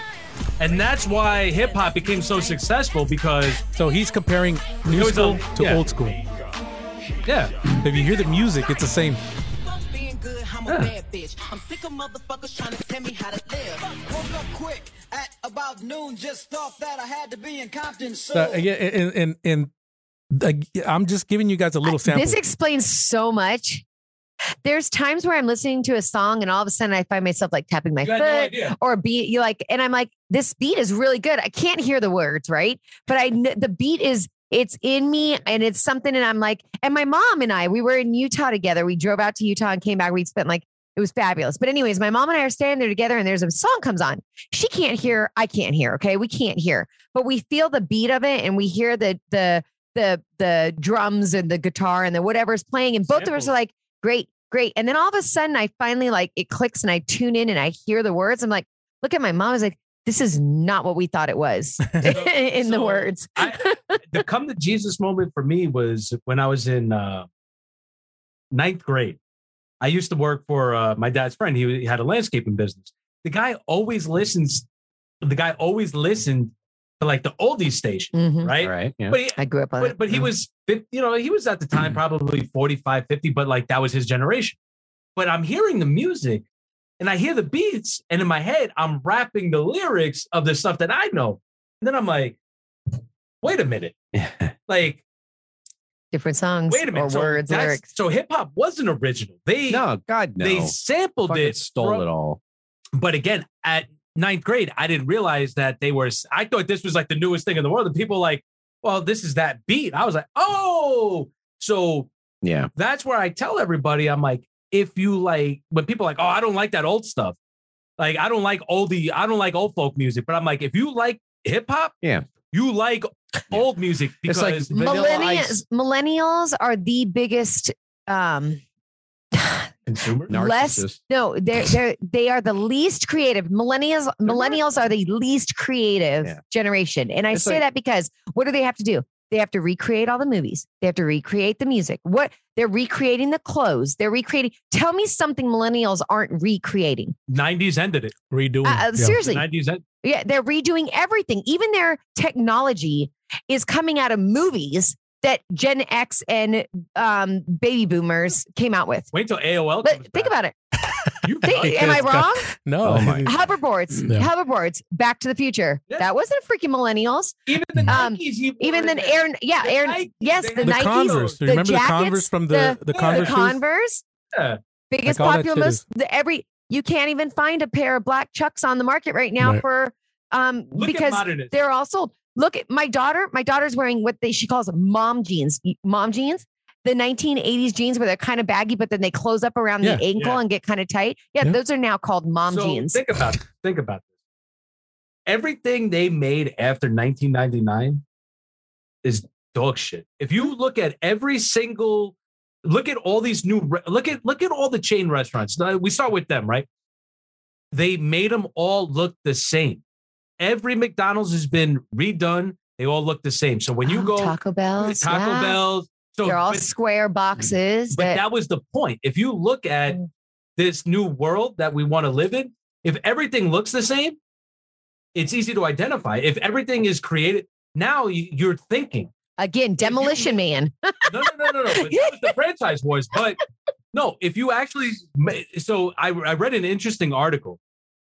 And that's why hip hop became so successful because, So he's comparing new was school a- to yeah. old school. yeah, If you hear the music, it's the same. Being good, I'm a Yeah. bad bitch. I'm sick of motherfuckers trying to tell me how to live. Woke up quick at about noon, just thought that I had to be in Compton. So Uh, yeah, and and and uh, I'm just giving you guys a little sample. This explains so much. There's times where I'm listening to a song and all of a sudden I find myself like tapping my you foot had no idea. or beat you like, and I'm like, this beat is really good. I can't hear the words, right? But I kn- the beat is it's in me and it's something. And I'm like, and my mom and I, we were in Utah together. We drove out to Utah and came back. We spent like it was fabulous. But anyways, my mom and I are standing there together and there's a song comes on. She can't hear. I can't hear. Okay, we can't hear, but we feel the beat of it and we hear the the the the drums and the guitar and the whatever's playing. And both of us Samples. are like, great. Great. And then all of a sudden I finally like it clicks and I tune in and I hear the words. I'm like, look at my mom. I was like, this is not what we thought it was in the so words. I, the come to Jesus moment for me was when I was in uh, ninth grade. I used to work for uh, my dad's friend. He had a landscaping business. The guy always listens. The guy always listened to like the oldies station, Mhm. right? All right. Yeah. But he, I grew up on but, it. but he was, fif- you know, he was at the time probably forty-five, fifty, but like that was his generation. But I'm hearing the music and I hear the beats, and in my head, I'm rapping the lyrics of the stuff that I know. And then I'm like, wait a minute. Like, different songs wait a minute. or So, words, that's- lyrics. so hip hop wasn't original. They, no, God, no. they sampled Fucking it. stole from- it all. But again, at ninth grade, I didn't realize that they were, I thought this was like the newest thing in the world. And people were like, well, this is that beat. I was like, oh, so Yeah. that's where I tell everybody, I'm like, if you like, when people are like, oh, I don't like that old stuff. Like, I don't like oldie, I don't like old folk music. But I'm like, if you like hip hop, Yeah. you like old music It's because like Vanilla Millennials, Ice. millennials are the biggest um Consumer? less Narcissist. no they're they're they are the least creative. Millennials millennials are the least creative Yeah. generation, and I It's say like- that because what do they have to do? They have to recreate all the movies. They have to recreate the music. What they're recreating the clothes. They're recreating. Tell me something millennials aren't recreating. nineties ended it. Redoing. Uh, uh, yeah. seriously, nineties ended. yeah, they're redoing everything. Even their technology is coming out of movies that Gen X and um, baby boomers came out with. Wait till A O L But comes think back. about it. You Think, am I Because- wrong? No. Oh my- Hoverboards, Yeah. hoverboards, Back to the Future. Yeah. That wasn't freaking millennials. even the Um, Nikes. He Even wore the it. Aaron, yeah, The Aaron, Nikes, yes, they the had the Nikes, Converse. Do you the remember the Converse jackets, from the, the- the the Converse shoes? Converse, Yeah. biggest Like all that popular shit most is- the every you can't even find a pair of black Chucks on the market right now Right. for um Look because at modernism. they're all sold. Look at my daughter. My daughter's wearing what they she calls mom jeans. Mom jeans. The nineteen eighties jeans where they're kind of baggy, but then they close up around Yeah. the ankle Yeah. and get kind of tight. Yeah, Yeah. those are now called mom so jeans. Think about it. Think about this. Everything they made after nineteen ninety-nine is dog shit. If you look at every single, look at all these new, re- look at look at all the chain restaurants. Now, we start with them, right? They made them all look the same. Every McDonald's has been redone. They all look the same. So when you Oh, go Taco Bells, Taco yeah. Bells, so They're all but- square boxes. But that, that was the point. If you look at Mm. this new world that we want to live in, if everything looks the same, it's easy to identify. If everything is created, now you- you're thinking. again, Demolition Man. No, no, no, no, no. But that was the franchise wars. But no, if you actually, ma- so I, I read an interesting article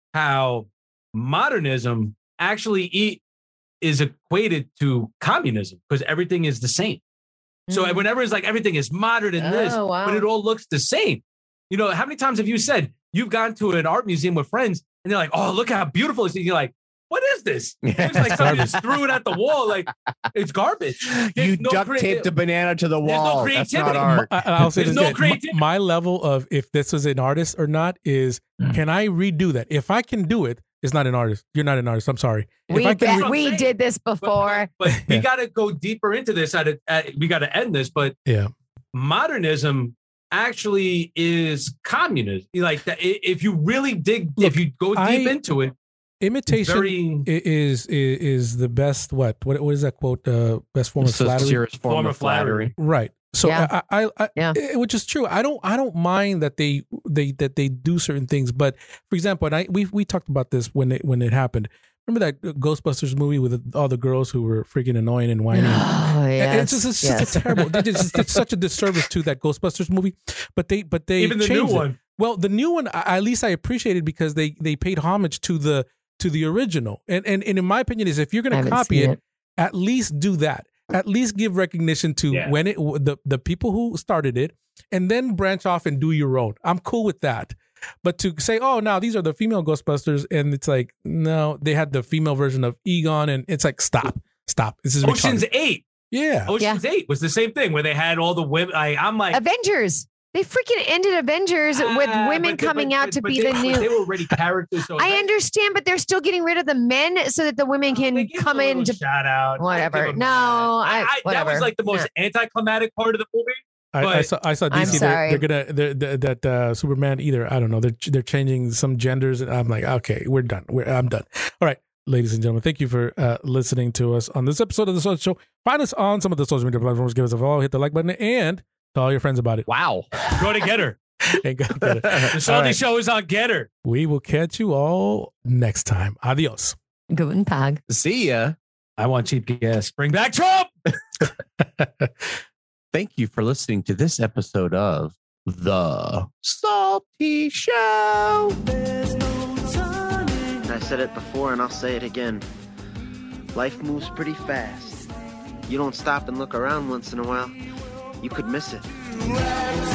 how modernism actually e- is equated to communism because everything is the same. So Mm. whenever it's like everything is modern and this, Oh, wow. but it all looks the same. You know, how many times have you said you've gone to an art museum with friends and they're like, "Oh, look how beautiful it is." And you're like, "What is this?" It looks like somebody just threw it at the wall. Like it's garbage. You There's no duct crea- taped a banana to the no wall. That's not creativity. art. I- I'll say There's this no again. creativity. My, my level of if this was an artist or not is can I redo that? If I can do it, it's not an artist. You're not an artist. I'm sorry. If We, I can bet- re- we saying. did this But- before. But, but we Yeah. got to go deeper into this. At, a, at we got to end this. But Yeah. modernism actually is communism. Like that, i- if you really dig, Look, if you go deep I- into it, it's Imitation very i- is, is is the best what? What what is that quote? Uh, best form of It's the flattery. sincerest form, Form of of flattery. flattery. Right. So Yeah. I, I, I Yeah. eh, which is true. I don't, I don't mind that they, they, that they do certain things. But for example, and I, we, we talked about this when it, when it happened. Remember that Ghostbusters movie with all the girls who were freaking annoying and whining? Oh, And yes. It's just, it's yes. just a terrible. It's, just, it's such a disservice to that Ghostbusters movie. But they, but they even the new changed it. one. Well, the new one, I- at least I appreciated because they, they paid homage to the, to the original. And, and, and in my opinion, is if you're I going to haven't copy seen it, at least do that. At least give recognition to Yeah. when it the the people who started it, and then branch off and do your own. I'm cool with that. But to say, oh, now these are the female Ghostbusters, and it's like, no, they had the female version of Egon, and it's like, stop, stop. This is Ocean's retarded. Eight. Yeah. Ocean's Eight was the same thing where they had all the women. I, I'm like, Avengers. They freaking ended Avengers with ah, women but they- coming but- out but- to but be they, the but new. They were already characters. So I understand, but they're still getting rid of the men so that the women They can give come them a little in to. shout out. Whatever. Give them No, that. I- that whatever. was like the most anticlimactic part of the movie. I, I But- saw I saw I'm D C. They're, sorry. they're gonna they're, they're, that uh, Superman either I don't know. They're they're changing some genders, and I'm like, okay, we're done. We're I'm done. All right. Ladies and gentlemen, thank you for uh, listening to us on this episode of The Social Show. Find us on some of the social media platforms. Give us a follow, hit the like button, and tell all your friends about it. Wow. Go to Getter. And go get it. The All Salty right. Show is on Getter. We will catch you all next time. Adios. Guten Tag. See ya. I want cheap gas. Bring back Trump. Thank you for listening to this episode of The Salty Show. I said it before and I'll say it again. Life moves pretty fast. You don't stop and look around once in a while, you could miss it.